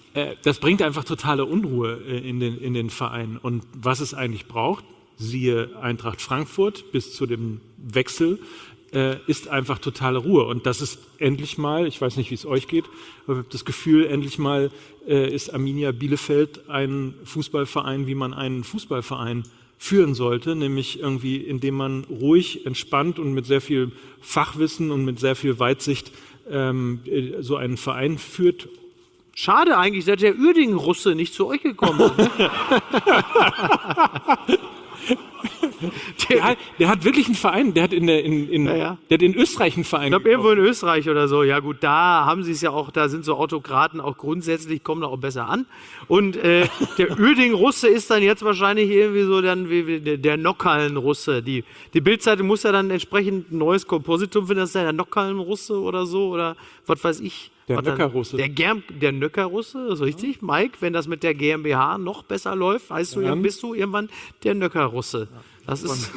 [SPEAKER 3] äh, das bringt einfach totale Unruhe äh, in, den, in den Verein. Und was es eigentlich braucht, siehe Eintracht Frankfurt bis zu dem Wechsel, äh, ist einfach totale Ruhe. Und das ist endlich mal, ich weiß nicht, wie es euch geht, aber ich habe das Gefühl, endlich mal äh, ist Arminia Bielefeld ein Fußballverein, wie man einen Fußballverein führen sollte, nämlich irgendwie, indem man ruhig, entspannt und mit sehr viel Fachwissen und mit sehr viel Weitsicht ähm, so einen Verein führt.
[SPEAKER 5] Schade eigentlich, dass der Uerdingen-Russe nicht zu euch gekommen ist.
[SPEAKER 3] Der hat, der hat wirklich einen Verein, der hat in, der, in, in,
[SPEAKER 5] Ja, ja.
[SPEAKER 3] Der hat in Österreich einen Verein.
[SPEAKER 5] Ich glaube, irgendwo in Österreich oder so. Ja gut, da haben sie es ja auch, da sind so Autokraten auch grundsätzlich, kommen da auch besser an. Und äh, der Uerdingen-Russe ist dann jetzt wahrscheinlich irgendwie so dann wie, wie der, der Nockallen-Russe. Die, die Bildzeitung muss ja dann entsprechend ein neues Kompositum finden, das ist der Nockallen-Russe oder so oder was weiß ich.
[SPEAKER 3] Der
[SPEAKER 5] Was dann-
[SPEAKER 3] Nöcker-Russe.
[SPEAKER 5] Der, Germ- der Nöcker-Russe, ist richtig. Mike, wenn das mit der GmbH noch besser läuft, heißt du, ja, bist du irgendwann der Nöcker-Russe. Das ist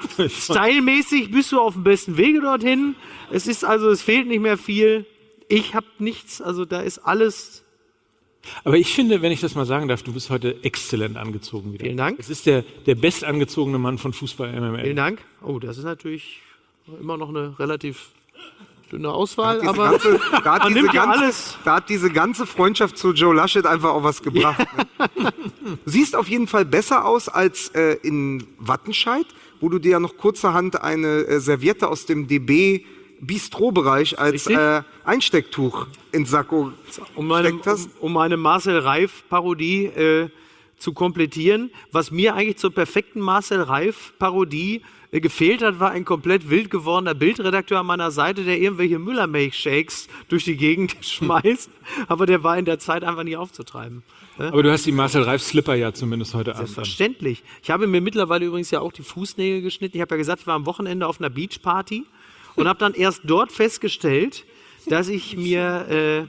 [SPEAKER 5] stylmäßig, bist du auf dem besten Wege dorthin. Es ist also, es fehlt nicht mehr viel. Ich habe nichts, also da ist alles.
[SPEAKER 3] Aber ich finde, wenn ich das mal sagen darf, du bist heute exzellent angezogen wieder.
[SPEAKER 5] Vielen Dank.
[SPEAKER 3] Es ist der, der bestangezogene Mann von Fußball M M L.
[SPEAKER 5] Vielen Dank. Oh, das ist natürlich immer noch eine relativ dünne Auswahl,
[SPEAKER 2] Diese
[SPEAKER 5] aber
[SPEAKER 2] ganze, da, hat
[SPEAKER 5] man
[SPEAKER 2] diese
[SPEAKER 5] nimmt ja
[SPEAKER 2] ganze,
[SPEAKER 5] alles.
[SPEAKER 2] da hat diese ganze Freundschaft zu Joe Laschet einfach auch was gebracht. Ne? Du siehst auf jeden Fall besser aus als äh, in Wattenscheid, wo du dir ja noch kurzerhand eine äh, Serviette aus dem D B Bistro-Bereich als
[SPEAKER 5] Richtig.
[SPEAKER 2] äh, Einstecktuch ins Sakko
[SPEAKER 5] um meine,
[SPEAKER 2] steckt hast.
[SPEAKER 5] um, um meine Marcel Reif-Parodie äh, zu komplettieren. Was mir eigentlich zur perfekten Marcel Reif-Parodie äh, gefehlt hat, war ein komplett wild gewordener Bildredakteur an meiner Seite, der irgendwelche Müllermilchshakes durch die Gegend schmeißt. Aber der war in der Zeit einfach nicht aufzutreiben.
[SPEAKER 3] Aber du hast die Marcel Reif Slipper ja zumindest heute Abend. an.
[SPEAKER 5] Selbstverständlich. Ich habe mir mittlerweile übrigens ja auch die Fußnägel geschnitten. Ich habe ja gesagt, ich war am Wochenende auf einer Beachparty und habe dann erst dort festgestellt, dass ich mir, äh,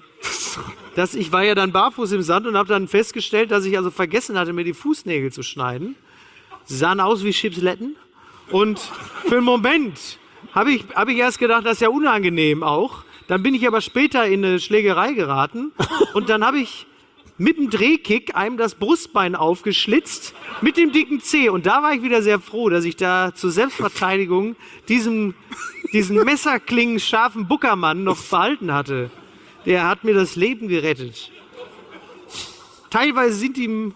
[SPEAKER 5] dass ich war ja dann barfuß im Sand und habe dann festgestellt, dass ich also vergessen hatte, mir die Fußnägel zu schneiden. Sie sahen aus wie Chipsletten und für einen Moment habe ich, hab ich erst gedacht, das ist ja unangenehm auch. Dann bin ich aber später in eine Schlägerei geraten und dann habe ich mit dem Drehkick einem das Brustbein aufgeschlitzt mit dem dicken Zeh. Und da war ich wieder sehr froh, dass ich da zur Selbstverteidigung diesen, diesen messerklingen scharfen Buckermann noch behalten hatte. Der hat mir das Leben gerettet. Teilweise sind ihm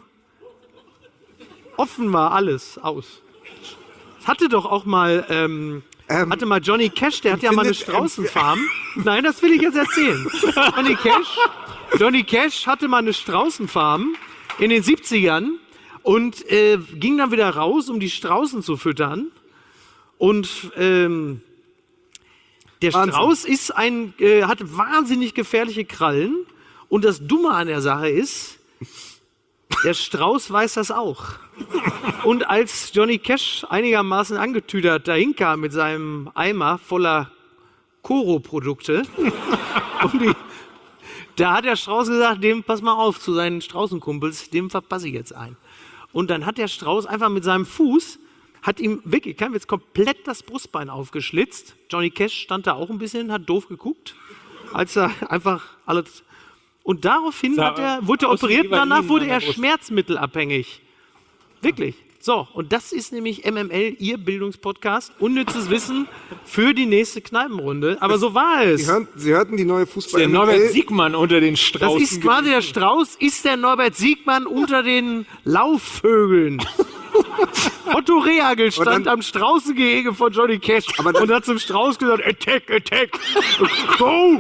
[SPEAKER 5] offen war alles aus. Hatte doch auch mal, ähm,
[SPEAKER 2] Ähm,
[SPEAKER 5] hatte mal Johnny Cash, der hat ja mal eine
[SPEAKER 2] findet-
[SPEAKER 5] Straußenfarm. Nein, das will ich jetzt erzählen. Johnny Cash, Johnny Cash hatte mal eine Straußenfarm in den siebzigern und äh, ging dann wieder raus, um die Straußen zu füttern. Und ähm, der
[SPEAKER 2] Wahnsinn.
[SPEAKER 5] Strauß ist ein, äh, hat wahnsinnig gefährliche Krallen. Und das Dumme an der Sache ist, der Strauß weiß das auch. Und als Johnny Cash einigermaßen angetüdert dahin kam mit seinem Eimer voller Koro-Produkte, um die, da hat der Strauß gesagt, dem pass mal auf, zu seinen Straußenkumpels, dem verpasse ich jetzt ein. Und dann hat der Strauß einfach mit seinem Fuß, hat ihm wirklich, kein Witz, komplett das Brustbein aufgeschlitzt. Johnny Cash stand da auch ein bisschen, hat doof geguckt, als er einfach alles... Und daraufhin
[SPEAKER 3] Sah
[SPEAKER 5] hat er, wurde er
[SPEAKER 3] aus wie
[SPEAKER 5] operiert und
[SPEAKER 3] Evalin
[SPEAKER 5] danach wurde
[SPEAKER 3] an der
[SPEAKER 5] er
[SPEAKER 3] Brust.
[SPEAKER 5] schmerzmittelabhängig. Wirklich. So, und das ist nämlich M M L, Ihr Bildungspodcast. Unnützes Wissen für die nächste Kneipenrunde. Aber so war
[SPEAKER 2] Sie,
[SPEAKER 5] es.
[SPEAKER 2] hören, Sie hörten die neue Fußball.
[SPEAKER 3] Der Norbert Siegmann unter den
[SPEAKER 5] Das
[SPEAKER 3] Straußen.
[SPEAKER 5] ist quasi der Strauß, ist der Norbert Siegmann unter den Laufvögeln. Otto Rehagel stand
[SPEAKER 2] dann-
[SPEAKER 5] am Straußengehege von Johnny Cash
[SPEAKER 2] Aber-
[SPEAKER 5] und hat zum Strauß gesagt, Attack, Attack, go!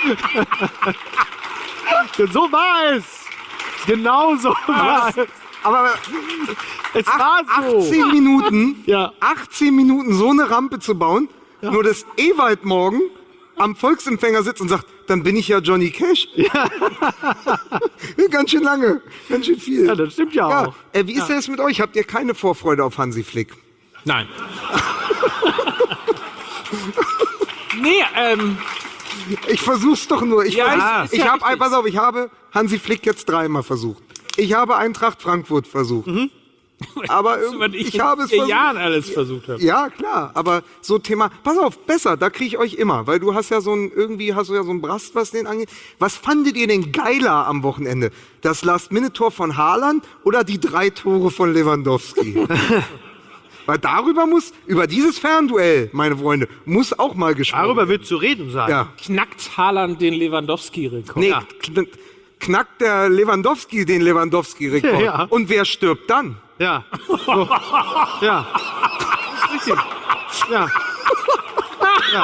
[SPEAKER 5] Und so war es. Genau so war es.
[SPEAKER 2] Aber
[SPEAKER 5] Es war so.
[SPEAKER 2] achtzehn Minuten,
[SPEAKER 5] Ja.
[SPEAKER 2] achtzehn Minuten so eine Rampe zu bauen, nur dass Ewald morgen am Volksempfänger sitzt und sagt, dann bin ich ja Johnny Cash. Ja. Ganz schön lange, ganz schön viel.
[SPEAKER 5] Ja, das stimmt ja,
[SPEAKER 2] Ja,
[SPEAKER 5] auch.
[SPEAKER 2] äh, wie ist denn das mit euch? Habt ihr keine Vorfreude auf Hansi Flick?
[SPEAKER 3] Nein. nee, ähm,
[SPEAKER 2] Ich versuch's doch nur. Ich,
[SPEAKER 3] Ja,
[SPEAKER 2] versuch,
[SPEAKER 3] ist
[SPEAKER 2] ich
[SPEAKER 3] ja
[SPEAKER 2] habe,
[SPEAKER 3] richtig.
[SPEAKER 2] pass auf, ich habe Hansi Flick jetzt dreimal versucht. Ich habe Eintracht Frankfurt versucht. Aber
[SPEAKER 3] Was
[SPEAKER 2] irgendwie,
[SPEAKER 3] ich
[SPEAKER 2] ich
[SPEAKER 3] in
[SPEAKER 2] habe es
[SPEAKER 3] vier
[SPEAKER 2] versucht.
[SPEAKER 3] Jahren alles versucht habe.
[SPEAKER 2] Ja, klar, aber so Thema, pass auf, besser, da kriege ich euch immer, weil du hast ja so ein, irgendwie hast du ja so ein Brast, was den angeht. Was fandet ihr denn geiler am Wochenende? Das Last-Minute-Tor von Haaland oder die drei Tore von Lewandowski? Weil darüber muss, über dieses Fernduell, meine Freunde, muss auch mal gesprochen
[SPEAKER 5] Darüber
[SPEAKER 2] werden.
[SPEAKER 5] wird zu reden sein.
[SPEAKER 2] Ja.
[SPEAKER 3] Knackt Haaland den Lewandowski-Rekord?
[SPEAKER 2] Nee, kn knackt der Lewandowski den Lewandowski-Rekord.
[SPEAKER 5] Ja.
[SPEAKER 2] Und wer stirbt dann?
[SPEAKER 5] Ja. So. Ja. Das ist richtig. Ja. Ja.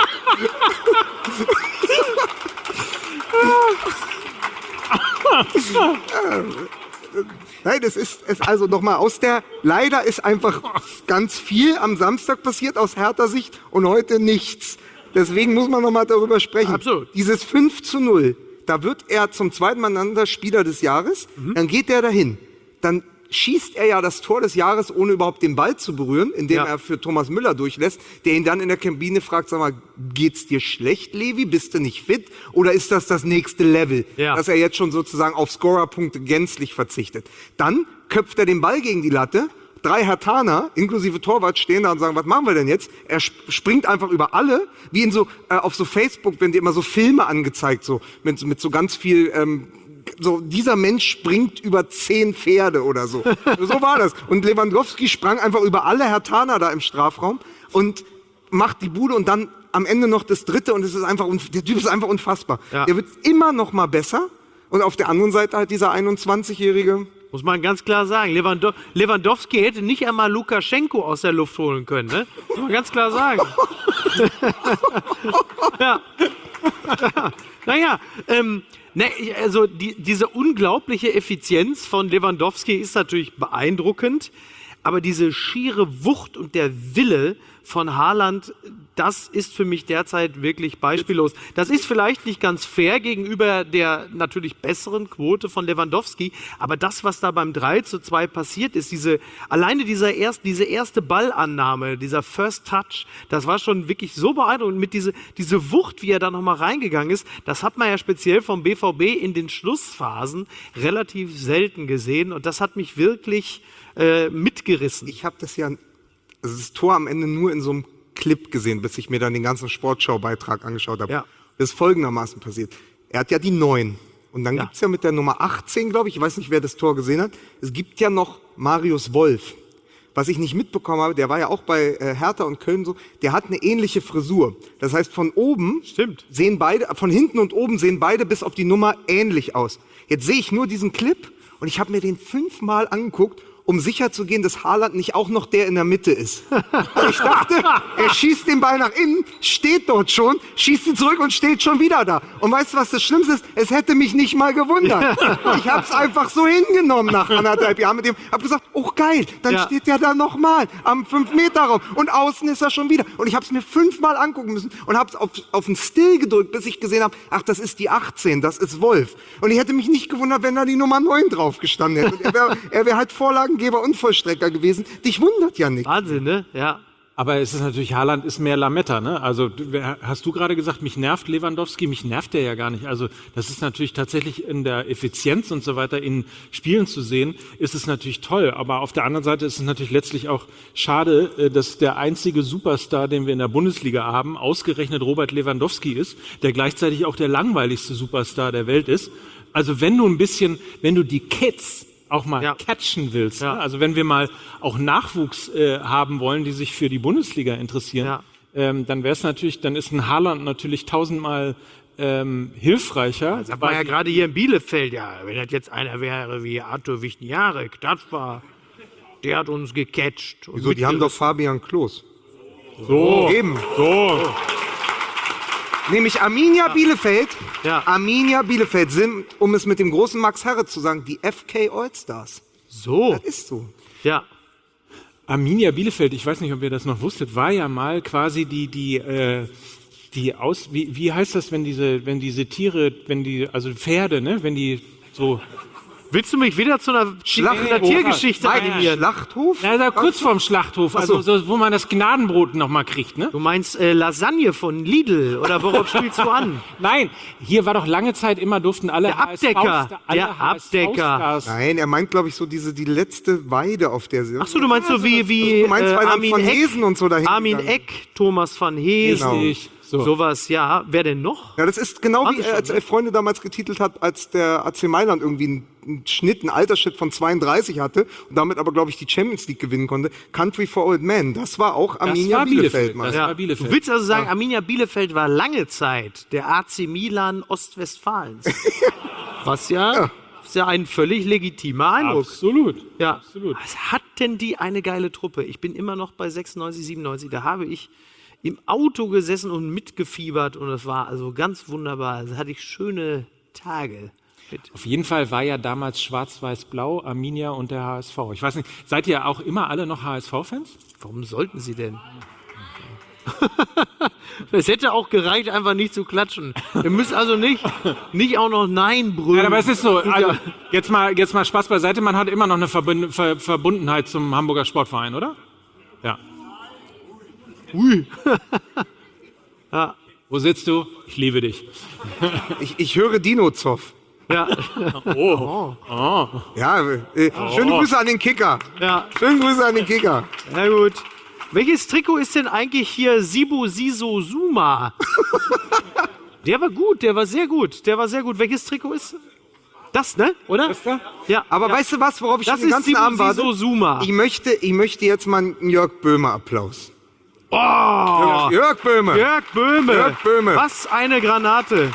[SPEAKER 2] Nein, das ist es also nochmal aus der, leider ist einfach ganz viel am Samstag passiert aus Hertha Sicht und heute nichts. Deswegen muss man nochmal darüber sprechen.
[SPEAKER 5] Absolut.
[SPEAKER 2] Dieses fünf zu null, da wird er zum zweiten Mal einander Spieler des Jahres,
[SPEAKER 5] Mhm.
[SPEAKER 2] dann geht er dahin. Dann schießt er ja das Tor des Jahres, ohne überhaupt den Ball zu berühren, indem
[SPEAKER 5] Ja.
[SPEAKER 2] er für Thomas Müller durchlässt, der ihn dann in der Kabine fragt, sag mal, geht's dir schlecht, Levi? Bist du nicht fit? Oder ist das das nächste Level,
[SPEAKER 5] Ja.
[SPEAKER 2] dass er jetzt schon sozusagen auf Scorerpunkte gänzlich verzichtet? Dann köpft er den Ball gegen die Latte, drei Hertaner, inklusive Torwart, stehen da und sagen, was machen wir denn jetzt? Er sp springt einfach über alle, wie in so, äh, auf so Facebook, wenn dir immer so Filme angezeigt, so, mit, mit so ganz viel, ähm, so, dieser Mensch springt über zehn Pferde oder so. So war das. Und Lewandowski sprang einfach über alle Hertaner da im Strafraum und macht die Bude und dann am Ende noch das dritte und es ist einfach, unf- der Typ ist einfach unfassbar.
[SPEAKER 5] Ja.
[SPEAKER 2] Der wird immer noch mal besser und auf der anderen Seite halt dieser einundzwanzigjährige.
[SPEAKER 5] Muss man ganz klar sagen. Lewando Lewandowski hätte nicht einmal Lukaschenko aus der Luft holen können. Ne? Muss man ganz klar sagen. Ja. Ja. Naja, ähm, ne, ich- also die, diese unglaubliche Effizienz von Lewandowski ist natürlich beeindruckend, aber diese schiere Wucht und der Wille von Haaland, das ist für mich derzeit wirklich beispiellos. Das ist vielleicht nicht ganz fair gegenüber der natürlich besseren Quote von Lewandowski, aber das, was da beim drei zu zwei passiert ist, diese, alleine dieser erst, diese erste Ballannahme, dieser First Touch, das war schon wirklich so beeindruckend. Mit diese, diese Wucht, wie er da nochmal reingegangen ist, das hat man ja speziell vom B V B in den Schlussphasen relativ selten gesehen und das hat mich wirklich äh, mitgerissen.
[SPEAKER 2] Ich habe das ja, also das Tor am Ende nur in so einem Clip gesehen, bis ich mir dann den ganzen Sportschau-Beitrag angeschaut habe.
[SPEAKER 5] Ja.
[SPEAKER 2] Das ist folgendermaßen passiert. Er hat ja die neun. Und dann
[SPEAKER 5] Ja.
[SPEAKER 2] gibt's ja mit der Nummer achtzehn, glaube ich, ich weiß nicht, wer das Tor gesehen hat, es gibt ja noch Marius Wolf. Was ich nicht mitbekommen habe, der war ja auch bei äh, Hertha und Köln so, der hat eine ähnliche Frisur. Das heißt, von oben
[SPEAKER 5] Stimmt.
[SPEAKER 2] sehen beide, von hinten und oben sehen beide bis auf die Nummer ähnlich aus. Jetzt sehe ich nur diesen Clip und ich habe mir den fünfmal angeguckt, um sicher zu gehen, dass Haaland nicht auch noch der in der Mitte ist. Ich dachte, er schießt den Ball nach innen, steht dort schon, schießt ihn zurück und steht schon wieder da. Und weißt du, was das Schlimmste ist? Es hätte mich nicht mal gewundert. Ich habe es einfach so hingenommen nach anderthalb Jahren mit dem, habe gesagt, oh geil, dann
[SPEAKER 5] Ja.
[SPEAKER 2] steht der da nochmal am fünf Meter Raum und außen ist er schon wieder. Und ich habe es mir fünfmal angucken müssen und habe es auf, auf den Still gedrückt, bis ich gesehen habe, ach, das ist die achtzehn, das ist Wolf. Und ich hätte mich nicht gewundert, wenn da die Nummer neun drauf gestanden hätte. Und er wäre er wär halt Vorlagengeber und Vollstrecker gewesen. Dich wundert ja nicht.
[SPEAKER 5] Wahnsinn, ne? Ja.
[SPEAKER 3] Aber es ist natürlich, Haaland ist mehr Lametta, ne? Also du- hast du gerade gesagt, mich nervt Lewandowski, mich nervt der ja gar nicht. Also das ist natürlich tatsächlich in der Effizienz und so weiter in Spielen zu sehen, ist es natürlich toll. Aber auf der anderen Seite ist es natürlich letztlich auch schade, äh, dass der einzige Superstar, den wir in der Bundesliga haben, ausgerechnet Robert Lewandowski ist, der gleichzeitig auch der langweiligste Superstar der Welt ist. Also wenn du ein bisschen, wenn du die Kids auch mal
[SPEAKER 5] Ja.
[SPEAKER 3] catchen willst.
[SPEAKER 5] Ja.
[SPEAKER 3] Ne? Also wenn wir mal auch Nachwuchs äh, haben wollen, die sich für die Bundesliga interessieren,
[SPEAKER 5] Ja.
[SPEAKER 3] ähm, dann wäre es natürlich, dann ist ein Haaland natürlich tausendmal ähm, hilfreicher.
[SPEAKER 5] Sagt man ja gerade hier in Bielefeld, ja, wenn das jetzt einer wäre wie Arthur Wichniarek, das war, der hat uns gecatcht. Und
[SPEAKER 2] Wieso, die haben doch Fabian Klos.
[SPEAKER 3] so,
[SPEAKER 2] Eben.
[SPEAKER 3] so.
[SPEAKER 2] Nämlich Arminia Bielefeld.
[SPEAKER 5] Ja.
[SPEAKER 2] Arminia Bielefeld sind, um es mit dem großen Max Herre zu sagen, die F K Allstars.
[SPEAKER 5] So,
[SPEAKER 2] Das ist so.
[SPEAKER 5] ja.
[SPEAKER 3] Arminia Bielefeld, ich weiß nicht, ob ihr das noch wusstet, war ja mal quasi die, die, äh, die aus, wie, wie heißt das, wenn diese, wenn diese Tiere, wenn die, also Pferde, ne, wenn die so,
[SPEAKER 5] Willst du mich wieder zu einer
[SPEAKER 2] Schlachthof.
[SPEAKER 5] Tiergeschichte
[SPEAKER 2] Nein,
[SPEAKER 5] animieren?
[SPEAKER 2] Schlachthof?
[SPEAKER 3] Na, da kurz vorm Schlachthof, also so, wo man das Gnadenbrot noch mal kriegt, ne?
[SPEAKER 5] Du meinst äh, Lasagne von Lidl oder worauf spielst du an?
[SPEAKER 3] Nein, hier war doch lange Zeit immer, durften alle
[SPEAKER 5] Der Abdecker,
[SPEAKER 3] alle
[SPEAKER 5] der
[SPEAKER 3] H S
[SPEAKER 5] Abdecker.
[SPEAKER 3] Stars.
[SPEAKER 2] Nein, er meint, glaube ich, so diese die letzte Weide, auf der sie.
[SPEAKER 5] Ach so, du meinst so wie, wie
[SPEAKER 2] Du meinst,
[SPEAKER 5] äh,
[SPEAKER 2] weil dann
[SPEAKER 5] Armin
[SPEAKER 2] von
[SPEAKER 5] Eck,
[SPEAKER 2] Hesen und so dahin
[SPEAKER 5] Armin
[SPEAKER 2] gegangen.
[SPEAKER 5] Eck, Thomas van Hesen,
[SPEAKER 2] Genau.
[SPEAKER 3] Richtig. So.
[SPEAKER 5] sowas, ja. Wer denn noch?
[SPEAKER 2] Ja, das ist genau
[SPEAKER 5] Waren
[SPEAKER 2] wie
[SPEAKER 5] sie
[SPEAKER 2] er
[SPEAKER 5] schon,
[SPEAKER 2] als
[SPEAKER 5] ne?
[SPEAKER 2] er Freunde damals getitelt hat, als der A C Mailand irgendwie einen, einen Schnitt, einen Altersschnitt von zweiunddreißig hatte und damit aber, glaube ich, die Champions League gewinnen konnte. Country for Old Men, das war auch Arminia
[SPEAKER 3] war
[SPEAKER 2] Bielefeld.
[SPEAKER 3] Bielefeld,
[SPEAKER 2] Mann.
[SPEAKER 3] das
[SPEAKER 5] Ja.
[SPEAKER 3] war Bielefeld.
[SPEAKER 5] Du willst also sagen, Arminia Bielefeld war lange Zeit der A C Milan Ostwestfalens. Was ja,
[SPEAKER 2] Ja.
[SPEAKER 5] ist ja ein völlig legitimer Eindruck.
[SPEAKER 3] Absolut.
[SPEAKER 5] Ja.
[SPEAKER 3] Absolut.
[SPEAKER 5] Was hat denn die eine geile Truppe? Ich bin immer noch bei sechsundneunzig, siebenundneunzig. Da habe ich im Auto gesessen und mitgefiebert und das war also ganz wunderbar. Da hatte ich schöne Tage. Mit.
[SPEAKER 3] Auf jeden Fall war ja damals Schwarz-Weiß-Blau, Arminia und der H S V. Ich weiß nicht, seid ihr auch immer alle noch H S V-Fans?
[SPEAKER 5] Warum sollten sie denn? Es hätte auch gereicht, einfach nicht zu klatschen. Ihr müsst also nicht, nicht auch noch Nein brüllen.
[SPEAKER 3] Ja, aber es ist so, also, jetzt, mal, jetzt mal Spaß beiseite, man hat immer noch eine Verbund Ver Verbundenheit zum Hamburger Sportverein, oder? Ja.
[SPEAKER 5] Ui.
[SPEAKER 3] Ja. Wo sitzt du? Ich liebe dich.
[SPEAKER 2] Ich, ich höre Dino Zoff.
[SPEAKER 5] Ja,
[SPEAKER 2] Ja, äh, schöne Grüße an den Kicker.
[SPEAKER 5] ja,
[SPEAKER 2] Schöne Grüße an den Kicker.
[SPEAKER 5] na gut. Welches Trikot ist denn eigentlich hier Sibo Siso Suma? Der war gut, der war sehr gut. Der war sehr gut. Welches Trikot ist das, ne? Oder?
[SPEAKER 3] Das da?
[SPEAKER 5] Ja.
[SPEAKER 2] Aber
[SPEAKER 5] ja.
[SPEAKER 2] weißt du was, worauf ich
[SPEAKER 5] Das
[SPEAKER 2] schon den
[SPEAKER 5] ist
[SPEAKER 2] ganzen
[SPEAKER 5] Sibo
[SPEAKER 2] Abend warte?
[SPEAKER 5] Siso Suma.
[SPEAKER 2] Ich möchte, ich möchte jetzt mal einen Jörg Böhme Applaus.
[SPEAKER 5] Oh,
[SPEAKER 2] Jörg Böhme.
[SPEAKER 5] Jörg Böhme.
[SPEAKER 2] Jörg Böhme.
[SPEAKER 5] Was eine Granate.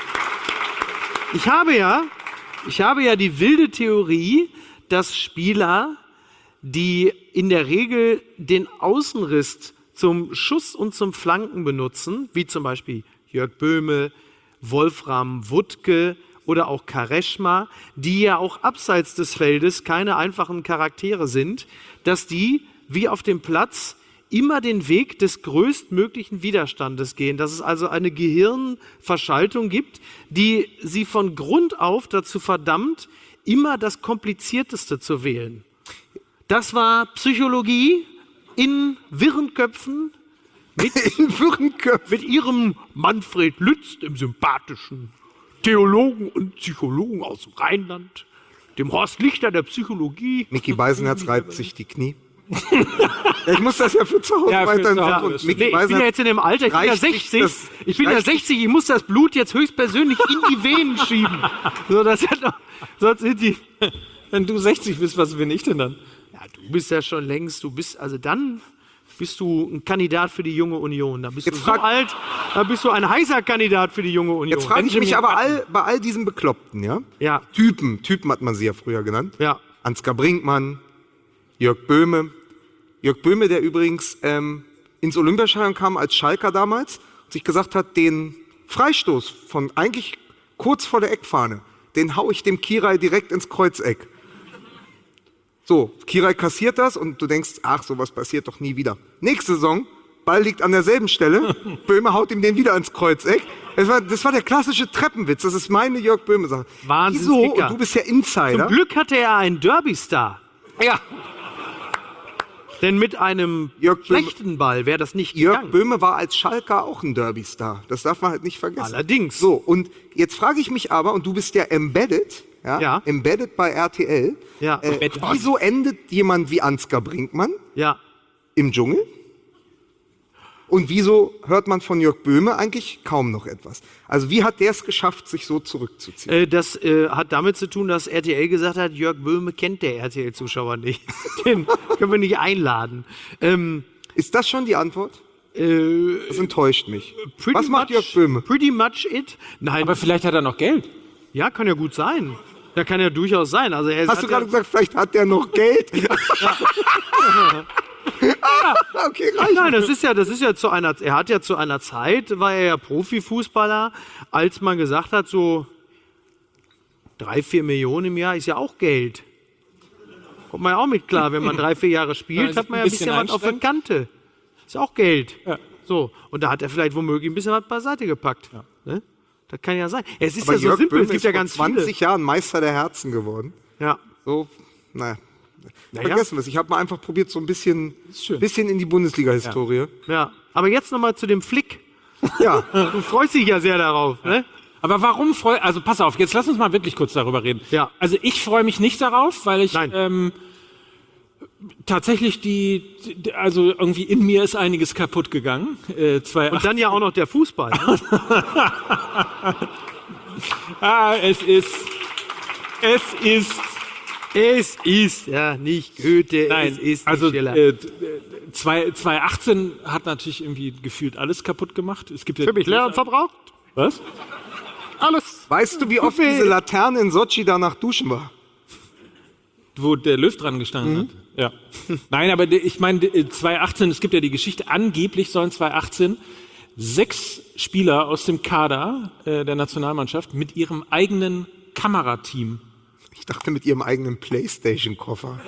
[SPEAKER 5] Ich habe ja, ich habe ja die wilde Theorie, dass Spieler, die in der Regel den Außenriss zum Schuss und zum Flanken benutzen, wie zum Beispiel Jörg Böhme, Wolfram Wuttke oder auch Kareschma, die ja auch abseits des Feldes keine einfachen Charaktere sind, dass die wie auf dem Platz immer den Weg des größtmöglichen Widerstandes gehen, dass es also eine Gehirnverschaltung gibt, die sie von Grund auf dazu verdammt, immer das Komplizierteste zu wählen. Das war Psychologie in wirren Köpfen mit,
[SPEAKER 2] In Würenköpf.
[SPEAKER 5] mit ihrem Manfred Lütz, dem sympathischen Theologen und Psychologen aus dem Rheinland, dem Horst Lichter der Psychologie.
[SPEAKER 2] Micky Beisenherz reibt sich die Knie. Ja, ich muss das ja für zu Hause
[SPEAKER 3] Ja, für
[SPEAKER 2] weiterhin
[SPEAKER 3] zu Hause.
[SPEAKER 2] tun.
[SPEAKER 3] Nee,
[SPEAKER 2] Und
[SPEAKER 5] Nee,
[SPEAKER 2] Micky
[SPEAKER 5] ich bin ja
[SPEAKER 2] Beisenherz
[SPEAKER 5] jetzt in dem Alter, ich bin ja
[SPEAKER 2] reicht sich
[SPEAKER 5] sechzig.
[SPEAKER 2] das-
[SPEAKER 5] Ich bin ja
[SPEAKER 2] reicht sich-
[SPEAKER 5] sechzig, ich muss das Blut jetzt höchstpersönlich in die Venen schieben. So, das hat doch, sonst sind die.
[SPEAKER 3] Wenn du sechzig bist, was bin ich denn dann?
[SPEAKER 5] Ja, du bist ja schon längst, du bist, also dann bist du ein Kandidat für die Junge Union. Da bist
[SPEAKER 2] Jetzt
[SPEAKER 5] du
[SPEAKER 2] frag-
[SPEAKER 5] so alt, da bist du ein heißer Kandidat für die Junge Union.
[SPEAKER 2] Jetzt frage ich mich
[SPEAKER 3] Benjamin
[SPEAKER 2] aber all, bei all diesen Bekloppten, ja?
[SPEAKER 5] Ja,
[SPEAKER 2] Typen, Typen hat man sie ja früher genannt.
[SPEAKER 5] ja.
[SPEAKER 2] Ansgar Brinkmann, Jörg Böhme. Jörg Böhme, der übrigens ähm, ins Olympiastadion kam als Schalker damals und sich gesagt hat, den Freistoß von eigentlich kurz vor der Eckfahne, den hau ich dem Kirai direkt ins Kreuzeck. So, Kirai kassiert das und du denkst, ach, sowas passiert doch nie wieder. Nächste Saison, Ball liegt an derselben Stelle, Böhme haut ihm den wieder ins Kreuzeck. Das war, das war der klassische Treppenwitz, das ist meine Jörg Böhme-Sache. Wieso?
[SPEAKER 5] Wahnsinnskicker.
[SPEAKER 2] Und du bist ja Insider.
[SPEAKER 5] Zum Glück hatte er einen Derby-Star.
[SPEAKER 2] Ja.
[SPEAKER 5] Denn mit einem
[SPEAKER 2] Jörg Böhme-
[SPEAKER 5] schlechten Ball wäre das nicht
[SPEAKER 2] Jörg
[SPEAKER 5] gegangen.
[SPEAKER 2] Böhme war als Schalker auch ein Derby-Star. Das darf man halt nicht vergessen.
[SPEAKER 5] Allerdings.
[SPEAKER 2] So, und jetzt frage ich mich aber, und du bist ja embedded, ja,
[SPEAKER 5] Ja.
[SPEAKER 2] embedded bei R T L.
[SPEAKER 5] Ja.
[SPEAKER 2] Äh, wieso endet jemand wie Ansgar Brinkmann
[SPEAKER 5] Ja.
[SPEAKER 2] im Dschungel? Und wieso hört man von Jörg Böhme eigentlich kaum noch etwas? Also wie hat der es geschafft, sich so zurückzuziehen?
[SPEAKER 5] Äh, das äh, hat damit zu tun, dass R T L gesagt hat, Jörg Böhme kennt der R T L-Zuschauer nicht. Den können wir nicht einladen. Ähm,
[SPEAKER 2] Ist das schon die Antwort?
[SPEAKER 5] äh,
[SPEAKER 2] Das enttäuscht mich.
[SPEAKER 5] pretty
[SPEAKER 2] Was macht
[SPEAKER 5] much,
[SPEAKER 2] Jörg Böhme?
[SPEAKER 5] Pretty much it. Nein,
[SPEAKER 3] Aber vielleicht hat er noch Geld.
[SPEAKER 5] ja, kann ja gut sein. Ja, kann ja durchaus sein. Also er
[SPEAKER 2] Hast
[SPEAKER 5] hat
[SPEAKER 2] du
[SPEAKER 5] ja,
[SPEAKER 2] gerade gesagt, vielleicht hat der noch Geld? Ah, okay, reicht.
[SPEAKER 5] Nein, das ist ja, das ist ja zu einer, er hat ja zu einer Zeit, war er ja Profifußballer, als man gesagt hat, so drei, vier Millionen im Jahr ist ja auch Geld. Kommt man ja auch mit klar, wenn man drei, vier Jahre spielt,
[SPEAKER 3] Ja,
[SPEAKER 5] hat man ja
[SPEAKER 3] ein
[SPEAKER 5] ein bisschen
[SPEAKER 3] bisschen
[SPEAKER 5] was auf der Kante. Ist auch Geld.
[SPEAKER 3] Ja.
[SPEAKER 5] So, und da hat er vielleicht womöglich ein bisschen was beiseite gepackt. Ne? Das kann ja sein. Es ist
[SPEAKER 2] Aber
[SPEAKER 5] ja so
[SPEAKER 2] Jörg
[SPEAKER 5] simpel,
[SPEAKER 2] Böhme
[SPEAKER 5] es gibt
[SPEAKER 2] ist
[SPEAKER 5] ja
[SPEAKER 2] vor
[SPEAKER 5] ganz
[SPEAKER 2] zwanzig
[SPEAKER 5] viele.
[SPEAKER 2] Jahren Meister der Herzen geworden.
[SPEAKER 5] Ja.
[SPEAKER 2] So, naja. Vergessen wir es. Ich habe mal einfach probiert, so ein bisschen, bisschen in die Bundesliga-Historie.
[SPEAKER 5] Ja, aber jetzt nochmal zu dem Flick.
[SPEAKER 2] Ja.
[SPEAKER 5] Du freust dich ja sehr darauf, ne?
[SPEAKER 3] Aber warum freue also pass auf, jetzt lass uns mal wirklich kurz darüber reden.
[SPEAKER 5] Ja.
[SPEAKER 3] Also ich freue mich nicht darauf, weil ich
[SPEAKER 5] Nein.
[SPEAKER 3] ähm, tatsächlich die, die, also irgendwie in mir ist einiges kaputt gegangen. Äh, zwei,
[SPEAKER 5] Und dann ja auch noch der Fußball. Ne?
[SPEAKER 3] ah, es ist, es ist,
[SPEAKER 5] Es ist ja nicht Goethe,
[SPEAKER 3] nein,
[SPEAKER 5] es ist
[SPEAKER 3] also
[SPEAKER 5] nicht Schiller.
[SPEAKER 3] äh, zwei- zwanzig achtzehn hat natürlich irgendwie gefühlt alles kaputt gemacht. Es gibt ja
[SPEAKER 5] Für mich leer und verbraucht.
[SPEAKER 3] was?
[SPEAKER 5] Alles.
[SPEAKER 2] Weißt du, wie oft diese Laterne in Sochi danach duschen war?
[SPEAKER 3] Wo der Löw dran gestanden
[SPEAKER 5] Mhm.
[SPEAKER 3] hat. Ja. Nein, aber de- ich meine, de- zwanzig achtzehn, es gibt ja die Geschichte, angeblich sollen zwanzig achtzehn sechs Spieler aus dem Kader äh, der Nationalmannschaft mit ihrem eigenen Kamerateam
[SPEAKER 2] Ich dachte mit ihrem eigenen Playstation-Koffer.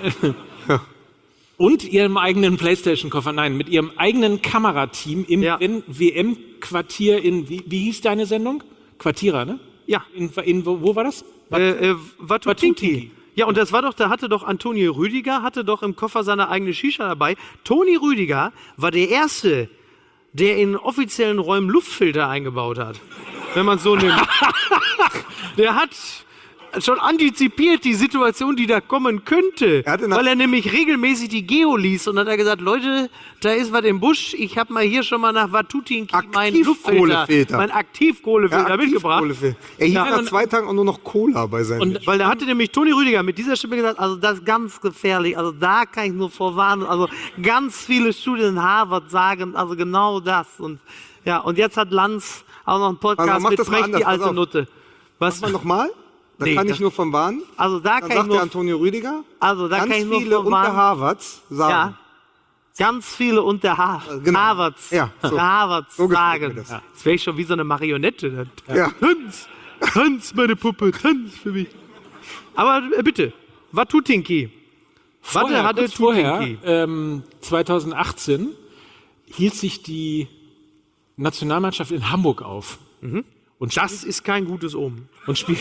[SPEAKER 3] und ihrem eigenen Playstation-Koffer, nein, mit ihrem eigenen Kamerateam im
[SPEAKER 5] Ja.
[SPEAKER 3] W M-Quartier in, wie, wie hieß deine Sendung? Quartierer, ne?
[SPEAKER 5] Ja.
[SPEAKER 3] In, in, wo, wo war das?
[SPEAKER 5] Äh, äh, Watutinki.
[SPEAKER 3] Watutinki.
[SPEAKER 5] Ja, und das war doch, da hatte doch Antonio Rüdiger, hatte doch im Koffer seine eigene Shisha dabei. Toni Rüdiger war der Erste, der in offiziellen Räumen Luftfilter eingebaut hat. Wenn man so nimmt. Der hat schon antizipiert die Situation, die da kommen könnte.
[SPEAKER 2] Er hatte nach-
[SPEAKER 5] weil er nämlich regelmäßig die Geo liest und hat er gesagt, Leute, da ist was im Busch. Ich habe mal hier schon mal nach Watutinki meinen Luftfilter,
[SPEAKER 2] Aktivkohlefilter.
[SPEAKER 5] meinen Aktivkohlefilter
[SPEAKER 2] Ja,
[SPEAKER 5] mitgebracht.
[SPEAKER 2] Aktivkohlefilter. Er hielt
[SPEAKER 5] Ja,
[SPEAKER 2] nach
[SPEAKER 5] und-
[SPEAKER 2] zwei Tagen auch nur noch Cola bei seinen
[SPEAKER 3] Und-
[SPEAKER 5] Weil da hatte nämlich Toni Rüdiger mit dieser Stimme gesagt, also das ist ganz gefährlich, also da kann ich nur vorwarnen, also ganz viele Studien in Harvard sagen, also genau das. Und ja, und jetzt hat Lanz auch noch einen Podcast
[SPEAKER 2] Also mach
[SPEAKER 5] mit
[SPEAKER 2] das mal
[SPEAKER 5] Brecht,
[SPEAKER 2] anders,
[SPEAKER 5] die
[SPEAKER 2] pass
[SPEAKER 5] alte
[SPEAKER 2] auf.
[SPEAKER 5] Nutte. Was?
[SPEAKER 2] Mach mal nochmal. Da
[SPEAKER 5] Nee,
[SPEAKER 2] kann
[SPEAKER 5] das-
[SPEAKER 2] ich nur von warnen.
[SPEAKER 5] Also da
[SPEAKER 2] Dann
[SPEAKER 5] kann ich
[SPEAKER 2] sagt der
[SPEAKER 5] nur,
[SPEAKER 2] Antonio Rüdiger,
[SPEAKER 5] also da
[SPEAKER 2] ganz
[SPEAKER 5] kann ich nur
[SPEAKER 2] viele unter
[SPEAKER 5] vorwarnen.
[SPEAKER 2] Harvards sagen.
[SPEAKER 5] Ja, ganz viele unter ha
[SPEAKER 2] genau.
[SPEAKER 5] Harvards,
[SPEAKER 2] Ja, so.
[SPEAKER 5] Harvards
[SPEAKER 2] So gefällt
[SPEAKER 5] sagen.
[SPEAKER 2] mir das.
[SPEAKER 5] Das, wäre ich schon wie so eine Marionette. Dann.
[SPEAKER 2] Ja.
[SPEAKER 5] Tanz, tanz, meine Puppe, tanz für mich. Aber äh, bitte, Watutinki. Warte,
[SPEAKER 3] Vorher,
[SPEAKER 5] hatte
[SPEAKER 3] kurz vorher,
[SPEAKER 5] Tutinki.
[SPEAKER 3] ähm, zwanzig achtzehn, hielt sich die Nationalmannschaft in Hamburg auf. Und, spiel
[SPEAKER 5] Das ist kein gutes Omen.
[SPEAKER 3] und, spiel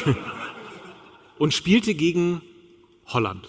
[SPEAKER 3] und spielte gegen Holland.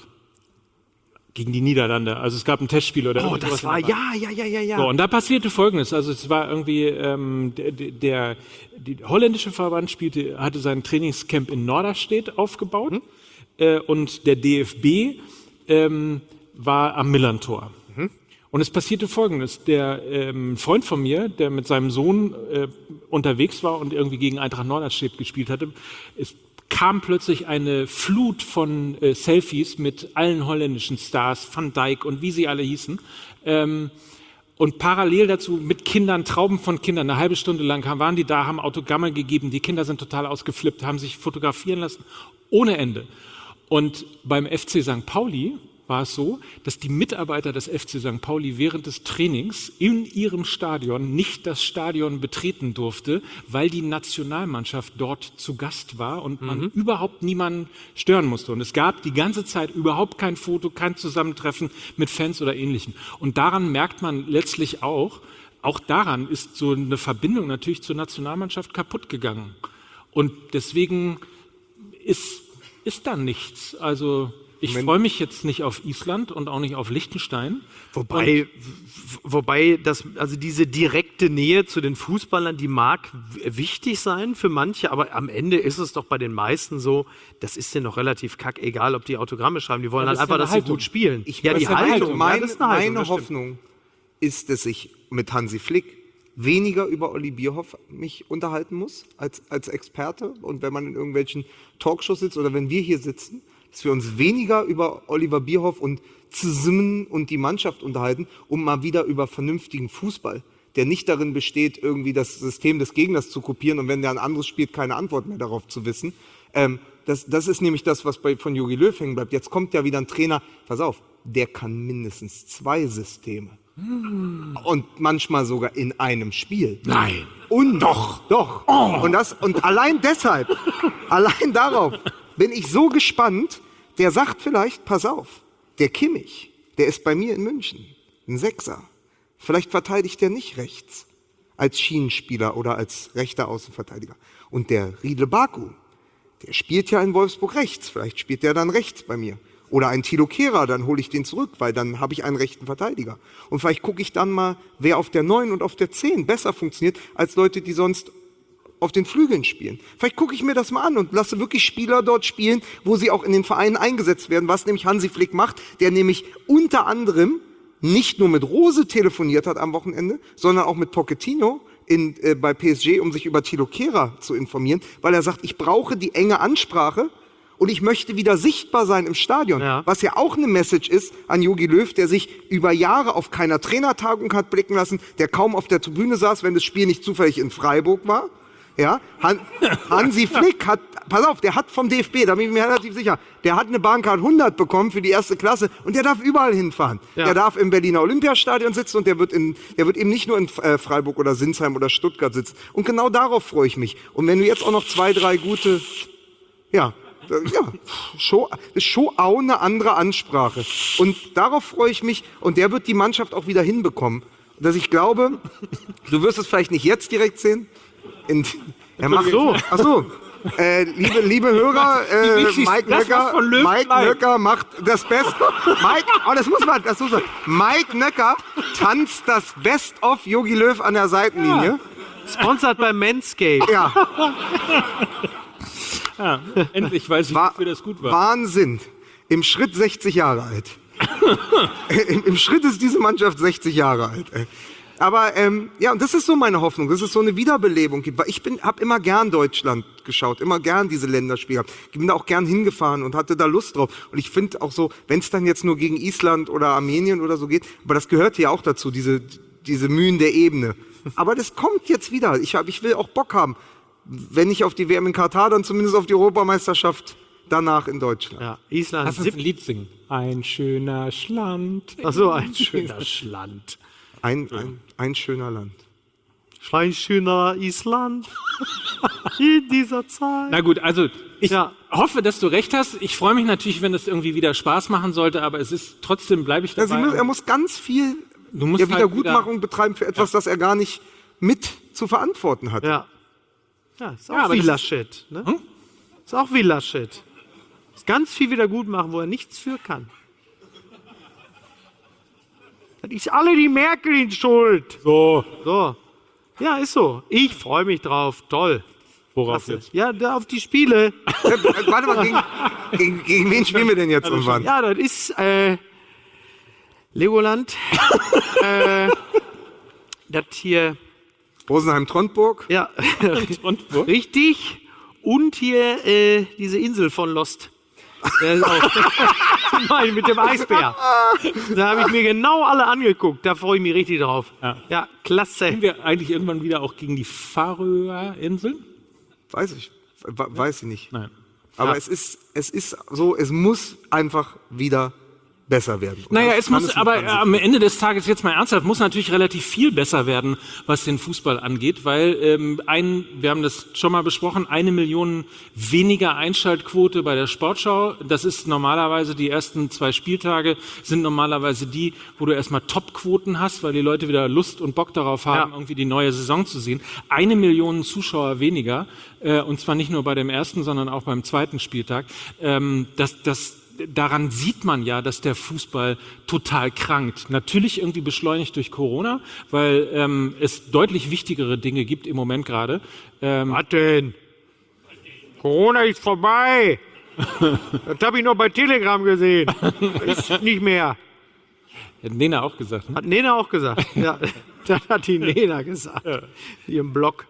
[SPEAKER 3] Gegen die Niederlande. Also es gab ein Testspiel oder
[SPEAKER 5] Oh,
[SPEAKER 3] irgendwie
[SPEAKER 5] das
[SPEAKER 3] sowas in
[SPEAKER 5] war,
[SPEAKER 3] der Art.
[SPEAKER 5] ja, ja, ja, ja, ja.
[SPEAKER 3] So, und da passierte Folgendes. Also es war irgendwie, ähm, der, der die holländische Verband spielte, hatte sein Trainingscamp in Norderstedt aufgebaut
[SPEAKER 5] Mhm.
[SPEAKER 3] äh, und der D F B ähm, war am Millantor.
[SPEAKER 5] Mhm.
[SPEAKER 3] Und es passierte Folgendes. Der ähm, Freund von mir, der mit seinem Sohn äh, unterwegs war und irgendwie gegen Eintracht Norderstedt gespielt hatte, es kam plötzlich eine Flut von äh, Selfies mit allen holländischen Stars, Van Dijk und wie sie alle hießen. Ähm, und parallel dazu mit Kindern, Trauben von Kindern, eine halbe Stunde lang haben, waren die da, haben Autogramme gegeben, die Kinder sind total ausgeflippt, haben sich fotografieren lassen, ohne Ende. Und beim F C Sankt Pauli war es so, dass die Mitarbeiter des F C Sankt Pauli während des Trainings in ihrem Stadion nicht das Stadion betreten durfte, weil die Nationalmannschaft dort zu Gast war und man überhaupt niemanden stören musste. Und es gab die ganze Zeit überhaupt kein Foto, kein Zusammentreffen mit Fans oder Ähnlichem. Und daran merkt man letztlich auch, auch daran ist so eine Verbindung natürlich zur Nationalmannschaft kaputt gegangen. Und deswegen ist, ist da nichts. Also ich freue mich jetzt nicht auf Island und auch nicht auf Liechtenstein.
[SPEAKER 5] Wobei, w- wobei das, also diese direkte Nähe zu den Fußballern, die mag w- wichtig sein für manche, aber am Ende ist es doch bei den meisten so, das ist denen noch relativ kack, egal ob die Autogramme schreiben, die wollen
[SPEAKER 3] Ja,
[SPEAKER 5] halt
[SPEAKER 3] das ist
[SPEAKER 5] einfach,
[SPEAKER 3] ja eine
[SPEAKER 5] dass sie
[SPEAKER 3] Haltung.
[SPEAKER 5] gut spielen.
[SPEAKER 2] Ich
[SPEAKER 5] ja, die
[SPEAKER 2] das ist eine
[SPEAKER 5] Haltung,
[SPEAKER 2] Haltung.
[SPEAKER 5] ja,
[SPEAKER 2] Mein,
[SPEAKER 5] das ist eine Haltung,
[SPEAKER 2] meine
[SPEAKER 5] das stimmt.
[SPEAKER 2] Hoffnung ist, dass ich mit Hansi Flick weniger über Olli Bierhoff mich unterhalten muss als, als Experte. Und wenn man in irgendwelchen Talkshows sitzt oder wenn wir hier sitzen, dass wir uns weniger über Oliver Bierhoff und Zimmen und die Mannschaft unterhalten, um mal wieder über vernünftigen Fußball, der nicht darin besteht, irgendwie das System des Gegners zu kopieren und wenn der ein anderes spielt, keine Antwort mehr darauf zu wissen. Ähm, das, das ist nämlich das, was bei, von Jogi Löw hängen bleibt. Jetzt kommt ja wieder ein Trainer, pass auf, der kann mindestens zwei Systeme. Und manchmal sogar in einem Spiel.
[SPEAKER 3] Nein.
[SPEAKER 2] Und doch, doch. Und das und allein deshalb, allein darauf bin ich so gespannt. Der sagt vielleicht, pass auf, der Kimmich, der ist bei mir in München, ein Sechser. Vielleicht verteidigt der nicht rechts als Schienenspieler oder als rechter Außenverteidiger. Und der Riedle Baku, der spielt ja in Wolfsburg rechts. Vielleicht spielt der dann rechts bei mir. Oder ein Thilo Kehrer, dann hole ich den zurück, weil dann habe ich einen rechten Verteidiger. Und vielleicht gucke ich dann mal, wer auf der neun und auf der zehn besser funktioniert, als Leute, die sonst auf den Flügeln spielen. Vielleicht gucke ich mir das mal an und lasse wirklich Spieler dort spielen, wo sie auch in den Vereinen eingesetzt werden, was nämlich Hansi Flick macht, der nämlich unter anderem nicht nur mit Rose telefoniert hat am Wochenende, sondern auch mit Pochettino in, äh, bei P S G, um sich über Thilo Kehrer zu informieren, weil er sagt, ich brauche die enge Ansprache und ich möchte wieder sichtbar sein im Stadion.
[SPEAKER 5] Ja.
[SPEAKER 2] Was ja auch eine Message ist an Jogi Löw, der sich über Jahre auf keiner Trainertagung hat blicken lassen, der kaum auf der Tribüne saß, wenn das Spiel nicht zufällig in Freiburg war. Ja, Han Hansi Flick hat, pass auf, der hat vom D F B, da bin ich mir relativ sicher, der hat eine Bahncard hundert bekommen für die erste Klasse und der darf überall hinfahren. Ja. Der darf im Berliner Olympiastadion sitzen und der wird, in, der wird eben nicht nur in äh, Freiburg oder Sinsheim oder Stuttgart sitzen. Und genau darauf freue ich mich. Und wenn du jetzt auch noch zwei, drei gute, ja, ja, Show, ist schon auch eine andere Ansprache. Und darauf freue ich mich. Und der wird die Mannschaft auch wieder hinbekommen. Dass ich glaube, du wirst es vielleicht nicht jetzt direkt sehen. In, er macht so. Ach so. Äh, liebe, liebe Hörer, äh, Mike Nöcker, Mike Nöcker macht das Beste. Mike, oh, das muss man, das muss man. Mike Nöcker tanzt das Best of Jogi Löw an der Seitenlinie.
[SPEAKER 5] Ja. Sponsored bei Manscaped.
[SPEAKER 2] Ja.
[SPEAKER 3] Ja, endlich weiß ich,
[SPEAKER 2] Wa
[SPEAKER 3] wofür das gut war.
[SPEAKER 2] Wahnsinn. Im Schritt sechzig Jahre alt. Im, Im Schritt ist diese Mannschaft sechzig Jahre alt. Ey. Aber ähm, ja, und das ist so meine Hoffnung, dass es so eine Wiederbelebung gibt. Weil ich bin, habe immer gern Deutschland geschaut, immer gern diese Länderspiele. Ich bin da auch gern hingefahren und hatte da Lust drauf. Und ich finde auch so, wenn es dann jetzt nur gegen Island oder Armenien oder so geht, aber das gehört ja auch dazu, diese, diese Mühen der Ebene. Aber das kommt jetzt wieder. Ich, hab, ich will auch Bock haben. Wenn nicht auf die W M in Katar, dann zumindest auf die Europameisterschaft danach in Deutschland.
[SPEAKER 5] Ja, Island.
[SPEAKER 3] Lass uns ein Lied singen. Ein schöner Schland.
[SPEAKER 5] Ach so, ein schöner Schland.
[SPEAKER 2] Ein, ein, ein schöner Land.
[SPEAKER 5] Ein schöner Island in dieser Zeit.
[SPEAKER 3] Na gut, also ich
[SPEAKER 5] Ja.
[SPEAKER 3] hoffe, dass du recht hast. Ich freue mich natürlich, wenn es irgendwie wieder Spaß machen sollte, aber es ist trotzdem, bleibe ich
[SPEAKER 2] Ja,
[SPEAKER 3] dabei.
[SPEAKER 2] sie muss, er muss ganz viel
[SPEAKER 3] Du musst
[SPEAKER 2] ja,
[SPEAKER 3] halt
[SPEAKER 2] Wiedergutmachung
[SPEAKER 3] wieder-
[SPEAKER 2] betreiben für etwas, das er gar nicht mit zu verantworten hat.
[SPEAKER 5] Ja. Ja, ist auch
[SPEAKER 3] Ja, aber
[SPEAKER 5] wie
[SPEAKER 3] das-
[SPEAKER 5] Laschet. Ne?
[SPEAKER 3] Hm?
[SPEAKER 5] Ist auch wie Laschet. Ist ganz viel wieder gut machen, wo er nichts für kann. Das ist alle die Merkel in Schuld.
[SPEAKER 3] So,
[SPEAKER 5] So. Ja, ist so. Ich freue mich drauf. Toll.
[SPEAKER 3] worauf
[SPEAKER 5] Klasse.
[SPEAKER 3] jetzt?
[SPEAKER 5] Ja, da auf die Spiele.
[SPEAKER 2] Äh, Warte mal, gegen, gegen, gegen wen spielen wir denn jetzt irgendwann?
[SPEAKER 5] Ja, das ist äh, Legoland. äh, das hier.
[SPEAKER 2] Rosenheim-Trondburg?
[SPEAKER 5] Ja,
[SPEAKER 3] Trondburg?
[SPEAKER 5] richtig. Und hier äh, diese Insel von Lost. Der ist auch Nein, mit dem Eisbär. Da habe ich mir genau alle angeguckt. Da freue ich mich richtig drauf.
[SPEAKER 3] Ja.
[SPEAKER 5] Ja, klasse.
[SPEAKER 3] Sind wir eigentlich irgendwann wieder auch gegen die Färöerinseln?
[SPEAKER 2] Weiß ich, we- weiß ich nicht.
[SPEAKER 3] Nein.
[SPEAKER 2] Aber
[SPEAKER 3] Ja.
[SPEAKER 2] es ist, es ist so, es muss einfach wieder besser werden. Und
[SPEAKER 3] Naja,
[SPEAKER 2] das
[SPEAKER 3] es
[SPEAKER 2] kann
[SPEAKER 3] muss,
[SPEAKER 2] mit
[SPEAKER 3] aber
[SPEAKER 2] Hansi
[SPEAKER 3] am Ende des Tages jetzt mal ernsthaft, muss natürlich relativ viel besser werden, was den Fußball angeht, weil ähm, ein, wir haben das schon mal besprochen, eine Million weniger Einschaltquote bei der Sportschau. Das ist normalerweise, die ersten zwei Spieltage sind normalerweise die, wo du erstmal Topquoten hast, weil die Leute wieder Lust und Bock darauf haben,
[SPEAKER 5] Ja.
[SPEAKER 3] irgendwie die neue Saison zu sehen. Eine Million Zuschauer weniger, äh, und zwar nicht nur bei dem ersten, sondern auch beim zweiten Spieltag. Ähm, das, das Daran sieht man ja, dass der Fußball total krankt. Natürlich irgendwie beschleunigt durch Corona, weil ähm, es deutlich wichtigere Dinge gibt im Moment gerade. Ähm,
[SPEAKER 5] Was denn? Corona ist vorbei. Das habe ich noch bei Telegram gesehen. Ist nicht mehr.
[SPEAKER 3] hat Nena auch gesagt. Ne?
[SPEAKER 5] Hat Nena auch gesagt. Ja, das hat die Nena gesagt. Ihrem Blog.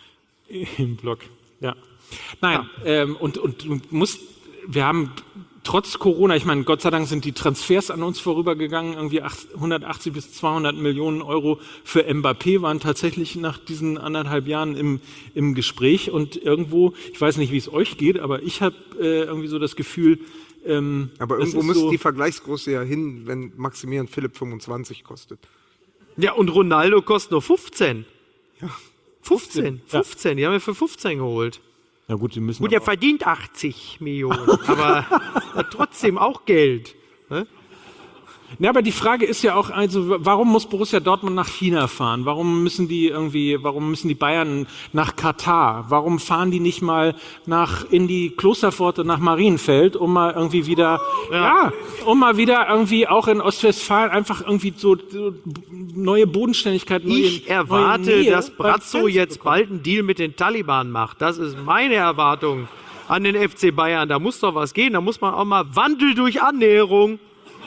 [SPEAKER 3] Im Blog. Ja. Nein, ähm, und, und du musst, wir haben trotz Corona, ich meine, Gott sei Dank sind die Transfers an uns vorübergegangen, irgendwie hundertachtzig bis zweihundert Millionen Euro für Mbappé waren tatsächlich nach diesen anderthalb Jahren im, im Gespräch und irgendwo, ich weiß nicht, wie es euch geht, aber ich habe äh, irgendwie so das Gefühl, ähm,
[SPEAKER 2] Aber
[SPEAKER 3] das
[SPEAKER 2] irgendwo
[SPEAKER 3] ist
[SPEAKER 2] müsste
[SPEAKER 3] so,
[SPEAKER 2] die Vergleichsgröße ja hin, wenn Maximilian Philipp fünfundzwanzig kostet.
[SPEAKER 5] Ja, und Ronaldo kostet nur fünfzehn.
[SPEAKER 2] Ja.
[SPEAKER 5] fünfzehn.
[SPEAKER 3] Ja.
[SPEAKER 5] fünfzehn. Die haben wir für fünfzehn geholt.
[SPEAKER 3] na gut, die müssen
[SPEAKER 5] Gut,
[SPEAKER 3] aber
[SPEAKER 5] er verdient achtzig Millionen, aber hat trotzdem auch Geld. Ne?
[SPEAKER 3] Ja, aber die Frage ist ja auch, also warum muss Borussia Dortmund nach China fahren? Warum müssen die irgendwie, warum müssen die Bayern nach Katar? Warum fahren die nicht mal nach in die Klosterpforte nach Marienfeld, um mal irgendwie wieder, ja, ja um mal wieder irgendwie auch in Ostwestfalen einfach irgendwie so, so neue Bodenständigkeit, neue,
[SPEAKER 5] Ich erwarte,
[SPEAKER 3] neue Nähe
[SPEAKER 5] dass
[SPEAKER 3] beim
[SPEAKER 5] Brazzo
[SPEAKER 3] Fans
[SPEAKER 5] jetzt
[SPEAKER 3] bekommen.
[SPEAKER 5] bald einen Deal mit den Taliban macht. Das ist meine Erwartung an den F C Bayern. Da muss doch was gehen. Da muss man auch mal Wandel durch Annäherung.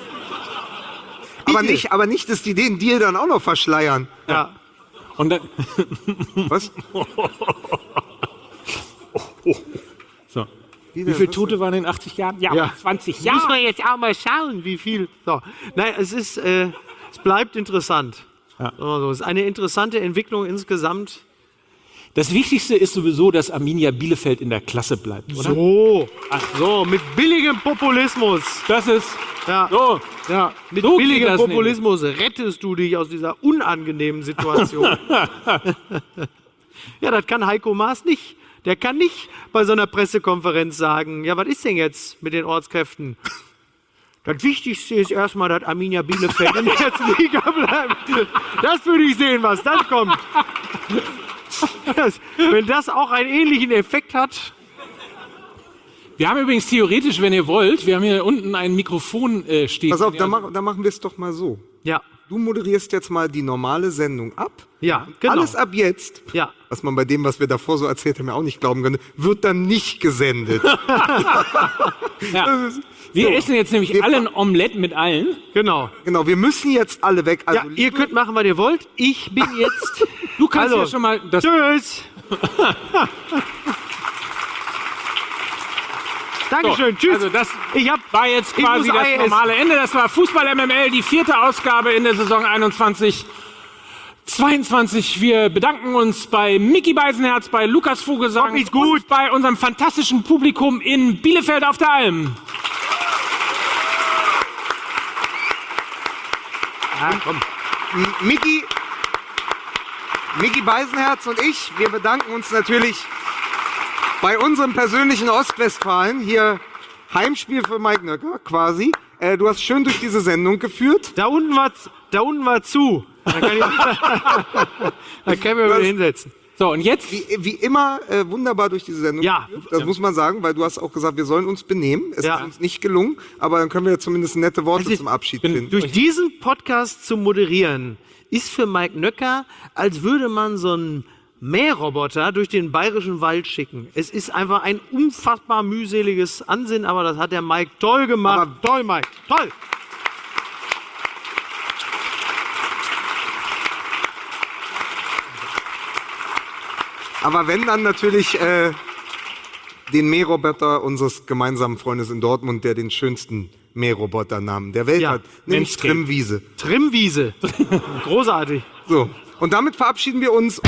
[SPEAKER 2] Aber nicht, aber nicht, dass die den Deal dann auch noch verschleiern.
[SPEAKER 5] Ja.
[SPEAKER 3] Und dann,
[SPEAKER 2] Was?
[SPEAKER 3] so. Wie viele Tote waren in achtzig Jahren? Ja,
[SPEAKER 5] Ja.
[SPEAKER 3] zwanzig
[SPEAKER 6] Muss
[SPEAKER 3] Jahre.
[SPEAKER 6] man jetzt auch mal schauen, wie viel.
[SPEAKER 5] So. Nein, es ist, äh, es bleibt interessant.
[SPEAKER 3] Ja.
[SPEAKER 5] Also, es ist eine interessante Entwicklung insgesamt.
[SPEAKER 3] Das Wichtigste ist sowieso, dass Arminia Bielefeld in der Klasse bleibt, oder?
[SPEAKER 5] So, ach so, mit billigem Populismus.
[SPEAKER 3] Das ist,
[SPEAKER 5] Ja.
[SPEAKER 3] so.
[SPEAKER 5] Ja, mit
[SPEAKER 3] So geht
[SPEAKER 5] billigem
[SPEAKER 3] das
[SPEAKER 5] Populismus rettest du dich aus dieser unangenehmen Situation. Ja, das kann Heiko Maas nicht. Der kann nicht bei so einer Pressekonferenz sagen, ja, was ist denn jetzt mit den Ortskräften? Das Wichtigste ist erstmal, dass Arminia Bielefeld in der ersten Liga bleibt. Das würde ich sehen, was dann kommt. Das, wenn das auch einen ähnlichen Effekt hat.
[SPEAKER 3] Wir haben übrigens theoretisch, wenn ihr wollt, wir haben hier unten ein Mikrofon äh, stehen.
[SPEAKER 2] Pass auf,
[SPEAKER 3] Ja,
[SPEAKER 2] da, mach, da machen wir es doch mal so.
[SPEAKER 5] Ja,
[SPEAKER 2] Du moderierst jetzt mal die normale Sendung ab.
[SPEAKER 5] ja, genau.
[SPEAKER 2] Alles ab jetzt,
[SPEAKER 5] Ja.
[SPEAKER 2] was man bei dem, was wir davor so erzählt haben, ja auch nicht glauben könnte, wird dann nicht gesendet.
[SPEAKER 3] ja. Wir essen jetzt nämlich
[SPEAKER 2] Wir-
[SPEAKER 3] alle ein Omelette mit allen.
[SPEAKER 5] Genau.
[SPEAKER 2] Genau, wir müssen jetzt alle weg. Also,
[SPEAKER 5] Ja, ihr könnt machen, was ihr wollt. Ich bin jetzt.
[SPEAKER 3] Du kannst
[SPEAKER 5] Also,
[SPEAKER 3] ja schon mal das.
[SPEAKER 5] Tschüss. Dankeschön. Tschüss.
[SPEAKER 3] Also das
[SPEAKER 5] ich hab,
[SPEAKER 3] war jetzt
[SPEAKER 5] ich
[SPEAKER 3] quasi
[SPEAKER 5] muss
[SPEAKER 3] das
[SPEAKER 5] Ei essen.
[SPEAKER 3] normale Ende. Das war Fußball M M L, die vierte Ausgabe in der Saison einundzwanzig zweiundzwanzig. Wir bedanken uns bei Micky Beisenherz, bei Lukas Vogelsang
[SPEAKER 5] Kommt nicht gut.
[SPEAKER 3] und bei unserem fantastischen Publikum in Bielefeld auf der Alm.
[SPEAKER 2] M- Micky, Micky Beisenherz und ich, wir bedanken uns natürlich bei unserem persönlichen Ostwestfalen. Hier Heimspiel für Mike Nöcker quasi. Äh, du hast schön durch diese Sendung geführt.
[SPEAKER 5] Da unten war, da unten war zu. Da kann ich, da kann ich mir wieder hinsetzen.
[SPEAKER 3] So, und jetzt
[SPEAKER 2] Wie, wie immer äh, wunderbar durch diese Sendung
[SPEAKER 5] Ja.
[SPEAKER 2] geführt. Das muss man sagen, weil du hast auch gesagt, wir sollen uns benehmen. Es
[SPEAKER 5] Ja.
[SPEAKER 2] ist uns nicht gelungen, aber dann können wir ja zumindest nette Worte
[SPEAKER 5] Also,
[SPEAKER 2] zum Abschied
[SPEAKER 3] bin
[SPEAKER 2] finden.
[SPEAKER 5] Durch diesen Podcast zu moderieren, ist für Mike Nöcker, als würde man so einen Mähroboter durch den bayerischen Wald schicken. Es ist einfach ein unfassbar mühseliges Ansinnen, aber das hat der Mike toll gemacht.
[SPEAKER 2] Aber-
[SPEAKER 5] toll, Mike. Toll.
[SPEAKER 2] Aber wenn dann natürlich äh, den Mähroboter unseres gemeinsamen Freundes in Dortmund, der den schönsten Mähroboternamen der Welt
[SPEAKER 5] Ja,
[SPEAKER 2] hat, nämlich
[SPEAKER 3] Manscaped.
[SPEAKER 2] Trimwiese.
[SPEAKER 5] Trimwiese. Großartig.
[SPEAKER 2] So, und damit verabschieden wir uns.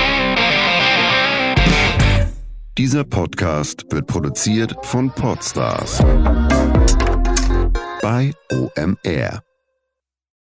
[SPEAKER 7] Dieser Podcast wird produziert von Podstars bei O M R.